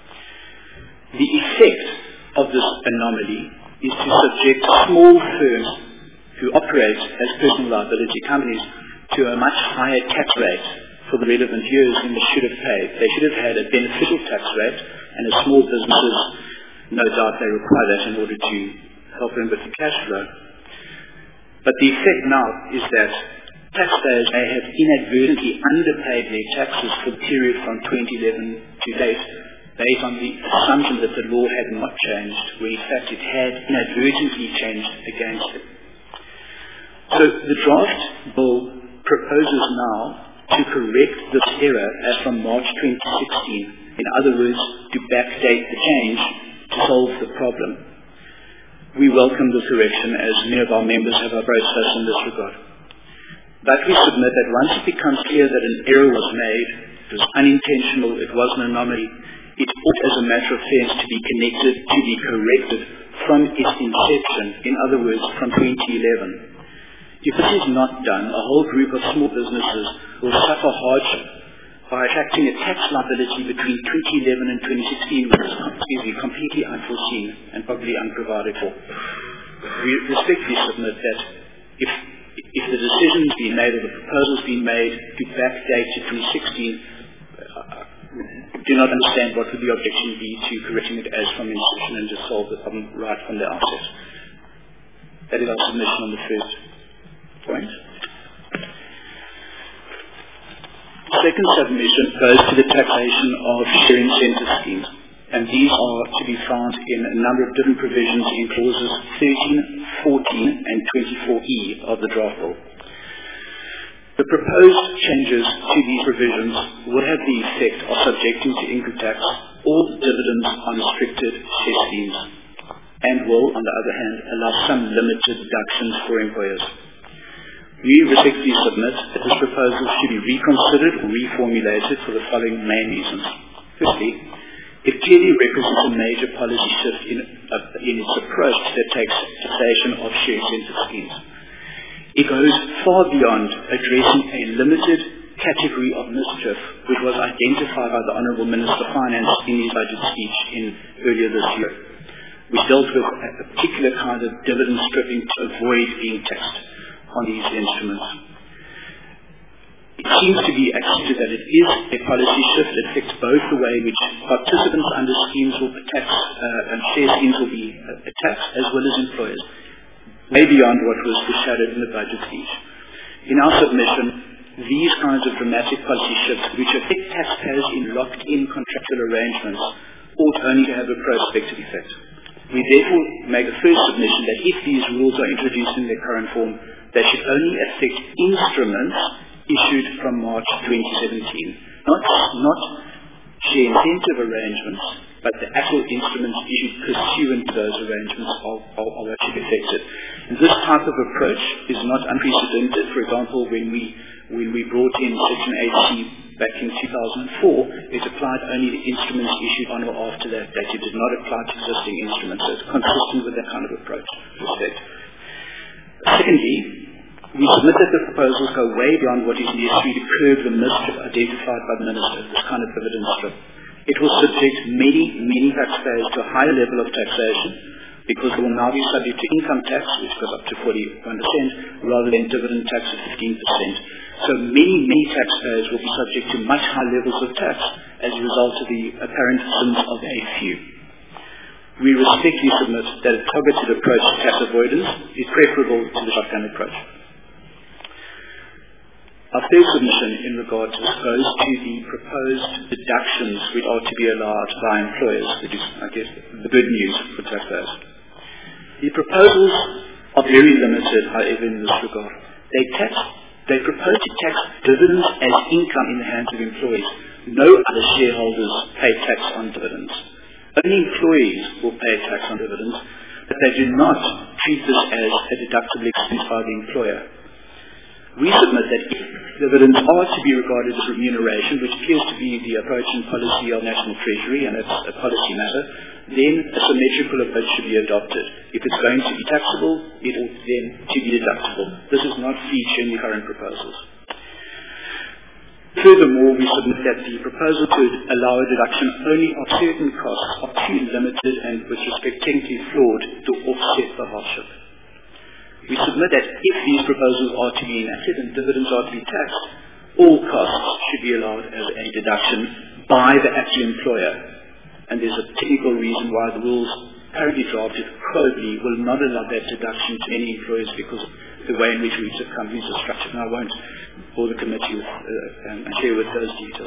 The effect of this anomaly is to subject small firms who operate as personal liability companies to a much higher tax rate for the relevant years than they should have paid. They should have had a beneficial tax rate, and as small businesses, no doubt they require that in order to help them with the cash flow. But the effect now is that taxpayers may have inadvertently underpaid their taxes for the period from twenty eleven to date, based on the assumption that the law had not changed, when in fact it had inadvertently changed against it. So the draft bill proposes now to correct this error as from March twenty sixteen, in other words, to backdate the change to solve the problem. We welcome this correction, as many of our members have approached us in this regard. But we submit that once it becomes clear that an error was made, it was unintentional, it was an anomaly, it ought as a matter of fairness to be connected, to be corrected from its inception, in other words, from twenty eleven. If this is not done, a whole group of small businesses will suffer hardship by attracting a tax liability between twenty eleven and twenty sixteen, which is completely unforeseen and probably unprovided for. We respectfully submit that if, if the decision's been made or the proposal's been made to backdate to twenty sixteen, uh, do not understand what would the objection be to correcting it as from inception and just solve the problem right from the outset. That is our submission on the first point. Second submission goes to the taxation of share incentive schemes, and these are to be found in a number of different provisions in clauses thirteen, fourteen and twenty-four E of the draft bill. The proposed changes to these provisions would have the effect of subjecting to income tax all dividends on restricted share schemes, and will, on the other hand, allow some limited deductions for employers. We respectfully submit that this proposal should be reconsidered or reformulated for the following main reasons. Firstly, it clearly represents a major policy shift in, uh, in its approach that takes taxation of share incentive schemes. It goes far beyond addressing a limited category of mischief which was identified by the Honourable Minister of Finance in his budget speech in earlier this year, which dealt with a particular kind of dividend stripping to avoid being taxed on these instruments. It seems to be accepted that it is a policy shift that affects both the way in which participants under schemes will be taxed, uh, and share schemes will be uh, taxed, as well as employers, way beyond what was foreshadowed in the budget speech. In our submission, these kinds of dramatic policy shifts, which affect taxpayers in locked-in contractual arrangements, ought only to have a prospective effect. We therefore make a first submission that if these rules are introduced in their current form, they should only affect instruments issued from March twenty seventeen, not, not share incentive arrangements, but the actual instruments issued pursuant to those arrangements are, are, are what should be affected. And this type of approach is not unprecedented. For example, when we when we brought in Section eight C back in two thousand four, it applied only to instruments issued on or after that date. It did not apply to existing instruments. So it's consistent with that kind of approach. Respect. Secondly, we submit that the proposals go way beyond what is necessary to curb the mischief identified by the Minister, this kind of dividend strip. It will subject many, many taxpayers to a higher level of taxation because they will now be subject to income tax, which goes up to forty-one percent, rather than dividend tax of fifteen percent. So many, many taxpayers will be subject to much higher levels of tax as a result of the apparent sins of a few. We respectfully submit that a targeted approach to tax avoidance is preferable to the shotgun approach. Our third submission in regard to this goes to the proposed deductions which are to be allowed by employers, which is, I guess, the good news for taxpayers. The proposals are very limited, however, in this regard. They tax, they propose to tax dividends as income in the hands of employees. No other shareholders pay tax on dividends. Only employees will pay tax on dividends, but they do not treat this as a deductible expense by the employer. We submit that if dividends are to be regarded as remuneration, which appears to be the approach and policy of National Treasury, and it's a policy matter, then a symmetrical approach should be adopted. If it's going to be taxable, it ought then to be deductible. This is not featured in the current proposals. Furthermore, we submit that the proposal to allow a deduction only of certain costs are too limited and, with respect, technically flawed to offset the hardship. We submit that if these proposals are to be enacted and dividends are to be taxed, all costs should be allowed as a deduction by the actual employer. And there's a technical reason why the rules currently drafted probably will not allow that deduction to any employers because of the way in which research companies are structured. And I won't bore the committee with, uh, and share with those details.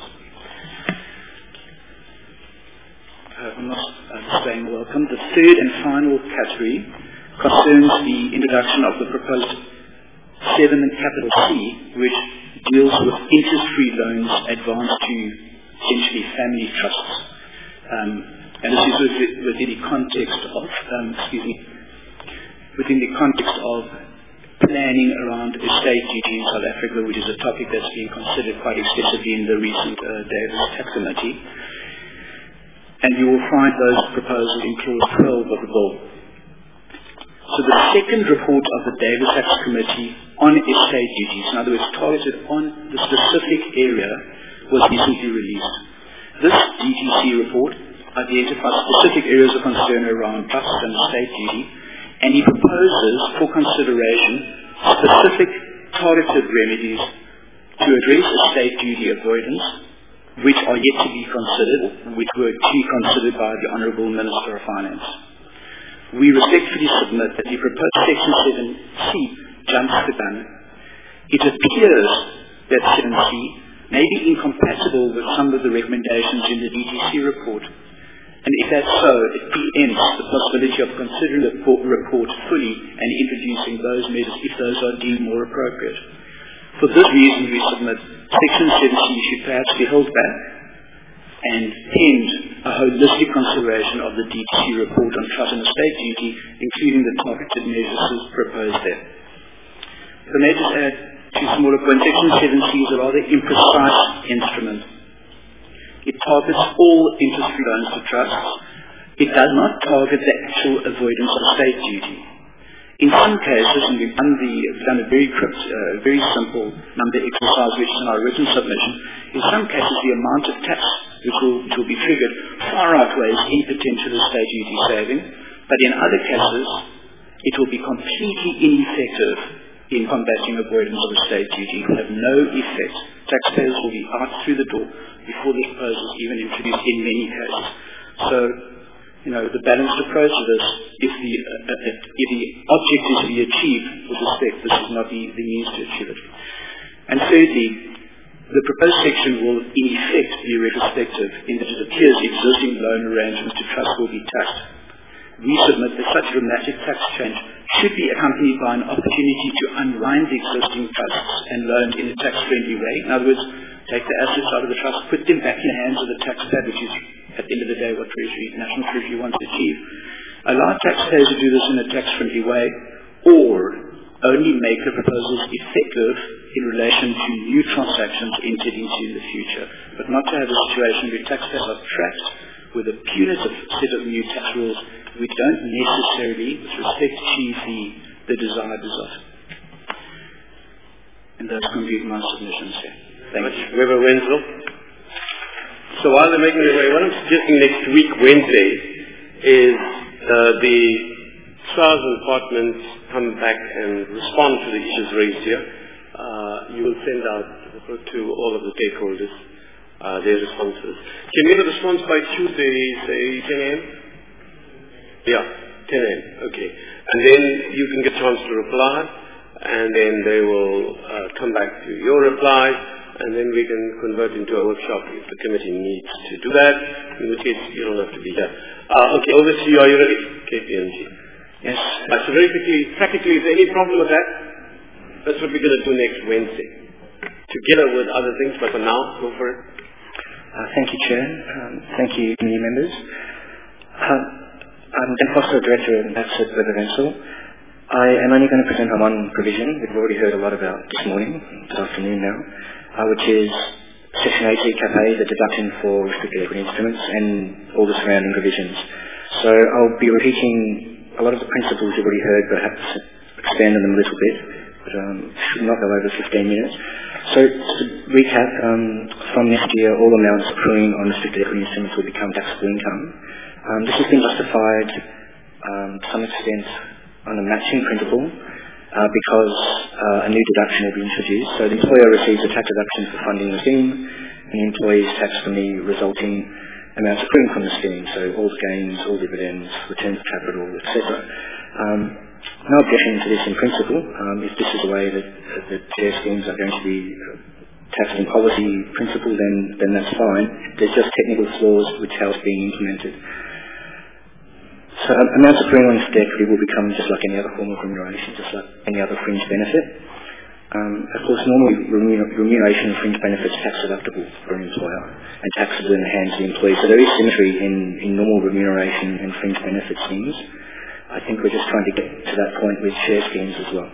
Uh, I'm not uh, saying welcome. The third and final category concerns the introduction of the proposed seven in capital C, which deals with interest-free loans advanced to essentially family trusts. Um, and this is within the context of, um, excuse me, within the context of planning around estate duty in South Africa, which is a topic that's being considered quite extensively in the recent uh, Davis Tax Committee. And you will find those proposals in clause twelve of the bill. So the second report of the Davis Tax Committee on estate duties, in other words, targeted on the specific area, was recently released. This D T C report identifies specific areas of concern around trust and estate duty, and he proposes for consideration specific targeted remedies to address estate duty avoidance, which are yet to be considered, which were to be considered by the Honourable Minister of Finance. We respectfully submit that the proposed Section seven C jumps the gun. It appears that seven C may be incompatible with some of the recommendations in the D T C report. And if that's so, it preempts the possibility of considering the report fully and introducing those measures if those are deemed more appropriate. For this reason, we submit Section seven C should perhaps be held back and pend a holistic consideration of the D T C report on trust and estate duty, including the targeted measures proposed there. If I may just add two smaller points. Section seven C is a rather imprecise instrument. It targets all interest-free loans to trusts. It does not target the actual avoidance of estate duty. In some cases, and we've done, the, we've done a very crypt, uh, very simple number exercise, which is in our written submission, in some cases the amount of tax which will, which will be triggered far outweighs any potential estate duty saving, but in other cases it will be completely ineffective in combating avoidance of estate duty. It will have no effect. Taxpayers will be out through the door before the proposal is even introduced in many cases. So, you know, the balanced approach to this, if the, uh, uh, if the object is to be achieved with respect, this is not the, the means to achieve it. And thirdly, the proposed section will in effect be retrospective in that it appears existing loan arrangements to trust will be taxed. We submit that such dramatic tax change should be accompanied by an opportunity to unwind the existing trusts and loans in a tax-friendly way. In other words, take the assets out of the trust, put them back in the hands of the taxpayer, which is at the end of the day what Treasury, National Treasury wants to achieve. Allow taxpayers to do this in a tax-friendly way, or only make the proposals effective in relation to new transactions entered into in the future, but not to have a situation where taxpayers are trapped with a punitive set of new tax rules which don't necessarily, with respect, achieve the, the desired result. And those conclude my submissions here. Thank you. Weber Wenzel. So while they're making their way, what I'm suggesting next week, Wednesday, is uh, the SARS and departments come back and respond to the issues raised here. Uh, you will send out to all of the stakeholders uh, their responses. Can we have a response by Tuesday, say ten a.m.? Yeah, ten a.m. Okay. And then you can get a chance to reply, and then they will uh, come back to your reply, and then we can convert into a workshop if the committee needs to do that, in which case you don't have to be here. Uh, okay, over to you. Are you ready? K P M G. Yes. Uh, so very quickly, practically, is there any problem with that? That's what we're going to do next Wednesday, together with other things, but for now, go for it. Uh, thank you, Chair. Um, thank you, committee members. Uh, I'm Dan Foster, Director at Maxit Residential. I am only going to present on one provision we've already heard a lot about this morning, this afternoon now, uh, which is Section eighty, Cap A, the deduction for restricted equity instruments, and all the surrounding provisions. So I'll be repeating a lot of the principles you've already heard, perhaps expand on them a little bit, but um, should not go over fifteen minutes. So to recap, um, from next year, all amounts accruing on restricted equity instruments will become taxable income. Um, this has been justified um, to some extent on a matching principle uh, because uh, a new deduction will be introduced. So the employer receives a tax deduction for funding the scheme, and the employee is taxed from the resulting amounts accruing from the scheme, so all the gains, all dividends, returns of capital, et cetera. Um, no objection to this in principle. Um, if this is the way that, that share schemes are going to be taxed in policy principle, then, then that's fine. There's just technical flaws which how it's being implemented. So um, amounts accruing on this equity will become just like any other form of remuneration, just like any other fringe benefit. Um, of course, normally remuneration and fringe benefits are tax deductible for an employer and taxable in the hands of the employee. So there is symmetry in, in normal remuneration and fringe benefit schemes. I think we're just trying to get to that point with share schemes as well.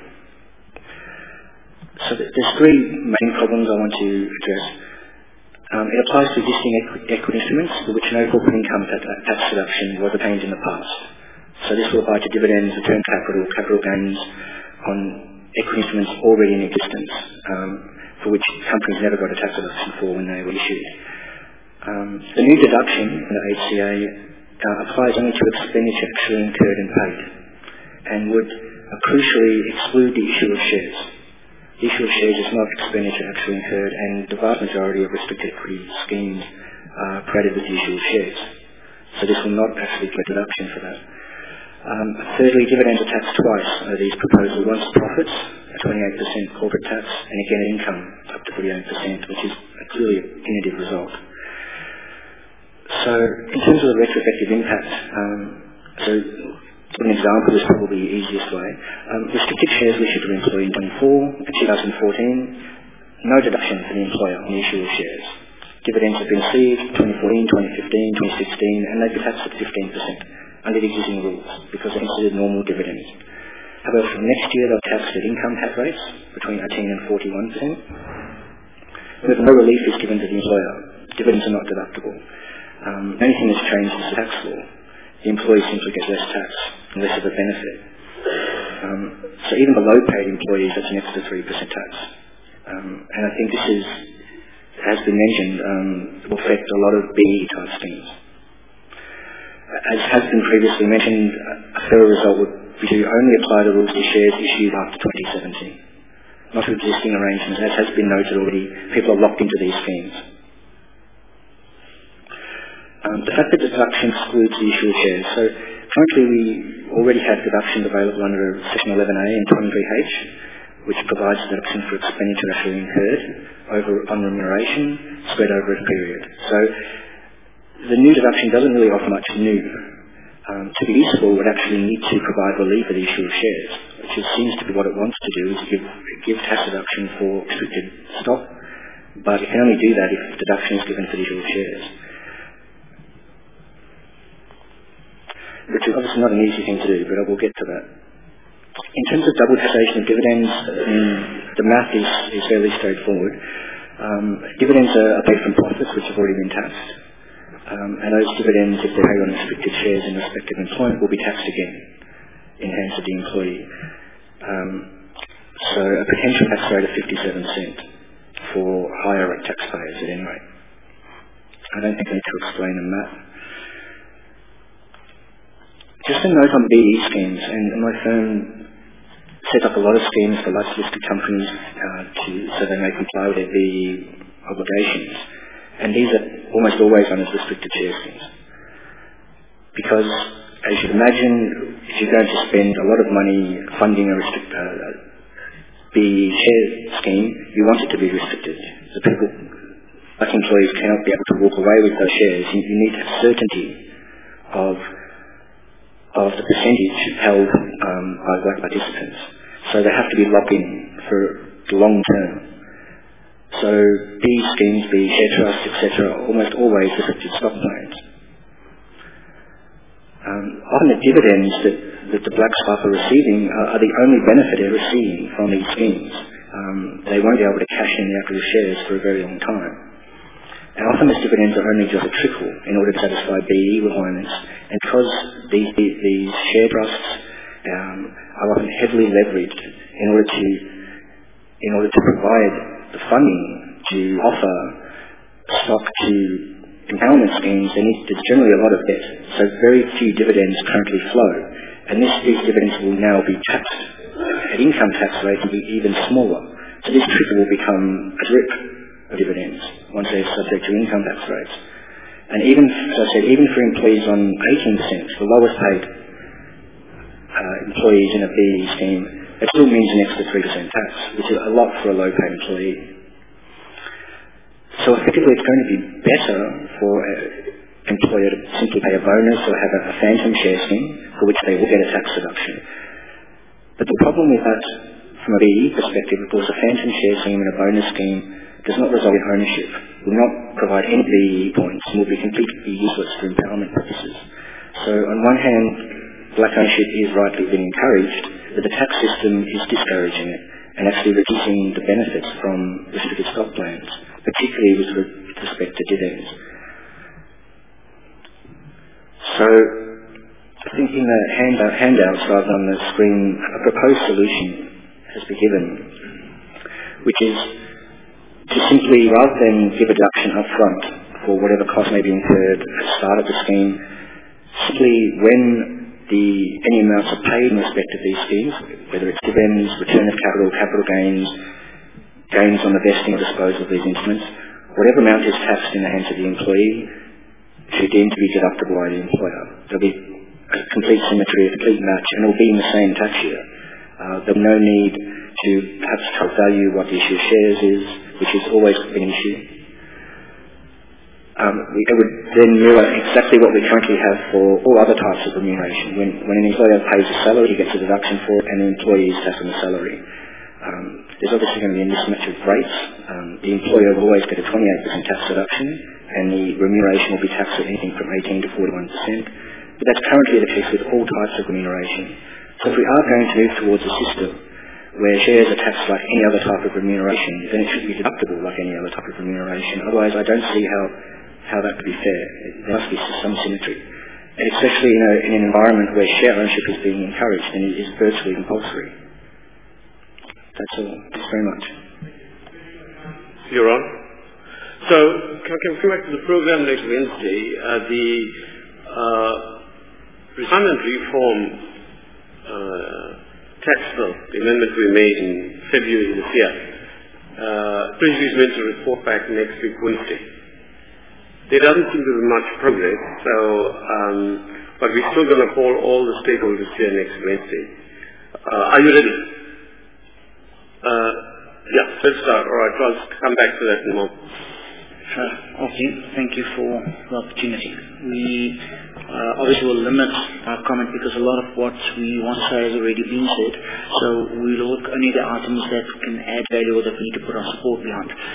So there's three main problems I want to address. Um, it applies to existing equi- equity instruments for which no corporate income tax, tax deduction was obtained in the past. So this will apply to dividends, return capital, capital gains on equity instruments already in existence, um, for which companies never got a tax deduction for when they were issued. Um, the new deduction in the H C A uh, applies only to expenditure actually incurred and paid, and would uh, crucially exclude the issue of shares. The issue of shares is not expenditure actually incurred, and the vast majority of restricted equity schemes are created with the issue of shares. So this will not actually get a deduction for that. Um, thirdly, dividends are taxed twice under these proposals. Once profits, at twenty-eight percent corporate tax, and again at income, up to forty-eight percent, which is clearly a punitive result. So, in terms of the retrospective impact, um, so an example is probably the easiest way. Um, restricted shares were issued to the employee in twenty-four, twenty fourteen, no deduction for the employer on the issue of shares. Dividends have been received twenty fourteen, twenty fifteen, twenty sixteen, and they've been taxed at fifteen percent. Under the existing rules, because they're considered normal dividends. However, from next year, they'll tax at income tax rates between eighteen and forty-one percent. With no relief is given to the employer. Dividends are not deductible. Um, the only thing that's changed is the tax law. The employee simply gets less tax and less of a benefit. Um, so even below paid employees, that's an extra three percent tax. Um, and I think this is, has been mentioned, um, will affect a lot of B E type schemes. As has been previously mentioned, a fairer result would be to only apply the rules to shares issued after twenty seventeen, not to existing arrangements. As has been noted already, people are locked into these schemes. Um, the fact that deduction excludes the issue of shares. So currently we already have deductions available under Section eleven A and twenty-three H, which provides deduction for expenditure actually incurred over on remuneration spread over a period. So the new deduction doesn't really offer much new. Um, to be useful, it would actually need to provide relief for the issue of shares, which is, seems to be what it wants to do, is give, give tax deduction for restricted stock But you can only do that if deduction is given for the issue of shares. Which is obviously not an easy thing to do, but I will get to that. In terms of double taxation of dividends, um, the math is, is fairly straightforward. Um, dividends are paid from profits which have already been taxed. Um, and those dividends, if they're paid on restricted shares in respective employment, will be taxed again in hands of the employee. Um, so a potential tax rate of fifty-seven cents for higher rate taxpayers at any rate. I don't think I need to explain the math. Just a note on B E schemes, and my firm set up a lot of schemes for large listed companies uh, to, so they may comply with their B E obligations. And these are almost always run as restricted share schemes. Because, as you'd imagine, if you're going to spend a lot of money funding a restrict, uh, B E share scheme, you want it to be restricted. So people, like employees, cannot be able to walk away with those shares. You, you need to have certainty of of the percentage held um, by work participants. So they have to be locked in for the long term. So B schemes, B share trusts, et cetera, are almost always restricted stock plans. Um, often the dividends that, that the black staff are receiving are, are the only benefit they're receiving from these schemes. Um, they won't be able to cash in the actual shares for a very long time. And often these dividends are only just a trickle in order to satisfy B E requirements. And because these, these, these share trusts um, are often heavily leveraged in order to in order to provide the funding to offer stock to empowerment schemes, there needs, there's generally a lot of debt. So very few dividends currently flow. And this, these dividends will now be taxed at income tax rates will be even smaller. So this trickle will become a drip of dividends once they're subject to income tax rates. And even, as I said, even for employees on eighteen percent, the lowest paid uh, employees in a B E scheme, it still means an extra three percent tax, which is a lot for a low-paid employee. So effectively it's going to be better for an employer to simply pay a bonus or have a, a phantom share scheme for which they will get a tax deduction. But the problem with that, from a B E perspective, of course, a phantom share scheme and a bonus scheme does not result in ownership, will not provide any B E points, and will be completely useless for empowerment purposes. So on one hand, black ownership is rightly being encouraged, but the tax system is discouraging it and actually reducing the benefits from restricted stock plans, particularly with respect to dividends. So I think in the handout, handouts rather than the screen, a proposed solution has been given, which is to simply, rather than give a deduction up front for whatever cost may be incurred at the start of the scheme, simply when the any amounts are paid in respect of these schemes, whether it's dividends, return of capital, capital gains, gains on the vesting or disposal of these instruments, whatever amount is taxed in the hands of the employee should deemed to be deductible by the employer. There'll be a complete symmetry, a complete match, and it will be in the same tax year. Uh, there'll be no need to perhaps try to value what the issue of shares is, which has always been an issue. Um, it would then mirror exactly what we currently have for all other types of remuneration. When, when an employer pays a salary, he gets a deduction for it, and the employee is taxed on the salary. Um, there's obviously going to be a mismatch of rates. Um, the employer will always get a twenty-eight percent tax deduction, and the remuneration will be taxed at anything from eighteen to forty-one percent. But that's currently the case with all types of remuneration. So if we are going to move towards a system where shares are taxed like any other type of remuneration, then it should be deductible like any other type of remuneration. Otherwise, I don't see how, how that could be fair. There must be some symmetry. And especially you know, in an environment where share ownership is being encouraged and it is virtually compulsory. That's all. Thanks very much. You're on. So, can we come back to the program next Wednesday? Uh, the uh, retirement reform uh, tax bill, the amendment we made in February this year, uh, Treasury is meant to report back next week Wednesday. There doesn't seem to be much progress, so um, but we're still going to call all the stakeholders here next Wednesday. Uh, are you ready? Uh, yeah, let's start. All right, I'll come back to that in a moment. Sure. Okay, thank you for the opportunity. We uh, obviously will limit our comment because a lot of what we want to say has already been said. So we'll look only at the items that can add value or that we need to put our support behind.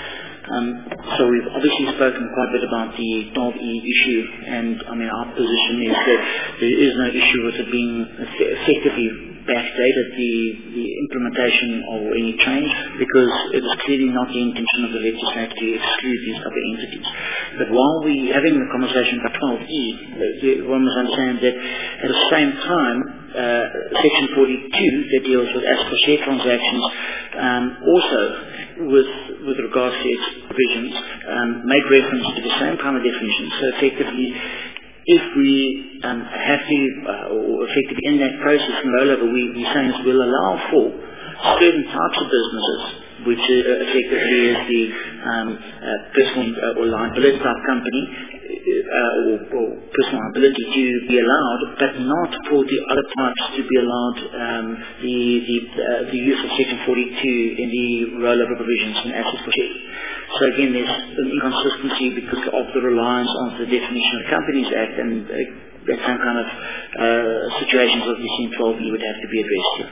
Um, so we've obviously spoken quite a bit about the twelve E issue, and I mean our position is that there is no issue with it being effectively backdated, the, the implementation of any change, because it is clearly not the intention of the legislature to exclude these other entities. But while we're having the conversation about twelve E, one must understand that at the same time, uh, Section forty-two that deals with as per share transactions um, also with with regards to its provisions um, made reference to the same kind of definition. So effectively, if we um, have to, uh, or effectively in that process in rollover, we, we're saying this will allow for certain types of businesses, which uh, effectively is the um, uh, personal uh, or liability type company, uh, or, or personal liability to be allowed, but not for the other types to be allowed um, the the, uh, the use of Section forty-two in the rollover provisions and assets for share. So again, there's an inconsistency because of the reliance on the definition of the Companies Act, and uh, that same kind of uh, situations that we see in twelve E would have to be addressed here.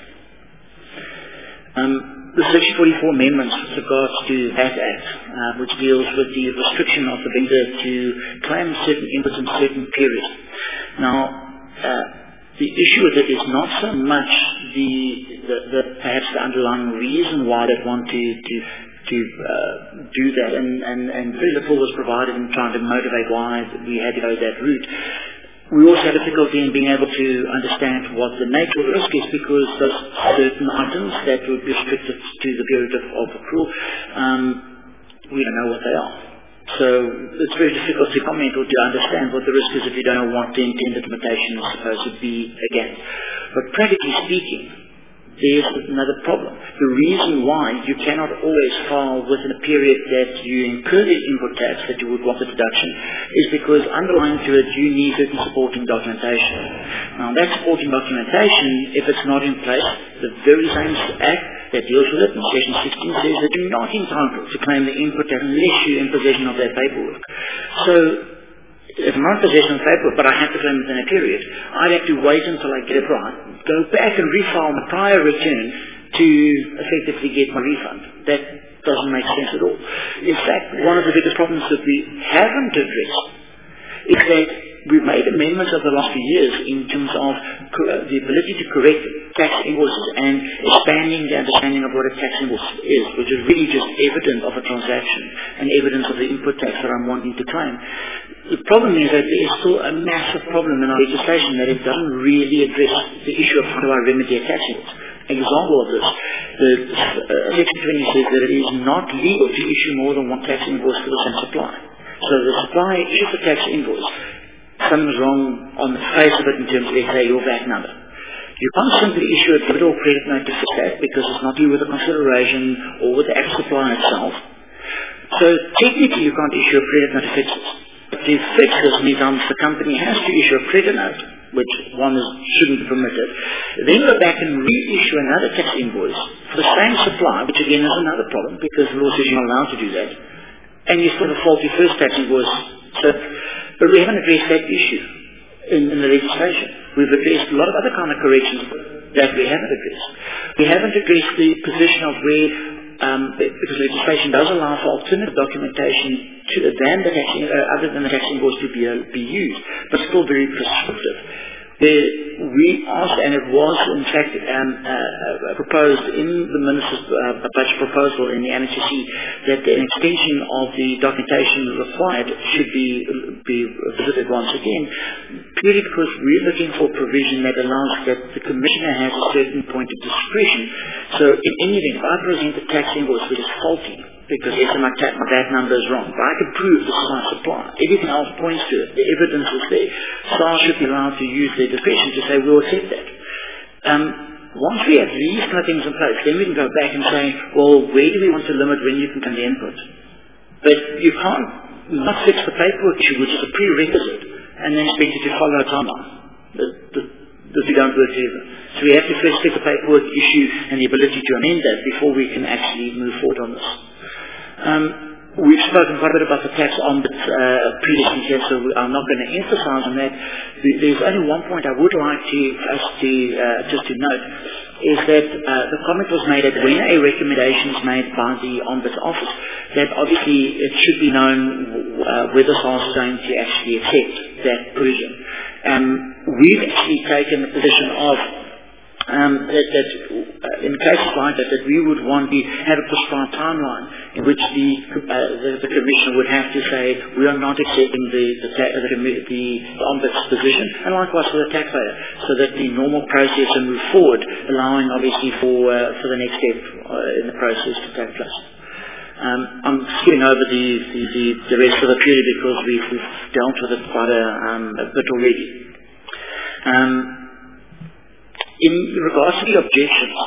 Um, the Section forty-four amendments with regards to that Act, uh, which deals with the restriction of the vendor to claim certain inputs in certain periods. Now, uh, the issue with it is not so much the, the, the perhaps the underlying reason why they want to, to to uh, do that, and, and, and very little was provided in trying to motivate why we had to go that route. We also have difficulty in being able to understand what the nature of the risk is, because there's certain items that would be restricted to the period of, of accrual. Um, we don't know what they are. So it's very difficult to comment or to understand what the risk is if you don't know what the intended limitation is supposed to be against. But practically speaking, there's another problem. The reason why you cannot always file within a period that you incur the input tax that you would want the deduction is because underlying to it you need certain supporting documentation. Now that supporting documentation, if it's not in place, the very same Act that deals with it in Section sixteen says that you're not entitled to claim the input tax unless you're in possession of that paperwork. So if I'm not in possession of paperwork, but I have to claim within a period, I'd have to wait until I get it right, go back and refile my prior return to effectively get my refund. That doesn't make sense at all. In fact, one of the biggest problems that we haven't addressed is that we've made amendments over the last few years in terms of the ability to correct tax invoices and expanding the understanding of what a tax invoice is, which is really just evidence of a transaction and evidence of the input tax that I'm wanting to claim. The problem is that there is still a massive problem in our legislation that it doesn't really address the issue of how do I remedy a tax invoice. An example of this, the uh, Section twenty says that it is not legal to issue more than one tax invoice for the same supply. So the supplier issues a tax invoice. Something's wrong on the face of it in terms of, let's say, your V A T number. You can't simply issue a debit or credit note to fix that because it's not due with the consideration or with the actual supply itself. So technically you can't issue a credit note to fix this. But to fix this means the company has to issue a credit note, which one is, shouldn't be permitted, then go back and reissue another tax invoice for the same supply, which again is another problem because the law says you're not allowed to do that, and you still have a faulty first tax invoice. So, but we haven't addressed that issue in, in the legislation. We've addressed a lot of other kind of corrections that we haven't addressed. We haven't addressed the position of where, um, because legislation does allow for alternative documentation to, than the tax, uh, other than the tax invoice to be, uh, be used, but still very prescriptive. There, we asked, and it was in fact um, uh, proposed in the Minister's uh, budget proposal in the N H S E that an extension of the documentation required should be be visited once again, purely because we're looking for provision that allows that the Commissioner has a certain point of discretion. So in any event, if I present a tax invoice which is faulty, because yes, my, ta- my V A T number is wrong, but I can prove this is my supply. Everything else points to it. The evidence is there. S A R should be allowed to use their discretion to say, we'll accept that. Um, once we have these kind of things in place, then we can go back and say, well, where do we want to limit when you can come the input? But you can't not fix the paperwork issue, which is a prerequisite, and then expect you to follow a timeline. The, the, that we don't work together. So we have to first fix the paperwork issue and the ability to amend that before we can actually move forward on this. Um, we've spoken quite a bit about the tax ombuds uh, previously here, so I'm not going to emphasize on that. There's only one point I would like to, us to uh, just to note, is that uh, the comment was made that when a recommendation is made by the Ombuds Office, that obviously it should be known uh, whether SARS is going to actually accept that provision. Um, we've actually taken the position of Um, that, that uh, in cases like that, that we would want to have a prescribed timeline in which the, uh, the the Commissioner would have to say we are not accepting the the, ta- the, the, the Ombuds position, and likewise for the taxpayer, so that the normal process can move forward, allowing obviously for uh, for the next step uh, in the process to take place. Um, I'm skipping over the, the, the, the rest of the period because we've, we've dealt with it quite a, um, a bit already. Um, In regards to the objections,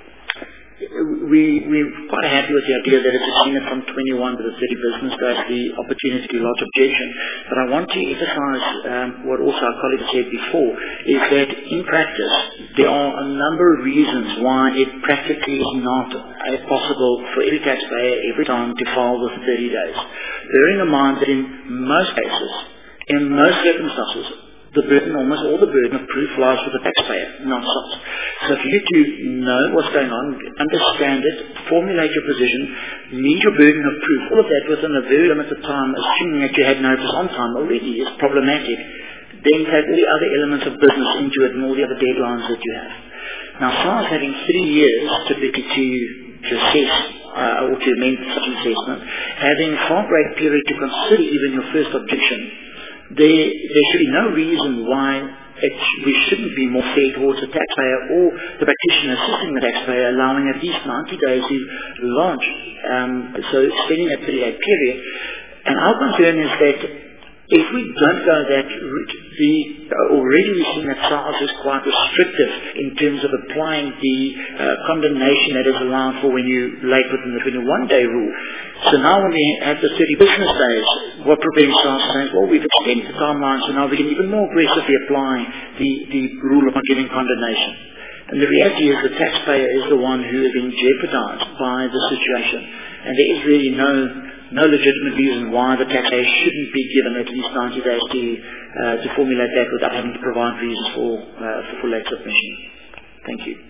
we, we're quite happy with the idea that it's extended from twenty-one to the thirty business days, the opportunity to lodge objection. But I want to emphasize um, what also our colleague said before, is that in practice, there are a number of reasons why it practically is not uh, possible for every taxpayer every time to file within thirty days. Bearing in mind that in most cases, in most circumstances, the burden, almost all the burden of proof lies with the taxpayer, not SARS. So if you need to know what's going on, understand it, formulate your position, meet your burden of proof, all of that within a very limited time, assuming that you had notice on time already is problematic. Then take all the other elements of business into it and all the other deadlines that you have. Now SARS having three years typically to, to assess uh, or to amend such an assessment, having a far great period to consider even your first objection, There, there should be no reason why it sh- we shouldn't be more fair towards the taxpayer or the practitioner assisting the taxpayer, allowing at least ninety days to launch, um, so extending that thirty-day period. And our concern is that if we don't go that route, the, uh, already we've seen that SARS is quite restrictive in terms of applying the uh, condemnation that is allowed for when you late within the twenty-one day rule. So now when we have the thirty business days, what prevents SARS saying, well, we've extended the timeline, so now we can even more aggressively apply the, the rule of not giving condemnation. And the reality is the taxpayer is the one who is being jeopardized by the situation. And there is really no no legitimate reason why the taxpayer shouldn't be given at least ninety days to uh, to formulate that without having to provide reasons for uh, for, for late submission. Thank you.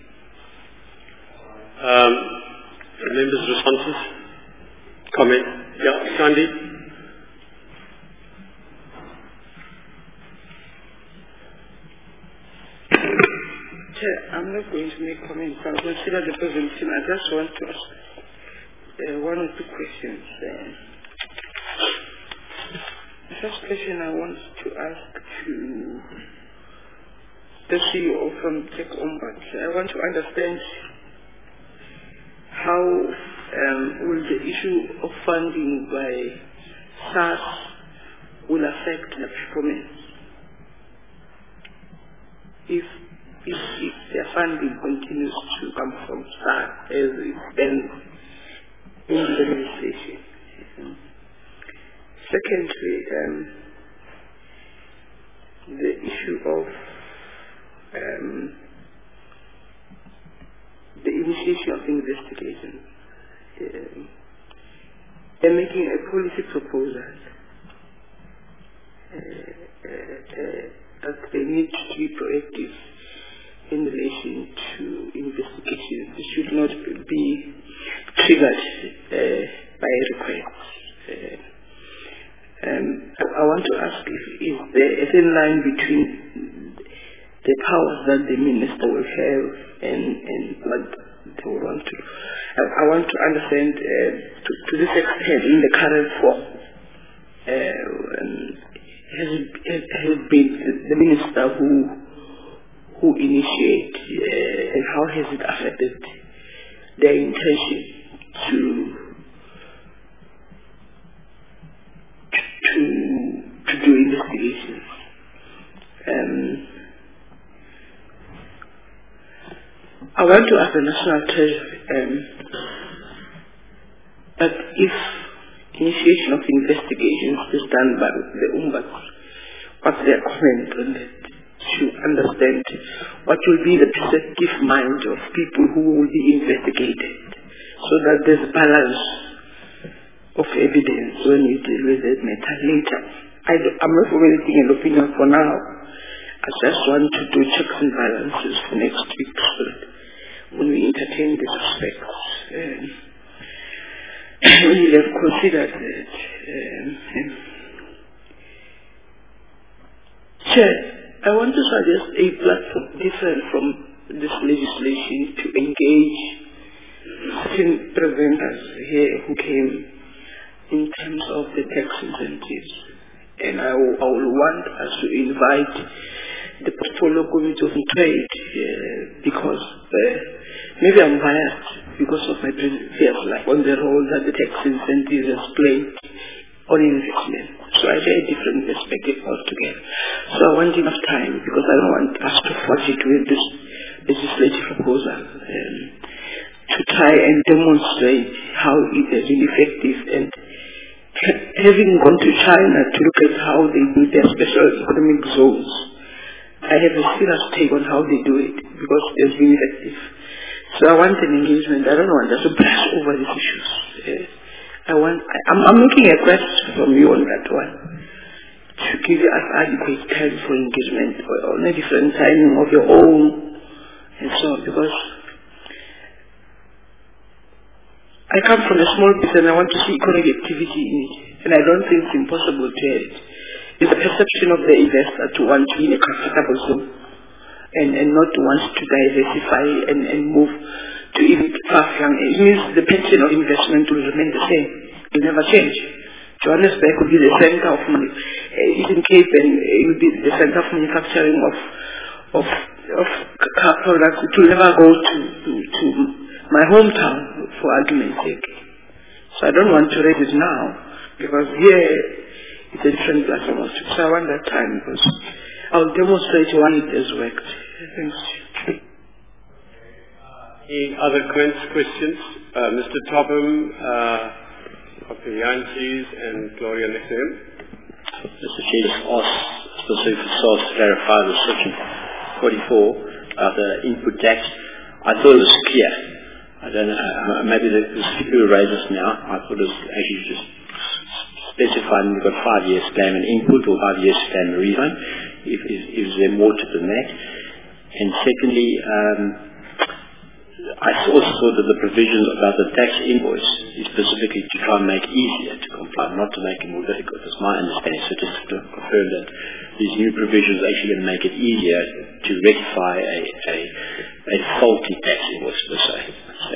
Um, members' responses? Comment? Yeah, Sandy? Chair, I'm not going to make comments. I'll consider the presentation. I just want to ask uh, one or two questions. Uh, the first question I want to ask to the C E O from Tech Ombuds. I want to understand how um, will the issue of funding by SARS will affect the performance. If If, if their funding continues to come from SARS as it's been in the administration. Um, secondly, um, the issue of um, the initiation of investigation. Um, they're making a policy proposal uh, uh, uh, that they need to be proactive in relation to investigations. It should not be triggered uh, by a request. Uh, um, I, I want to ask if is there a thin line between the powers that the minister will have and, and what they will want to do. I, I want to understand uh, to, to this extent in the current form. Uh, um, has, it, has it been the minister who who initiate uh, and how has it affected their intention to to to do investigations? Um, I want to ask the National Treasury um, that if initiation of investigations is done by the Ombuds, what's their comment on that? To understand what will be the perceptive mind of people who will be investigated, so that there's balance of evidence when we deal with that matter later. I I'm not formulating an opinion for now. I just want to do checks and balances for next week so that when we entertain this aspect, um, when we have considered that. Um, um, Chair, I want to suggest a platform different from this legislation to engage certain presenters here who came in terms of the tax incentives. And I will, I will want us to invite the Portfolio Committee of Trade uh, because uh, maybe I'm biased because of my previous life on the role that the tax incentives has played on investment. So I share a different perspective altogether. So I want enough time because I don't want us to forge it with this legislative proposal um, to try and demonstrate how it is really effective. And having gone to China to look at how they do their special economic zones, I have a serious take on how they do it because it's really effective. So I want an engagement. I don't want us to brush over these issues. Uh, I want, I, I'm, I'm looking at questions from you on that one to give you adequate time for engagement or on a different timing of your own and so on, because I come from a small business and I want to see economic activity in it, and I don't think it's impossible to have it. It's the perception of the investor to want to be in a comfortable zone and, and not to want to diversify and, and move to even far-flung. It means the pattern of investment will remain the same. It will never change. Johannesburg will be the center of uh, Eastern Cape, and it will be the center of manufacturing of of of car products. It will never go to, to, to my hometown, for argument's sake. So I don't want to raise it now because here it's a different platform. So I want that time because I'll demonstrate why it has worked. Thanks. Any other questions? Uh, Mister Topham, uh, Doctor Jantjies, and Gloria next to him. Mister Chair, just asked specific source to clarify the section forty-four of the input tax. I thought it was clear. I don't know, uh, maybe the, the speaker who raised this now, I thought it was actually just specified we've got five years to claim an input or five years to claim a refund. If, is, is there more to than that? And secondly, um, I also thought that the provisions about the tax invoice is specifically to try and make it easier to comply, not to make it more difficult. That's my understanding. So just to confirm that these new provisions are actually going to make it easier to rectify a, a, a faulty tax invoice per se. So,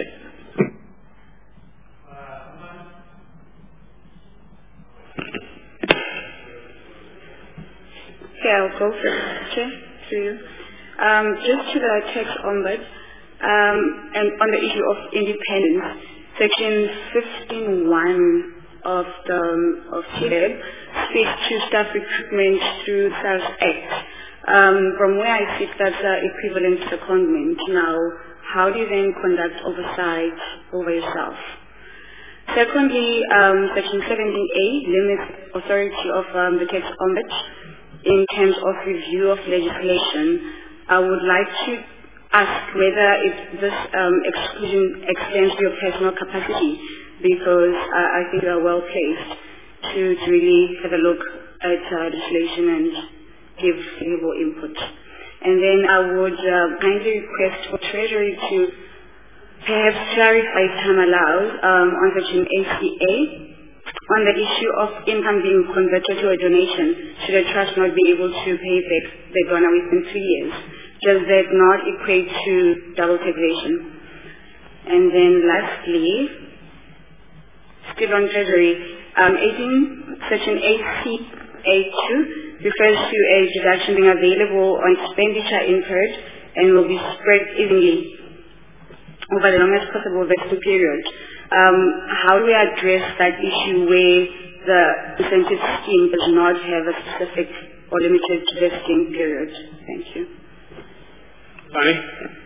Okay, I'll go first, Chair, to you. Um, just to the tax ombud, um, and on the issue of independence, Section fifteen one of the of T A B speaks to staff recruitment through SARS Act. Um, from where I sit, that's uh, equivalent to secondment. Now, how do you then conduct oversight over yourself? Secondly, um, Section seventeen A limits authority of um, the tax ombud in terms of review of legislation. I would like to ask whether if this um, exclusion extends to your personal capacity, because uh, I think you are well placed to, to really have a look at uh, legislation and give valuable input. And then I would uh, kindly request for Treasury to perhaps clarify, if time allows, um, on Section A C A, on the issue of income being converted to a donation, should a trust not be able to pay back the donor within three years? Does that not equate to double taxation? And then lastly, still on Treasury, um, eighteen, Section eight C A two refers to a deduction being available on expenditure incurred and will be spread evenly over the longest possible vesting period. Um, how do we address that issue where the incentive scheme does not have a specific or limited vesting period? Thank you. Barney?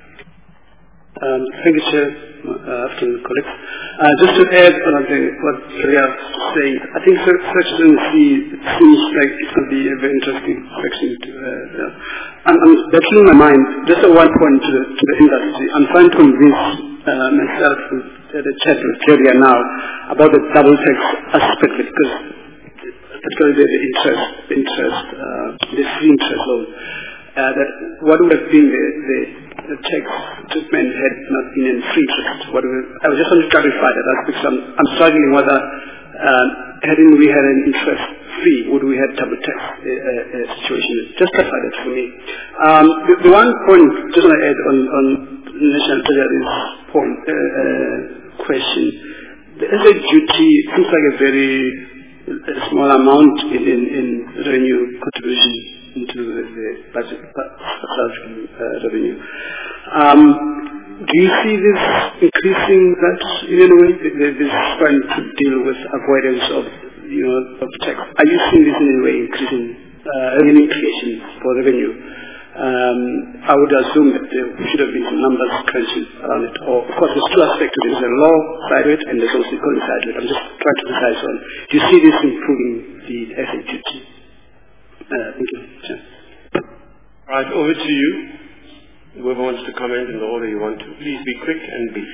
Um, thank you, Chair. Uh, afternoon, colleagues. Uh, just to add on the, what Priya said, I think Section C seems like it could be a very interesting section. To, uh, uh, I'm, I'm battling my mind just at one point to the, to the industry. I'm trying to convince uh, myself with uh, the chat with Claudia now about the double tax aspect, because particularly the interest, interest, uh, the free interest loan, uh, that what would have been the, the, the tax treatment had not been in free interest? What would, I just want to clarify that aspect. I'm, I'm struggling whether uh, hadn't we had an interest free, would we have double tax uh, uh, situation? Just clarify that for me. Um, the, the one point just want to add on, on National Treasury's point uh, uh, question. The S A duty seems like a very a small amount in, in, in revenue contribution into the, the budget uh, revenue. Um, do you see this increasing that in any way? This trying to deal with avoidance of you know of tax. Are you seeing this in any way increasing uh, any implication for revenue? Um, I would assume that there should have been some numbers crunching around it. Or, of course, there's two aspects to this. There's a law side of it and there's also the economic side of it. I'm just trying to decide on. Do you see this improving the S A T? Uh, thank you. Sure. Right, over to you. Whoever wants to comment in the order you want to. Please be quick and brief.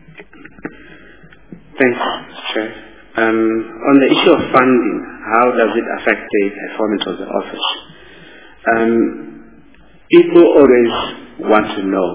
Thanks, Chair. Um, on the issue of funding, how does it affect the performance of the office? Um, People always want to know,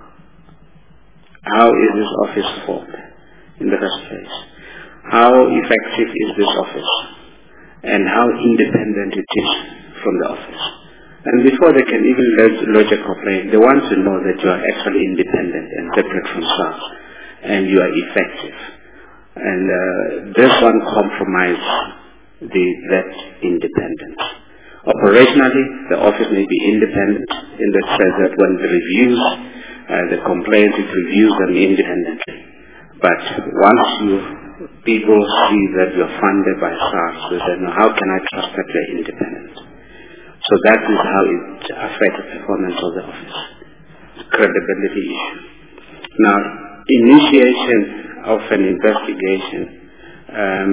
how is this office formed in the first place? How effective is this office? And how independent it is from the office? And before they can even lodge a complaint, they want to know that you are actually independent and separate from staff, and you are effective. And uh, this one compromises the, that independence. Operationally, the office may be independent in the sense that when the reviews, uh, the complaints, it reviews them independently. But once you people see that you're funded by staff, they say, no, how can I trust that they're independent? So that is how it affects the performance of the office. Credibility issue. Now, initiation of an investigation, um,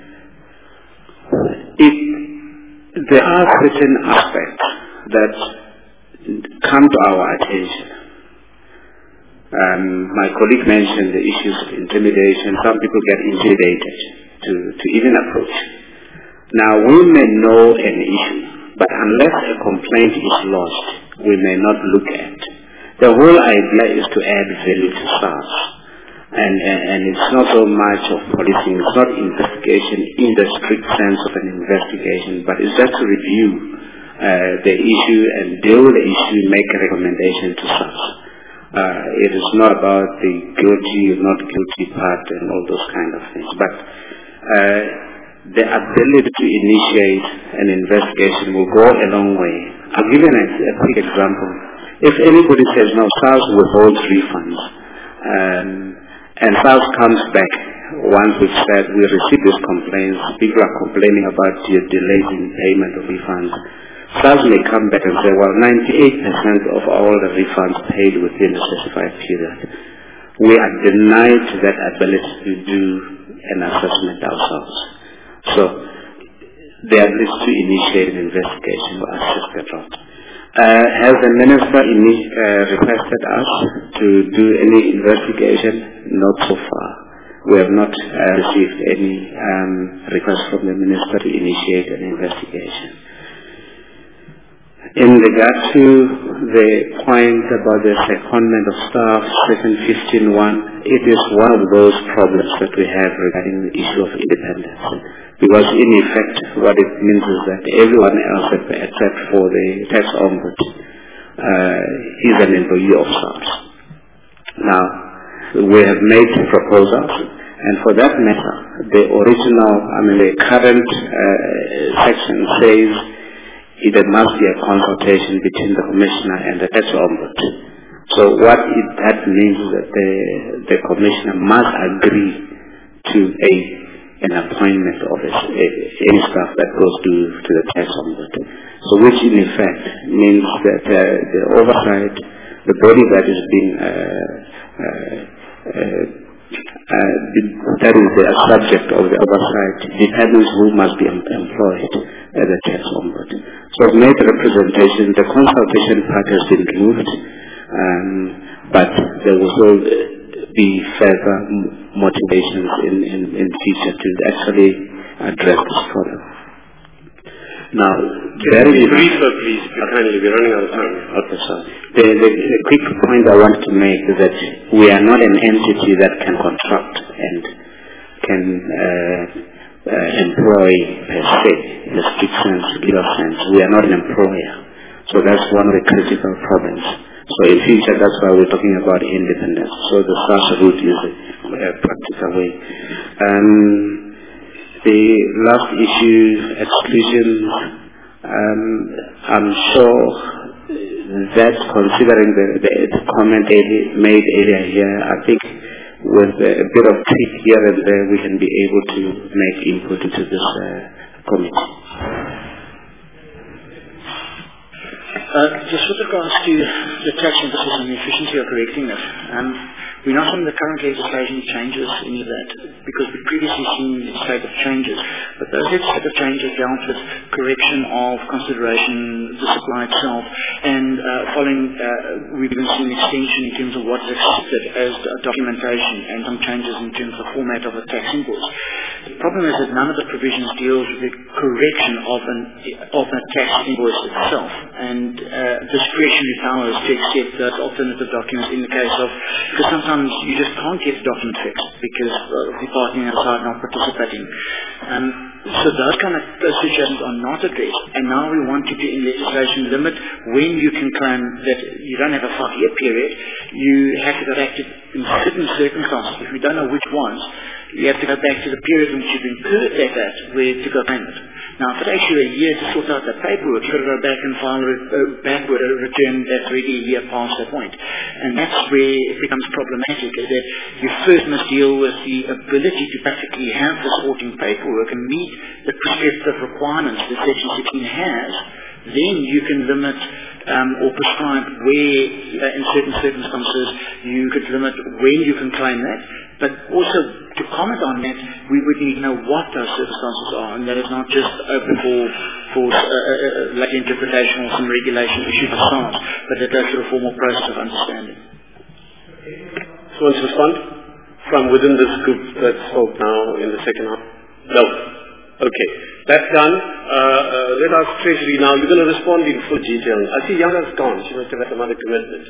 it there are certain aspects that come to our attention. Um, my colleague mentioned the issues of intimidation. Some people get intimidated to, to even approach. Now, we may know an issue, but unless a complaint is lodged, we may not look at. The whole idea is to add value to staff. And, and, and it's not so much of policing, it's not investigation in the strict sense of an investigation, but it's just to review uh, the issue and deal with the issue, make a recommendation to staff. Uh, it is not about the guilty or not guilty part and all those kind of things, but uh, the ability to initiate an investigation will go a long way. I'll give you an, a quick example. If anybody says, no, SARS withholds refunds, um, and SARS comes back once we've said we received these complaints, people are complaining about the delays in payment of refunds. SARS may come back and say, well, ninety-eight percent of all the refunds paid within a specified period. We are denied that ability to do an assessment ourselves. So, the ability to initiate an investigation or assist the drop. Uh, has the minister ini- uh, requested us to do any investigation? Not so far. We have not uh, received any um, request from the minister to initiate an investigation. In regard to the point about the secondment of staff, section fifteen point one, it is one of those problems that we have regarding the issue of independence. Because in effect, what it means is that everyone else except for the tax ombud uh, is an employee of SARS. Now, we have made proposals, and for that matter, the original, I mean the current uh, section says it must be a consultation between the commissioner and the tax ombud. So what it, that means is that the, the commissioner must agree to a an appointment of a, a, any staff that goes to, to the tax ombud. So which in effect means that uh, the oversight, the body that is being uh, uh, uh, uh, that is the subject of the oversight determines who must be employed as a tax ombud. So I've made a representation. The consultation part has been removed, um, but there was no be further motivations in, in, in future to actually address this problem. Now, very briefer, please, kindly, we're running out of time. Okay, sorry. The, the, the quick point I want to make is that we are not an entity that can contract and can uh, uh, employ per se, in the strict sense, legal sense. We are not an employer. So that's one of the critical problems. So in future, that's why we're talking about independence. So the SARS route is a, a practical way. Um, the last issue, exclusion, um, I'm sure that considering the, the, the comment made earlier here, I think with a bit of tweak here and there, we can be able to make input into this uh, committee. Uh, just with regards to the tax emphasis on the efficiency of correcting it, um, we're not from the current legislation changes any of that, because we've previously seen a state of changes. But those state of changes dealt with correction of consideration, the supply itself, and uh, following, uh, we've even seen extension in terms of what's accepted as documentation, and some changes in terms of the format of a tax invoice. The problem is that none of the provisions deals with the correction of an of a tax invoice itself, and uh, discretionary powers to accept those alternative documents in the case of, because sometimes you just can't get the document fixed because uh, the party outside not participating. Um, so those kind of those situations are not addressed, and now we want to do in legislation limit when you can claim that you don't have a five-year period, you have to go back to in certain circumstances. If we don't know which ones, you have to go back to the period in which you've incurred that at where to go claim it. Now, if it takes you a year to sort out the paperwork, you've got to go back and file a uh, backward a return that's already a year past that point. And that's where it becomes problematic, is that you first must deal with the ability to practically have the supporting paperwork and meet the prescriptive requirements that Section sixteen has. Then you can limit um, or prescribe where, uh, in certain circumstances, you could limit when you can claim that. But also, to comment on that, we would need to know what those circumstances are, and that it's not just open for, for uh, uh, like interpretation or some regulation issued by SARS, but that goes through a formal process of understanding. So want to respond? From within this group that spoke now in the second half? No. Okay. That's done. Uh, uh, let us Treasury now. You're going to respond in full detail. I see Yana's gone. She must have had some other commitment.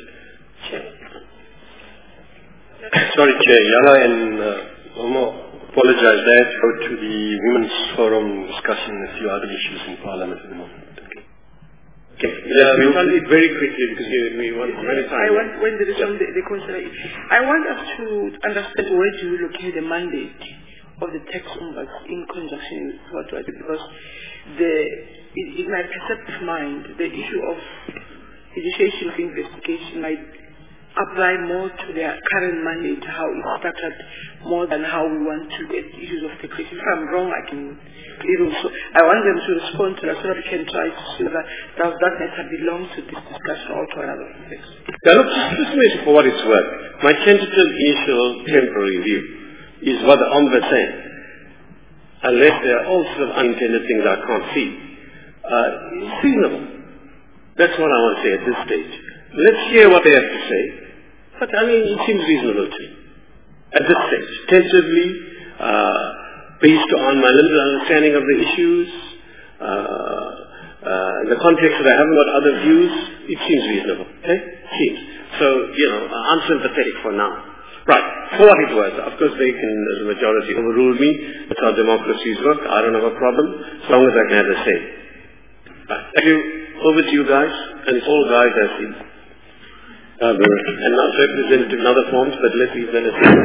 Sorry, Chair. Yana and uh, Omo apologize. They have to go to the Women's Forum discussing a few other issues in Parliament at the moment. Okay. Okay. Yeah, we will it very quickly because we, we want many time. I want, when there is on the, the consular issue, I want us to understand where do you locate the mandate of the tax ombuds in conjunction with what do I do, because the, in, in my perceptive mind, the issue of initiation of investigation might apply more to their current mandate, how it started, more than how we want to get issues of taxation. If I'm wrong, I can even so I want them to respond to that so that we can try to see that does that matter belong to this discussion or to another context. Yeah, look, just listen for what it's worth. My tentative initial temporary view is what the ombuds say. Unless there are all sorts of unintended things I can't see. Uh, it's reasonable. That's what I want to say at this stage. Let's hear what they have to say. But I mean, it seems reasonable to me. At this stage, tentatively, uh, based on my limited understanding of the issues, uh, uh, the context that I haven't got other views, it seems reasonable. Okay? Seems. So, you know, I'm sympathetic for now. Right. For what it was. Of course, they can, as a majority, overrule me. That's how democracies work. I don't have a problem, as long as I can have a say. Right. Thank you. Over to you guys. And it's all guys, I see. Uh, and not represented in other forms, but let's leave that aside.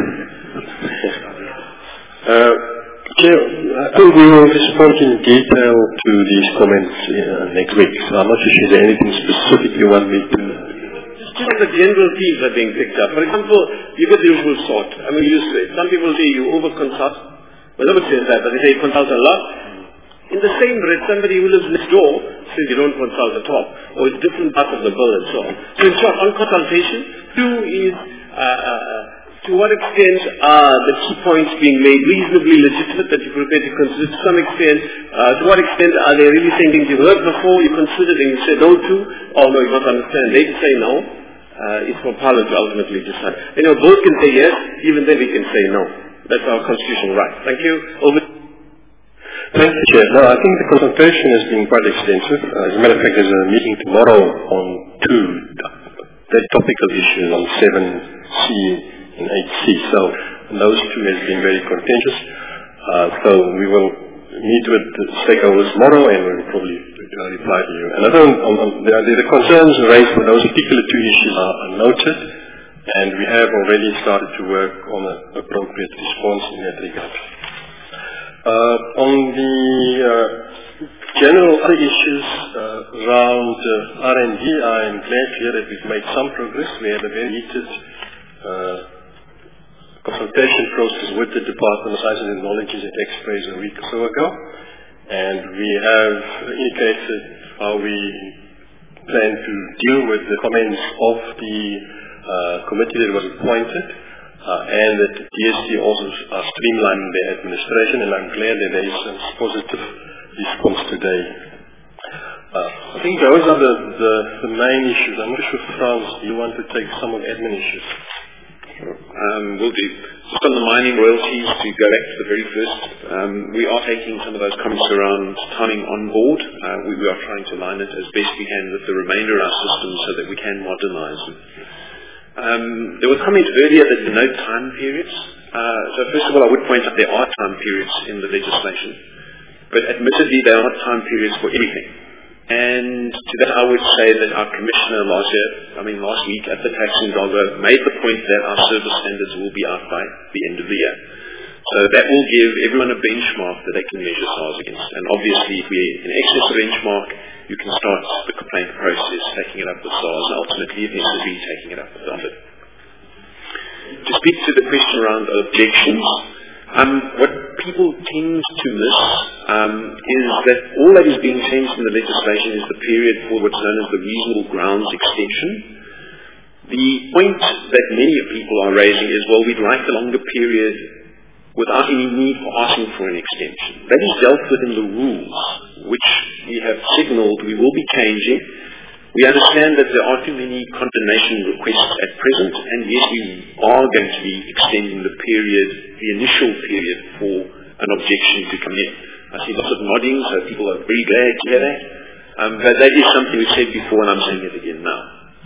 uh, Chair, I think we will respond in detail to these comments uh, next week. So I'm not sure if there's anything specific you want me to... Just the general themes are being picked up. For example, you get the usual sort. I mean, you say, some people say you over-consult. Well, nobody says that, but they say you consult a lot. In the same breath, somebody who lives next door says you don't consult at all, or it's different parts of the bill and so on. So in short, on consultation, two is uh, uh, to what extent are the key points being made reasonably legitimate that you prepare to consider to some extent, uh, to what extent are they really saying things you've heard before, you considered and you say no to, or no, you must understand, they say no. Uh, it's for Parliament to ultimately decide. You know, both can say yes, even then we can say no. That's our constitutional right. Thank you. Over. Thank you, Chair. No, I think the consultation has been quite extensive. Uh, as a matter of fact, there's a meeting tomorrow on two very topical issues on seven C and eight C. So those two has been very contentious. Uh, so we will meet with the stakeholders tomorrow and we'll probably uh, reply to you. And I don't, um, um, the, the concerns raised for those particular two issues are, are noted, and we have already started to work on an appropriate response in that regard. Uh, on the uh, general other issues uh, around uh, R and D, I am glad to hear that we've made some progress. We had a very heated uh, consultation process with the Department of Science and Technology at X-Praise a week or so ago, and we have indicated how we plan to deal with the comments of the uh, committee that was appointed, uh, and that the D S T also are streamlining their administration, and I'm glad that there is a positive response today. Uh, I think those are the, the, the main issues. I'm not sure, Frans, do you want to take some of admin issues? Um, we'll do. Just on the mining royalties, to go back to the very first, um, we are taking some of those comments around timing on board. Uh, we, we are trying to align it as best we can with the remainder of our system so that we can modernize them. Um, there was comment earlier that there are no time periods. Uh, so first of all, I would point out there are time periods in the legislation, but admittedly there are time periods for everything. And to that I would say that our commissioner last year, I mean last week at the tax in Doggo, made the point that our service standards will be out by the end of the year. So that will give everyone a benchmark that they can measure SARS against. And obviously if we're in excess of benchmark, you can start the complaint process, taking it up with SARS, and ultimately if necessary, taking it up with Ombudsman. To speak to the question around objections, Um, what people tend to miss um, is that all that is being changed in the legislation is the period for what's known as the reasonable grounds extension. The point that many people are raising is, well, we'd like a longer period without any need for asking for an extension. That is dealt with in the rules, which we have signalled we will be changing. We understand that there are too many condemnation requests at present, and yes, we are going to be extending the period, the initial period for an objection to come in. I see lots of nodding, so people are very glad to hear that. Um, but that is something we've said before, and I'm saying it again now.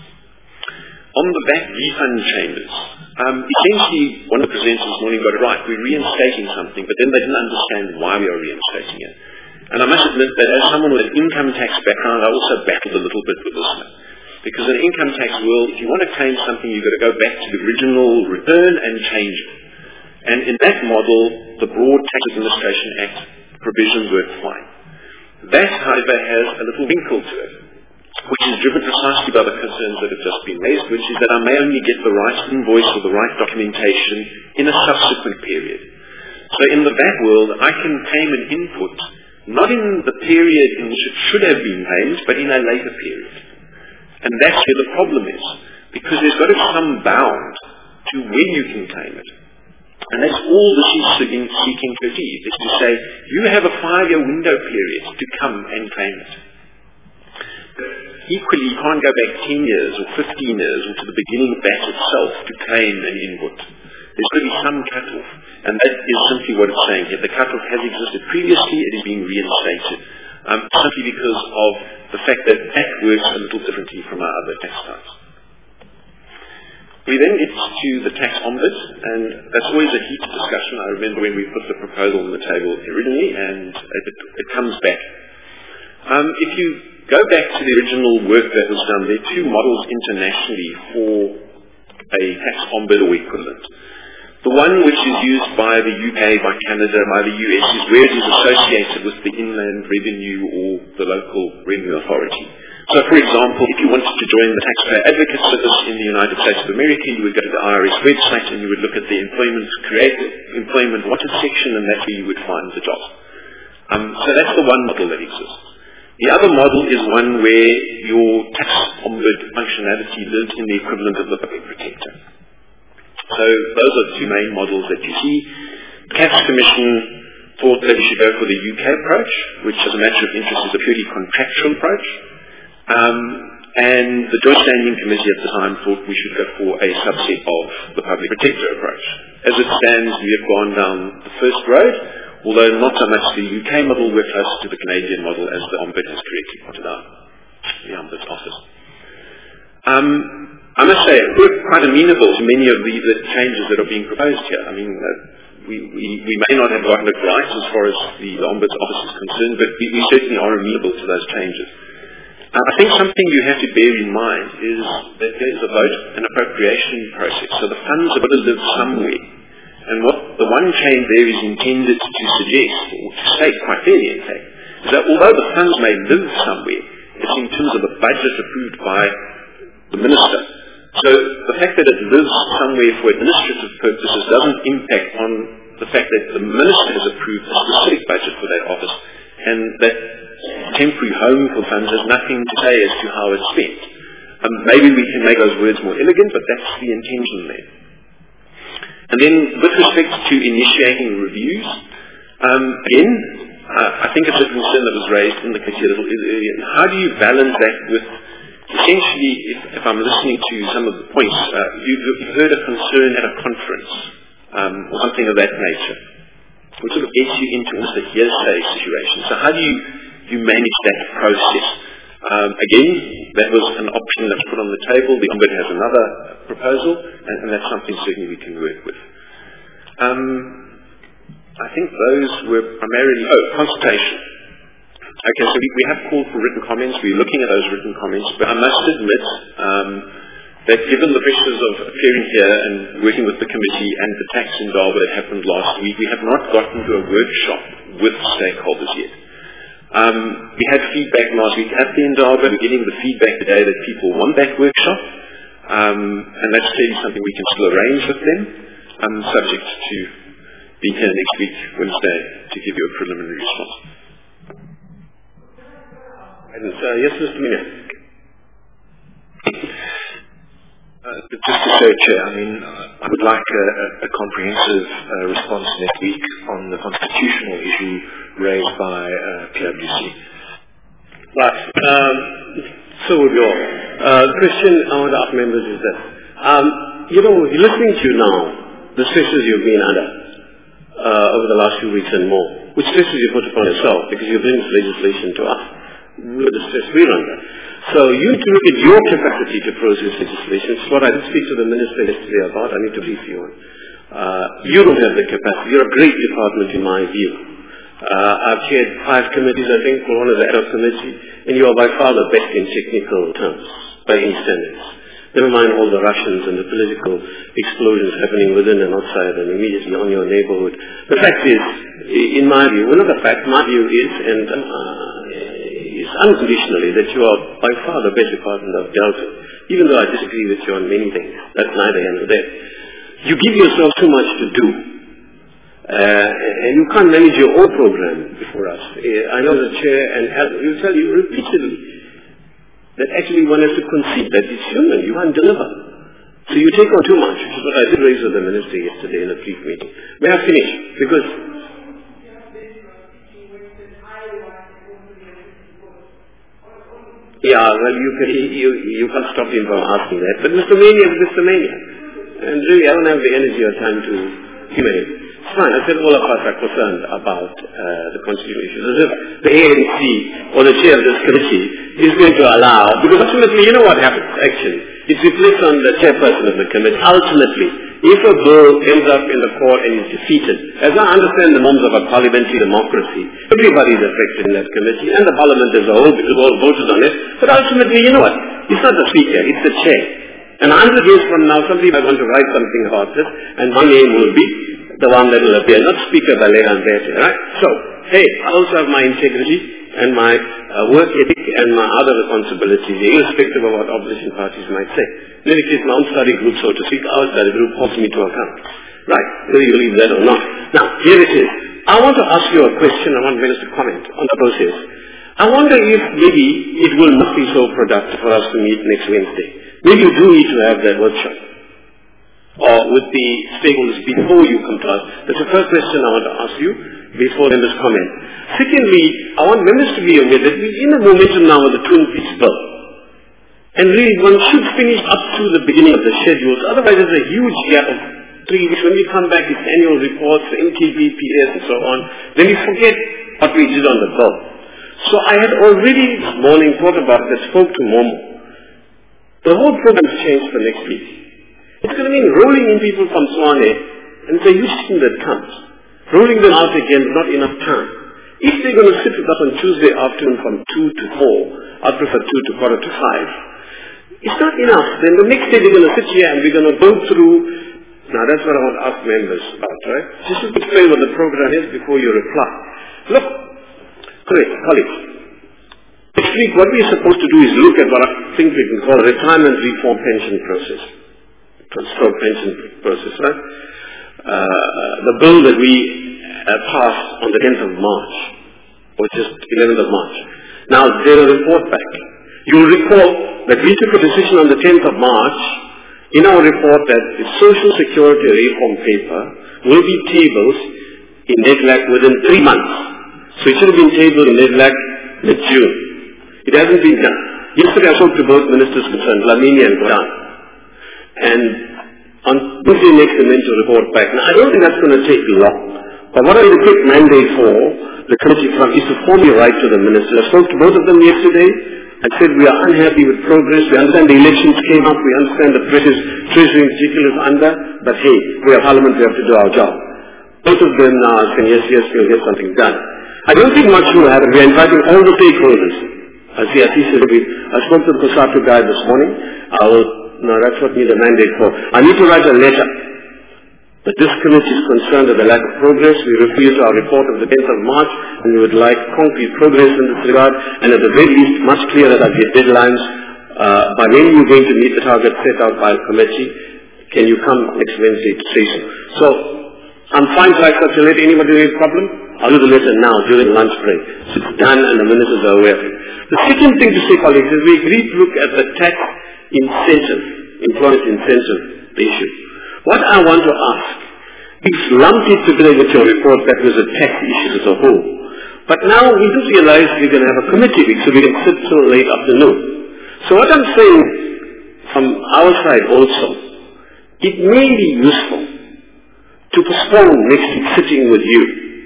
On the V A T refund chambers, um, essentially one of the presenters this morning got it right. We're reinstating something, but then they didn't understand why we are reinstating it. And I must admit that as someone with an income tax background, I also battled a little bit with this one. Because in the income tax world, if you want to claim something, you've got to go back to the original return and change it. And in that model, the Broad Tax Administration Act provisions work fine. That, however, has a little wrinkle to it, which is driven precisely by the concerns that have just been raised, which is that I may only get the right invoice or the right documentation in a subsequent period. So in the V A T world, I can claim an input not in the period in which it should have been paid, but in a later period. And that's where the problem is, because there's got to be some bound to when you can claim it. And that's all this is seeking, seeking to achieve, is to say, you have a five-year window period to come and claim it. Equally, you can't go back ten years or fifteen years or to the beginning of that itself to claim an input. There's going to be some cut-off, and that is simply what it's saying here. The cut-off has existed previously, it is being reinstated, um, simply because of the fact that that works a little differently from our other tax types. We then get to the tax ombud, and that's always a heated discussion. I remember when we put the proposal on the table originally, and it, it comes back. Um, if you go back to the original work that was done, there are two models internationally for a tax ombud or equivalent. The one which is used by the U K, by Canada, by the U S is where it is associated with the Inland Revenue or the local revenue authority. So for example, if you wanted to join the Taxpayer Advocate Service in the United States of America, you would go to the I R S website and you would look at the employment created, employment wanted section, and that's where you would find the job. Um, so that's the one model that exists. The other model is one where your tax ombud functionality lives in the equivalent of the public protector. So those are the two main models that you see. The Tax Commission thought that we should go for the U K approach, which as a matter of interest is a purely contractual approach. Um, and the Joint Standing Committee at the time thought we should go for a subset of the public protector approach. As it stands, we have gone down the first road, although not so much the U K model, we're closer to the Canadian model, as the Ombudsman has correctly pointed out, the Ombudsman Office. Um, I must say, we're quite amenable to many of the, the changes that are being proposed here. I mean, uh, we, we, we may not have gotten it right as far as the, the Ombudsman Office is concerned, but we, we certainly are amenable to those changes. Uh, I think something you have to bear in mind is that there is a vote and appropriation process, so the funds are going to live somewhere. And what the one chain there is intended to suggest, or to state quite clearly in fact, is that although the funds may live somewhere, it's in terms of a budget approved by the minister. So the fact that it lives somewhere for administrative purposes doesn't impact on the fact that the minister has approved a specific budget for that office, and that temporary home for funds has nothing to say as to how it's spent. Um, maybe we can make those words more elegant, but that's the intention there. And then with respect to initiating reviews, um, again, uh, I think it's a concern that was raised in the committee a little earlier. How do you balance that with, essentially, if, if I'm listening to some of the points, uh, you, you've heard a concern at a conference, um, or something of that nature, which sort of gets you into almost a hearsay situation. So how do you, you manage that process? Um, again, that was an option that's put on the table. The Ombudsman has another proposal, and, and that's something certainly we can work with. Um, I think those were primarily, oh, consultation. Okay, so we, we have called for written comments. We're looking at those written comments, but I must admit um, that given the pressures of appearing here and working with the committee and the tax indaba that happened last week, we have not gotten to a workshop with stakeholders yet. Um, we had feedback last week at the indaba. We're getting the feedback today that people want that workshop, um, and that's clearly something we can still arrange with them, um, subject to being here next week, Wednesday, to give you a preliminary response. And, uh, yes, Mister Mina. Uh, just to say, Chair, I mean, I would like a, a comprehensive uh, response next week on the constitutional issue raised by uh, P W C. Right. Um, so would you all. Uh, the question I want to ask members is that, um, you know, listening to you now, the stresses you've been under uh, over the last few weeks and more, which stresses you put upon yourself because you bring this legislation to us, with the stress we're under. So you need to look at your capacity to process legislation. It's what I did speak to the minister yesterday about. I need to brief you on. Uh, you don't have the capacity. You're a great department in my view. Uh, I've chaired five committees, I think, for one of the ad hoc committee, and you are by far the best in technical terms, by any standards. Never mind all the Russians and the political explosions happening within and outside and immediately on your neighborhood. The fact is, in my view, one of the facts, my view is, and uh, is unconditionally, that you are by far the best department I've dealt with, even though I disagree with you on many things. That's neither here nor there. You give yourself too much to do. Uh, and you can't manage your own program before us. Uh, I know the chair and will tell you repeatedly that actually one has to concede that it's human, you can't deliver. So you take on too much, which is what I did raise with the minister yesterday in a brief meeting. May I finish? Because yeah, well, you can, you, you can't stop him from asking that. But Mister Mania is Mister Mania. And really, I don't have the energy or time to humor him. It's fine. I said all of us are concerned about uh, the constitutional issues. As if the A N C or the chair of this committee is going to allow, because ultimately, you know what happens, actually. It reflects on the chairperson of the committee. Ultimately, if a bill ends up in the court and is defeated, as I understand the norms of a parliamentary democracy, everybody is affected in that committee, and the parliament as a whole, because all voted on it. But ultimately, you know what? It's not the speaker, it's the chair. And a hundred years from now, somebody might want to write something about this, and my name will be the one that will appear, not Speaker Balera and Bete, right? So, hey, I also have my integrity and my uh, work ethic and my other responsibilities, irrespective of what opposition parties might say. In any case, my own study group, so to speak, our study group holds me to account. Right, whether you believe that or not. Now, here it is. I want to ask you a question. I want Minister to comment on the process. I wonder if maybe it will not be so productive for us to meet next Wednesday. Maybe you do need to have that workshop, or with the stakeholders before you come to us. That's the first question I want to ask you before members comment. Secondly, I want members to be aware that we're in a momentum now with the Twin Peaks bill. And really, one should finish up to the beginning of the schedules. Otherwise, there's a huge gap of three weeks. When we come back, it's annual reports, N T B P S, and so on. Then we forget what we did on the bill. So I had already this morning thought about it, spoke to Momo. The whole program's changed for next week. It's going to mean rolling in people from Swane, and it's a huge team that comes. Rolling them out again, not enough time. If they're going to sit with us on Tuesday afternoon from two to four, I'd prefer two to quarter to five, it's not enough. Then the next day they're going to sit here and we're going to go through. Now that's what I want to ask members about, right? Just to explain what the program is before you reply. Look, correct, colleagues. Next week what we're supposed to do is look at what I think we can call a retirement reform pension process. Stroke pension process, right? Uh, the bill that we uh, passed on the tenth of March, or just eleventh of March. Now there's a report back. You'll recall that we took a decision on the tenth of March in our report that the Social Security reform paper will be tabled in N E D L A C within three months. So it should have been tabled in N E D L A C mid-June. It hasn't been done. Yesterday I spoke to both ministers concerned, Lamini and Godan. And on Tuesday next they meant to report back. Now I don't think that's going to take long. But what I would quick mandate for the committee from is to formally write to the minister. I spoke to both of them yesterday. I said we are unhappy with progress. We understand the elections came up. We understand the pressures Treasury in particular is under. But hey, we are Parliament. We have to do our job. Both of them now are saying yes, yes, we'll get something done. I don't think much will happen. We are inviting all the stakeholders. I see, I see, I spoke to the COSATU guy this morning. I will, no, that's what we need a mandate for. I need to write a letter. But this committee is concerned at the lack of progress. We refer to our report of the tenth of March, and we would like concrete progress in this regard, and at the very least, much clearer that the deadlines, uh, by when you're going to meet the target set out by the committee. Can you come next Wednesday to say so? So, I'm fine to circulate. Anybody have a problem? I'll do the letter now during lunch break. So it's done and the ministers are aware of it. The second thing to say, colleagues, is we agreed to look at the tax incentive, employment incentive issue. What I want to ask, we've lumped it together with your report that was a tax issue as a whole. But now we do realize we're going to have a committee week, so we can sit till late afternoon. So what I'm saying from our side also, it may be useful to postpone next week sitting with you.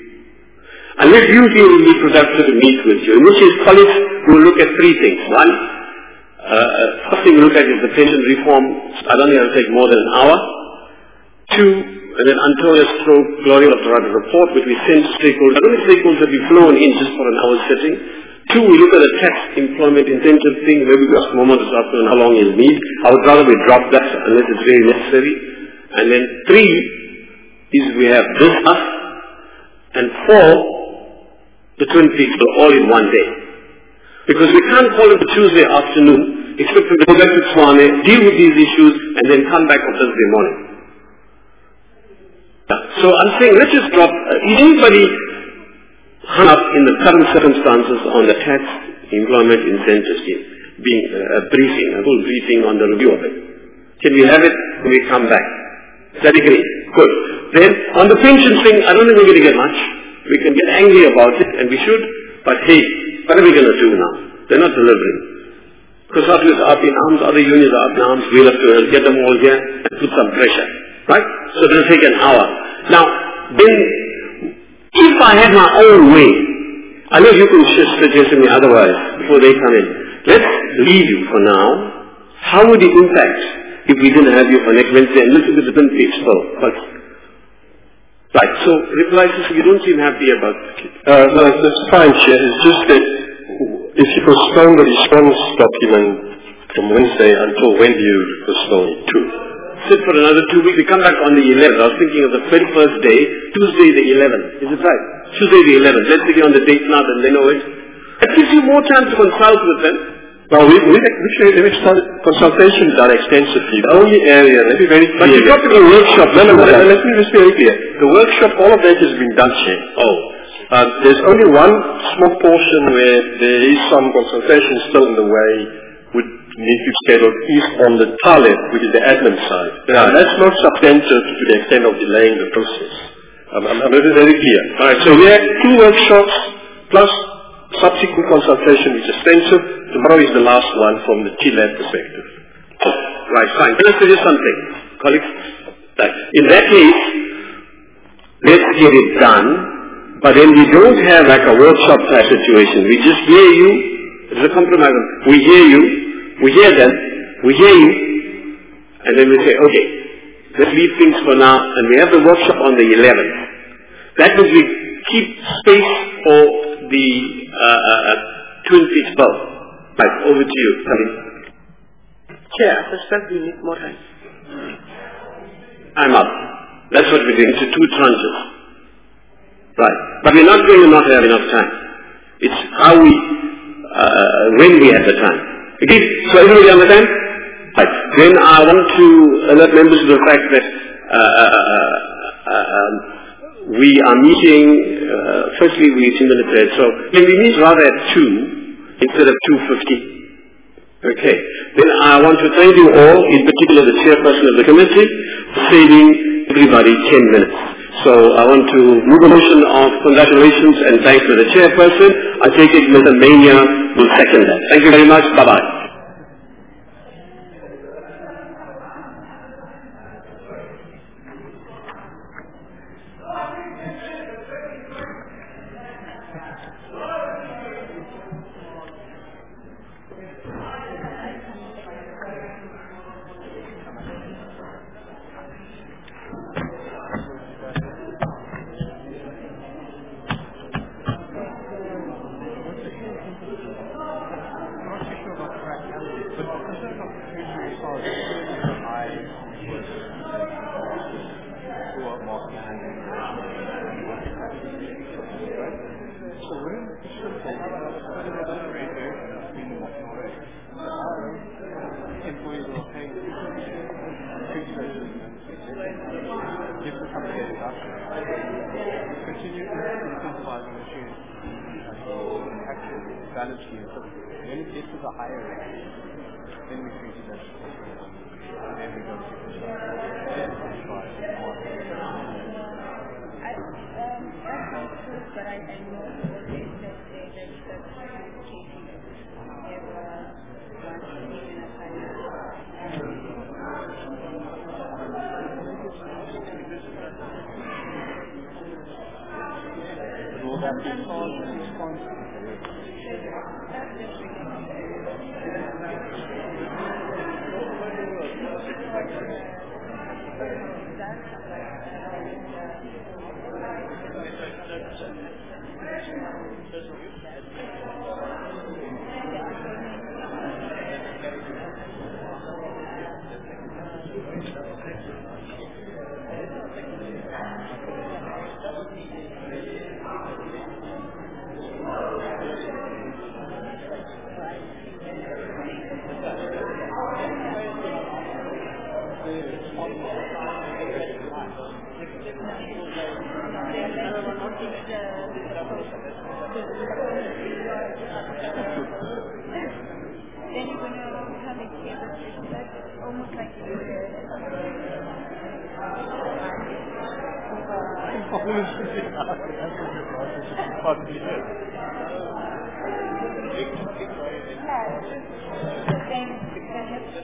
Unless you feel it will be productive to meet with you, in which case colleagues will look at three things. One, uh, first thing we look at is the pension reform. I don't think it will take more than an hour. Two, and then Antonio Stroke, Gloria will provide a report which we send to stakeholders. I don't think stakeholders have been flown in just for an hour sitting. Two, we look at the tax employment incentive thing. Maybe we ask Mohammed this afternoon how long he'll need. I would rather we drop that unless it's very necessary. And then three is we have this up. And four, the Twin Peaks are all in one day. Because we can't call it a Tuesday afternoon, expect them to go back to Swane, deal with these issues, and then come back on Thursday morning. So I'm saying, let's just drop, uh, is anybody hung up in the current circumstances on the tax employment incentive scheme, being uh, a briefing, a full briefing on the review of it? Can we have it when we come back? Is that agree? Good. Then, on the pension thing, I don't think we're going to get much. We can get angry about it, and we should, but hey, what are we going to do now? They're not delivering. COSATU is up in arms, other unions are up in arms, we'll have to get them all here and put some pressure. Right? So it will take an hour. Now, then, if I had my own way, I know you can suggest to me otherwise before they come in. Let's leave you for now. How would it impact if we didn't have you for next Wednesday and look at the different page flow? Right, so reply to you don't seem happy about it. Uh, no, that's fine, Chair. It's just that if you postpone the response document from Wednesday, until when do you postpone it to? Sit for another two weeks. We come back on the eleventh. I was thinking of the very first day, Tuesday the eleventh. Is it right? Tuesday the eleventh. Let's begin on the date now, then they know it. It gives you more time to consult with them. Well, we, we, we, we consultations are extensively. The only area, let me be very clear. But you've got to do a workshop. No, no, no, no, let me just be very clear. The workshop, all of that has been done, Chair. Oh. Uh, there's only one small portion where there is some consultation still in the way, would need to be scheduled, is on the TALEP, which is the admin side. Now, that's not substantive to the extent of delaying the process. Um, I'm, I'm very, very clear. Alright, so we have two workshops plus subsequent consultation which is extensive. tomorrow is the last one from the G LAB perspective. Right, fine. Let's suggest something, colleagues. Right. In that case, let's get it done, but then we don't have like a workshop type situation. We just hear you. It's a compromise. We hear you, we hear them, we hear you, and then we say, okay, let's leave things for now, and we have the workshop on the eleventh. That means we keep space for the uh, uh, Twin Peaks bow. Right, over to you, Khalid. Chair, I suspect we need more time. I'm up. That's what we're doing. It's two tranches. Right. But we're not going to not have enough time. It's how we, uh, when we have the time. Okay? So everybody understand? Right. Then I want to alert members of the fact that uh, uh, um, we are meeting, uh, firstly we're two minutes ahead, so can we meet rather at two instead of two fifty? Okay. Then I want to thank you all, in particular the chairperson of the committee, for saving everybody ten minutes. So I want to move a motion of congratulations and thanks to the chairperson. I take it Mister Mania will second that. Thank you very much. Bye-bye.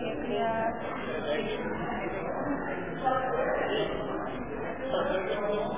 Yeah.